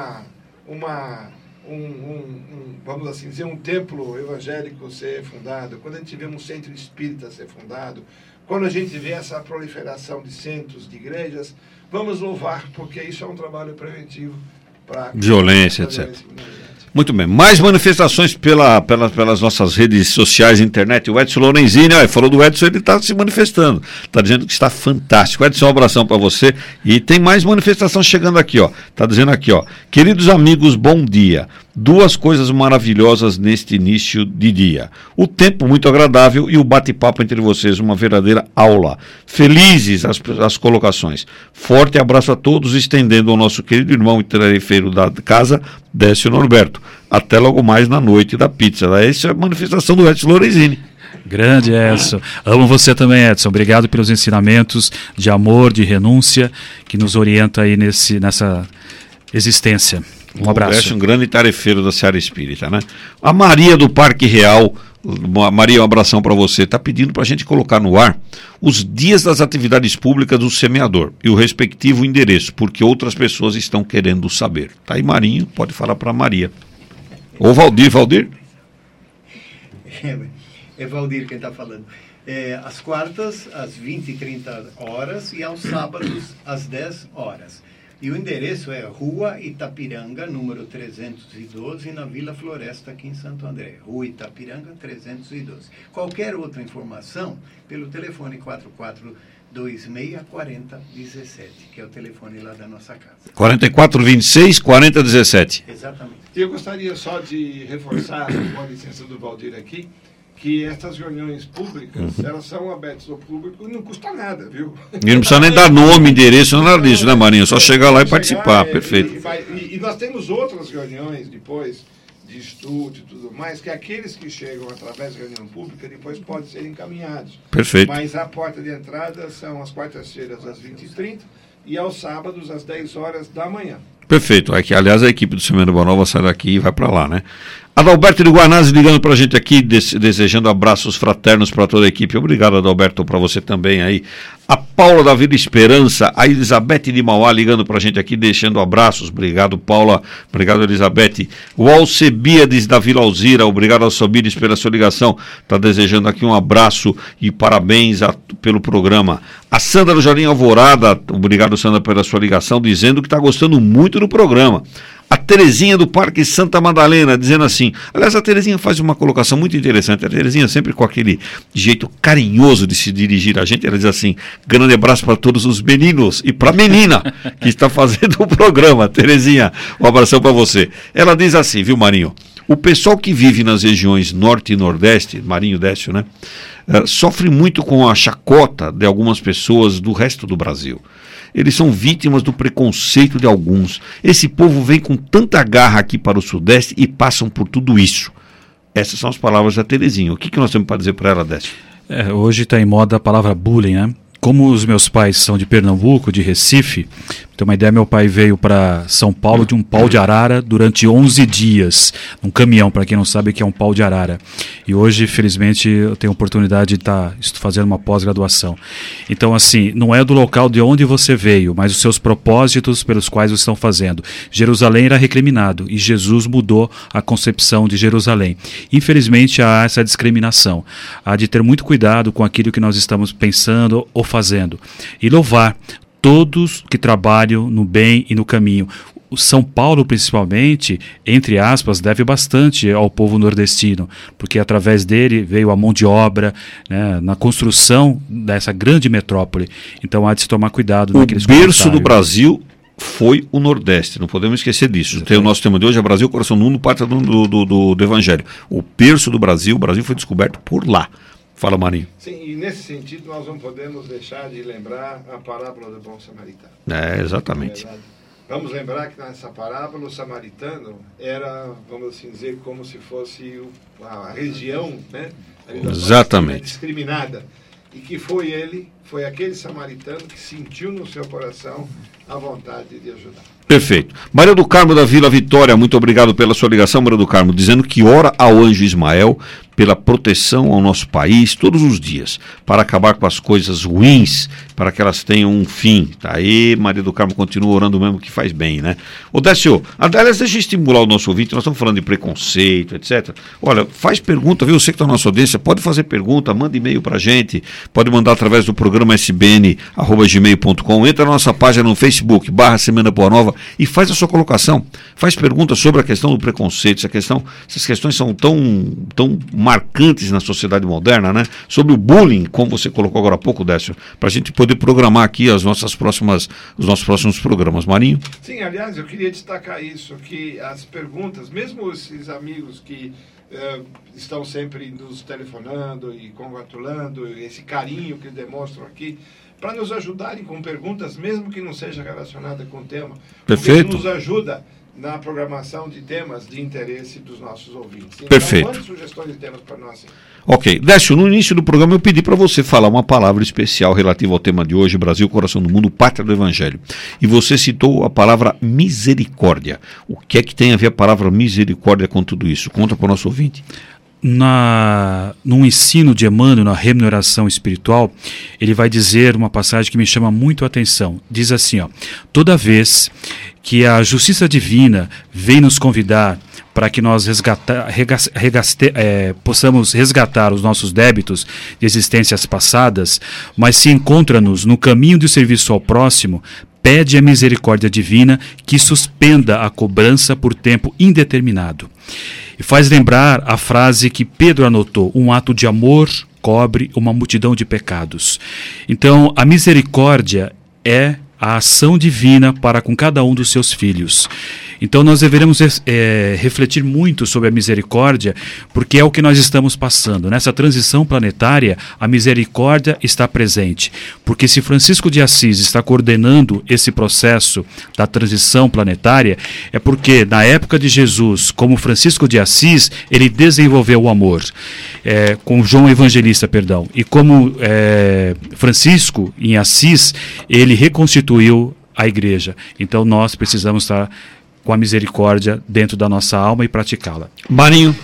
vamos assim dizer, um templo evangélico ser fundado, quando a gente vê um centro espírita ser fundado, quando a gente vê essa proliferação de centros, de igrejas, vamos louvar, porque isso é um trabalho preventivo para violência, etc. Muito bem. Mais manifestações pelas nossas redes sociais, internet. O Edson Lorenzini, falou do Edson, ele está se manifestando. Está dizendo que está fantástico. Edson, um abração para você. E tem mais manifestação chegando aqui, ó. Está dizendo aqui, ó. Queridos amigos, bom dia. Duas coisas maravilhosas neste início de dia. O tempo muito agradável e o bate-papo entre vocês, uma verdadeira aula. Felizes as colocações. Forte abraço a todos, estendendo ao nosso querido irmão e tarefeiro da casa, Décio Norberto. Até logo mais na noite da pizza. Essa é a manifestação do Edson Lorenzini. Grande Edson. Amo você também, Edson. Obrigado pelos ensinamentos de amor, de renúncia, que nos orienta aí nessa existência. Um abraço. Um grande tarefeiro da Seara Espírita, né? A Maria do Parque Real, Maria, um abração para você, está pedindo para a gente colocar no ar os dias das atividades públicas do semeador e o respectivo endereço, porque outras pessoas estão querendo saber. Tá aí, Marinho, pode falar para Maria. Ou Valdir? É Valdir quem está falando. Às quartas, às 20h30 e aos sábados, às 10 horas. E o endereço é Rua Itapiranga, número 312, na Vila Floresta, aqui em Santo André. Rua Itapiranga, 312. Qualquer outra informação, pelo telefone 4426-4017, que é o telefone lá da nossa casa. 4426-4017. Exatamente. E eu gostaria só de reforçar, com a licença do Valdir aqui, que essas reuniões públicas, elas são abertas ao público e não custa nada, viu? E não precisa nem dar nome, endereço, nada disso, né, Marinho? Só chegar lá e participar, perfeito. E nós temos outras reuniões depois, de estudo e tudo mais, que aqueles que chegam através da reunião pública depois podem ser encaminhados. Perfeito. Mas a porta de entrada são às quartas-feiras às 20h30 e aos sábados às 10 horas da manhã. Perfeito. Aqui, aliás, a equipe do Semana Boa Nova sai daqui e vai para lá, né? Adalberto de Guanazzi ligando para a gente aqui, desejando abraços fraternos para toda a equipe. Obrigado, Adalberto, para você também aí. A Paula da Vila Esperança, a Elizabeth de Mauá ligando para a gente aqui, deixando abraços. Obrigado, Paula. Obrigado, Elizabeth. O Alcebiades da Vila Alzira, obrigado, Alcebiades, pela sua ligação. Está desejando aqui um abraço e parabéns pelo programa. A Sandra do Jardim Alvorada, obrigado, Sandra, pela sua ligação, dizendo que está gostando muito do programa. A Terezinha do Parque Santa Madalena, dizendo assim, aliás, a Terezinha faz uma colocação muito interessante, a Terezinha sempre com aquele jeito carinhoso de se dirigir a gente, ela diz assim, grande abraço para todos os meninos e para a menina que está fazendo o programa. Terezinha, um abração para você. Ela diz assim, viu, Marinho, o pessoal que vive nas regiões norte e nordeste, Marinho Décio, né, sofre muito com a chacota de algumas pessoas do resto do Brasil. Eles são vítimas do preconceito de alguns. Esse povo vem com tanta garra aqui para o Sudeste e passam por tudo isso. Essas são as palavras da Terezinha. O que nós temos para dizer para ela, Décio? Hoje está em moda a palavra bullying, né? Como os meus pais são de Pernambuco, de Recife, pra ter uma ideia, meu pai veio para São Paulo de um pau de arara durante 11 dias, num caminhão, para quem não sabe o que é um pau de arara. E hoje, felizmente, eu tenho a oportunidade de estar fazendo uma pós-graduação. Então, assim, não é do local de onde você veio, mas os seus propósitos pelos quais você estão fazendo. Jerusalém era recriminado e Jesus mudou a concepção de Jerusalém. Infelizmente, há essa discriminação. Há de ter muito cuidado com aquilo que nós estamos pensando ou fazendo. E louvar todos que trabalham no bem e no caminho. O São Paulo, principalmente, entre aspas, deve bastante ao povo nordestino, porque através dele veio a mão de obra, né, na construção dessa grande metrópole. Então há de se tomar cuidado naqueles comentários. O berço do Brasil foi o Nordeste, não podemos esquecer disso. O nosso tema de hoje é Brasil, Coração do Mundo, parte do Evangelho. O berço do Brasil, o Brasil foi descoberto por lá. Fala, Marinho. Sim, e nesse sentido nós não podemos deixar de lembrar a parábola do bom samaritano. Exatamente. Vamos lembrar que nessa parábola o samaritano era, vamos assim dizer, como se fosse a região, né, exatamente, discriminada. E que foi aquele samaritano que sentiu no seu coração a vontade de ajudar. Perfeito. Maria do Carmo da Vila Vitória, muito obrigado pela sua ligação, Maria do Carmo, dizendo que ora ao anjo Ismael pela proteção ao nosso país todos os dias, para acabar com as coisas ruins, para que elas tenham um fim. Tá aí, Maria do Carmo continua orando mesmo, que faz bem, né? Ô Décio, aliás, deixa eu estimular o nosso ouvinte, nós estamos falando de preconceito, etc. Olha, faz pergunta, viu? Você que está na nossa audiência, pode fazer pergunta, manda e-mail pra gente, pode mandar através do programa sbn@gmail.com, entra na nossa página no Facebook, /Semana Boa Nova, e faz a sua colocação, faz perguntas sobre a questão do preconceito, essas questões são tão marcantes na sociedade moderna, né? Sobre o bullying, como você colocou agora há pouco, Décio, para a gente poder programar aqui os nossos próximos programas. Marinho? Sim, aliás, eu queria destacar isso, que as perguntas, mesmo esses amigos que estão sempre nos telefonando e congratulando, esse carinho que demonstram aqui, para nos ajudarem com perguntas, mesmo que não seja relacionada com o tema. Perfeito. Porque nos ajuda na programação de temas de interesse dos nossos ouvintes. Então, perfeito. Mande sugestões de temas para nós. Sim. Ok. Décio, no início do programa eu pedi para você falar uma palavra especial relativa ao tema de hoje, Brasil, Coração do Mundo, Pátria do Evangelho. E você citou a palavra misericórdia. O que é que tem a ver a palavra misericórdia com tudo isso? Conta para o nosso ouvinte. No ensino de Emmanuel, na remuneração espiritual, ele vai dizer uma passagem que me chama muito a atenção. Diz assim, toda vez que a justiça divina vem nos convidar para que nós possamos resgatar os nossos débitos de existências passadas, mas se encontra-nos no caminho do serviço ao próximo, pede a misericórdia divina que suspenda a cobrança por tempo indeterminado. E faz lembrar a frase que Pedro anotou: um ato de amor cobre uma multidão de pecados. Então, a misericórdia é a ação divina para com cada um dos seus filhos. Então nós deveremos refletir muito sobre a misericórdia, porque é o que nós estamos passando. Nessa transição planetária, a misericórdia está presente. Porque se Francisco de Assis está coordenando esse processo da transição planetária, é porque na época de Jesus, como Francisco de Assis, ele desenvolveu o amor. Com João Evangelista, perdão. E como Francisco em Assis, ele reconstituiu a igreja. Então nós precisamos estar com a misericórdia dentro da nossa alma e praticá-la. Marinho.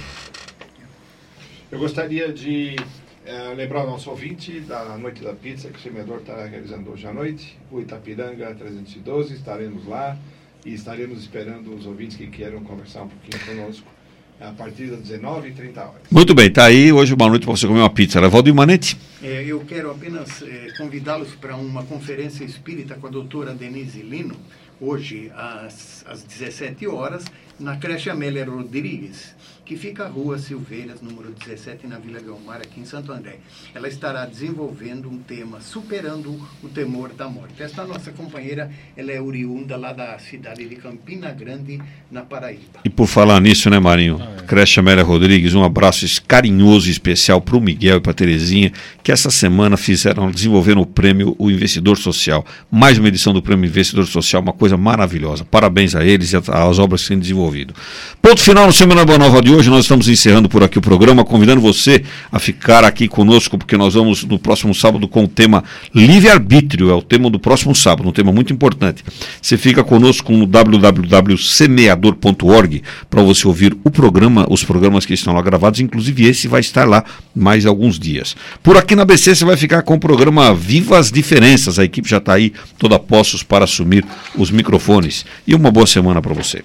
Eu gostaria de lembrar o nosso ouvinte da Noite da Pizza, que o semeador está realizando hoje à noite, o Itapiranga 312, estaremos lá e estaremos esperando os ouvintes que queiram conversar um pouquinho conosco a partir das 19h30. Muito bem, está aí hoje uma noite para você comer uma pizza. Valdir Manete? Eu quero apenas convidá-los para uma conferência espírita com a doutora Denise Lino, hoje às 17 horas, na creche Amélia Rodrigues, que fica a Rua Silveiras, número 17, na Vila Guilmar, aqui em Santo André. Ela estará desenvolvendo um tema, superando o temor da morte. Esta nossa companheira, ela é oriunda lá da cidade de Campina Grande, na Paraíba. E por falar nisso, né, Marinho? Creche Amélia Rodrigues, um abraço carinhoso e especial para o Miguel e para a Terezinha, que essa semana desenvolveram o prêmio O Investidor Social. Mais uma edição do prêmio Investidor Social, uma coisa maravilhosa. Parabéns a eles e às obras que têm desenvolvido. Ponto final no Semana Boa Nova de hoje. Nós estamos encerrando por aqui o programa, convidando você a ficar aqui conosco, porque nós vamos no próximo sábado com o tema livre-arbítrio, é o tema do próximo sábado, um tema muito importante. Você fica conosco no www.semeador.org para você ouvir o programa, os programas que estão lá gravados, inclusive esse vai estar lá mais alguns dias. Por aqui na ABC você vai ficar com o programa Viva as Diferenças, a equipe já está aí toda a postos para assumir os microfones. E uma boa semana para você.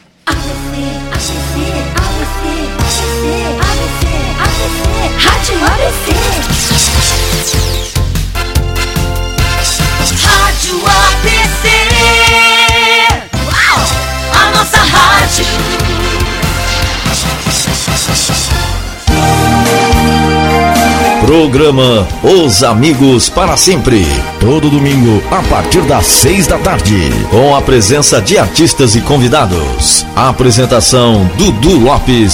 Rádio ABC. Uau! A nossa rádio. Programa Os Amigos para Sempre. Todo domingo, a partir das 6 da tarde. Com a presença de artistas e convidados. A apresentação Dudu Lopes.